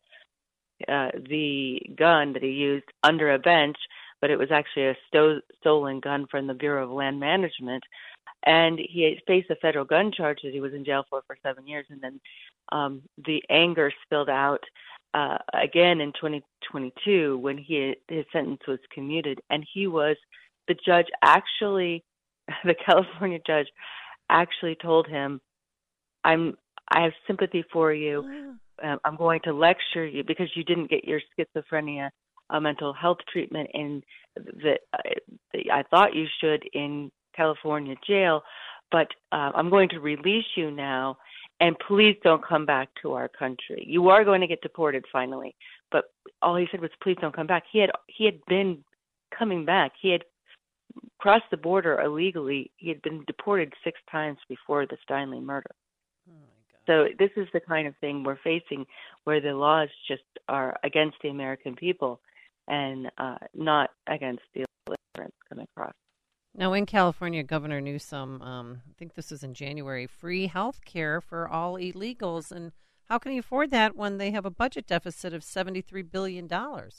the gun that he used under a bench, but it was actually a stolen gun from the Bureau of Land Management. And he faced a federal gun charge that he was in jail for 7 years. And then the anger spilled out again in 2022 when his sentence was commuted. And the California judge actually told him I have sympathy for you. I'm going to lecture you because you didn't get your schizophrenia mental health treatment in that I thought you should in California jail, but I'm going to release you now, and please don't come back to our country. You are going to get deported finally, but all he said was, please don't come back. He had been coming back. He had crossed the border illegally. He had been deported 6 times before the Steinle murder. So this is the kind of thing we're facing, where the laws just are against the American people and not against the immigrants coming across. Now, in California, Governor Newsom, I think this was in January, free health care for all illegals. And how can he afford that when they have a budget deficit of $73 billion?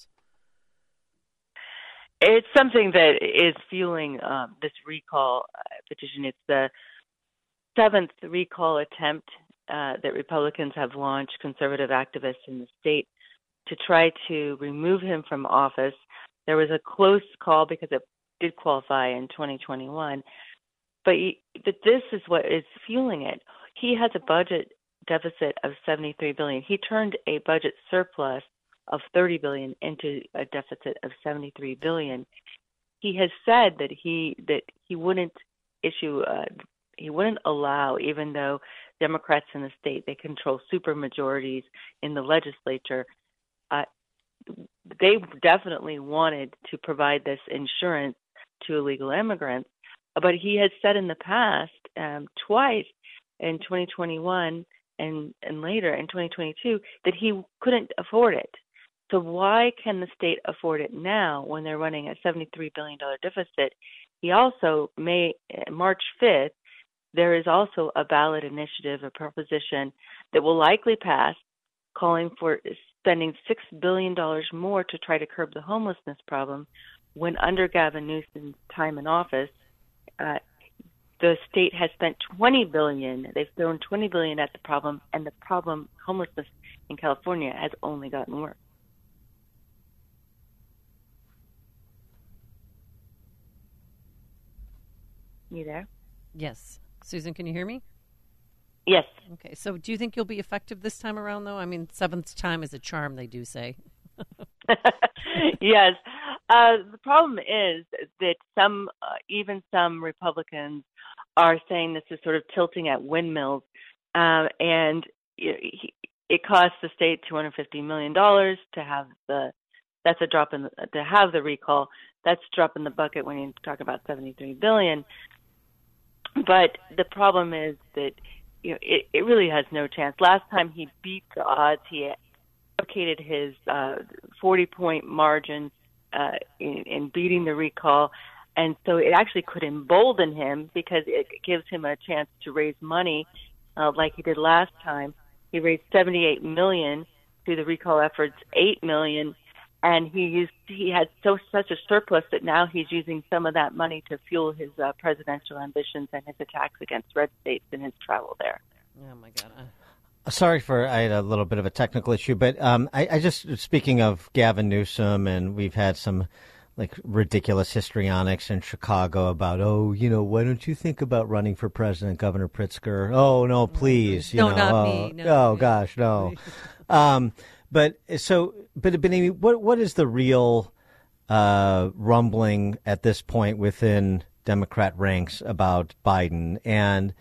It's something that is fueling this recall petition. It's the 7th recall attempt that Republicans have launched, conservative activists in the state, to try to remove him from office. There was a close call because it did qualify in 2021, but this is what is fueling it. He has a budget deficit of $73 billion. He turned a budget surplus of $30 billion into a deficit of $73 billion. He has said that he wouldn't issue he wouldn't allow, even though Democrats in the state, they control supermajorities in the legislature, they definitely wanted to provide this insurance to illegal immigrants. But he has said in the past, twice in 2021 and later in 2022, that he couldn't afford it. So why can the state afford it now when they're running a $73 billion deficit? He also, March 5th, there is also a ballot initiative, a proposition that will likely pass, calling for spending $6 billion more to try to curb the homelessness problem, when under Gavin Newsom's time in office, the state has spent $20 billion. They've thrown $20 billion at the problem, and the problem, homelessness in California, has only gotten worse. You there? Yes. Susan, can you hear me? Yes. Okay. So do you think you'll be effective this time around, though? I mean, 7th time is a charm, they do say. Yes. The problem is that even some Republicans are saying this is sort of tilting at windmills, and it costs the state $250 million to have that's a drop to have the recall. That's a drop in the bucket when you talk about $73 billion. But the problem is that it really has no chance. Last time he beat the odds, he advocated his 40-point margin in beating the recall, and so it actually could embolden him because it gives him a chance to raise money like he did last time. He raised $78 million through the recall efforts, $8 million. And he had such a surplus that now he's using some of that money to fuel his presidential ambitions and his attacks against red states in his travel there. Oh, my God. Sorry I had a little bit of a technical issue, but I just, speaking of Gavin Newsom, and we've had some ridiculous histrionics in Chicago about, why don't you think about running for president, Governor Pritzker? Oh, no, please. Not me. No, gosh, no. But Amy, what is the real rumbling at this point within Democrat ranks about Biden and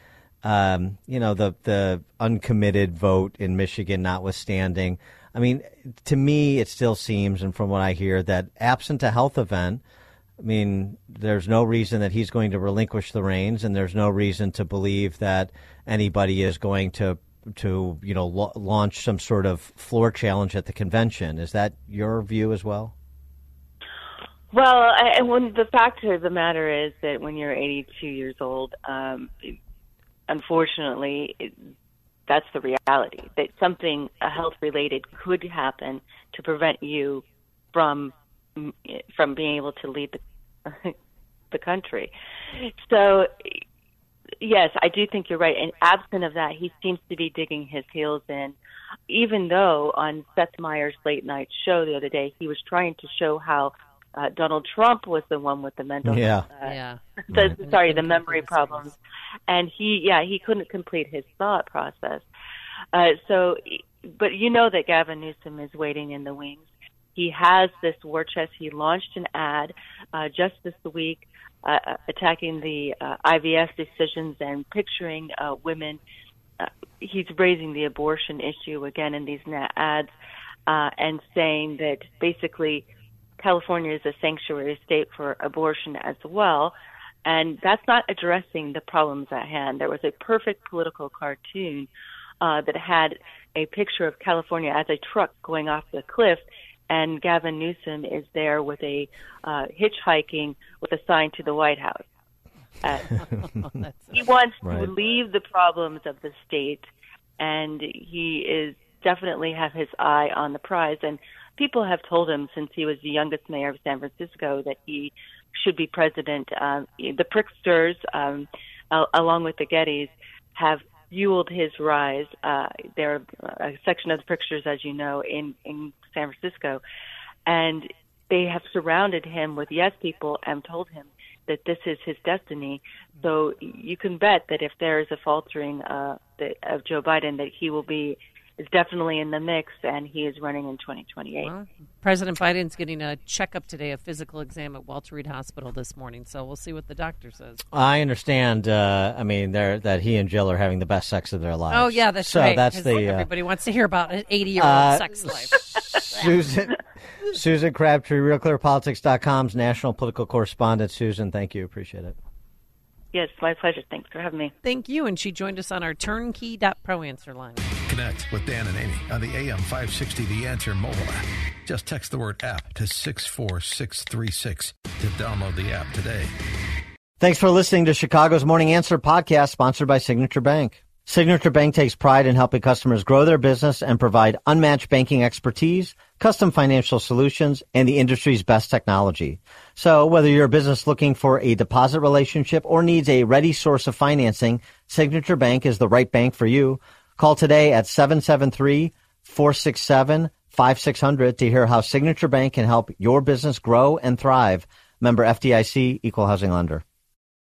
the uncommitted vote in Michigan notwithstanding? I mean, to me, it still seems, and from what I hear, that absent a health event, I mean, there's no reason that he's going to relinquish the reins, and there's no reason to believe that anybody is going to launch some sort of floor challenge at the convention. Is that your view as well? Well, the fact of the matter is that when you're 82 years old, unfortunately, that's the reality, that something health-related could happen to prevent you from being able to lead the country. So, yes, I do think you're right. And absent of that, he seems to be digging his heels in, even though on Seth Meyers' late night show the other day, he was trying to show how Donald Trump was the one with the mental the memory problems, and he couldn't complete his thought process. But you know that Gavin Newsom is waiting in the wings. He has this war chest. He launched an ad just this week attacking the IVF decisions and picturing women. He's raising the abortion issue again in these ads and saying that basically California is a sanctuary state for abortion as well. And that's not addressing the problems at hand. There was a perfect political cartoon that had a picture of California as a truck going off the cliff, and Gavin Newsom is there with a hitchhiking with a sign to the White House. He wants to relieve the problems of the state, and he is definitely have his eye on the prize. And people have told him since he was the youngest mayor of San Francisco that he should be president. The Pricksters, along with the Gettys, have fueled his rise. They're a section of the Pricksters, as you know, in San Francisco. And they have surrounded him with yes people and told him that this is his destiny. So you can bet that if there is a faltering of Joe Biden, that he is definitely in the mix, and he is running in 2028. Well, President Biden's getting a checkup today, a physical exam at Walter Reed Hospital this morning, so we'll see what the doctor says. I understand, that he and Jill are having the best sex of their lives. Oh, yeah, that's right. That's everybody wants to hear about an 80-year-old sex life. Susan Crabtree, RealClearPolitics.com's national political correspondent. Susan, thank you. Appreciate it. Yes, my pleasure. Thanks for having me. Thank you. And she joined us on our turnkey.pro answer line. Connect with Dan and Amy on the AM 560 The Answer mobile app. Just text the word app to 64636 to download the app today. Thanks for listening to Chicago's Morning Answer podcast, sponsored by Signature Bank. Signature Bank takes pride in helping customers grow their business and provide unmatched banking expertise, custom financial solutions, and the industry's best technology. So whether you're a business looking for a deposit relationship or needs a ready source of financing, Signature Bank is the right bank for you. Call today at 773-467-5600 to hear how Signature Bank can help your business grow and thrive. Member FDIC, Equal Housing Lender.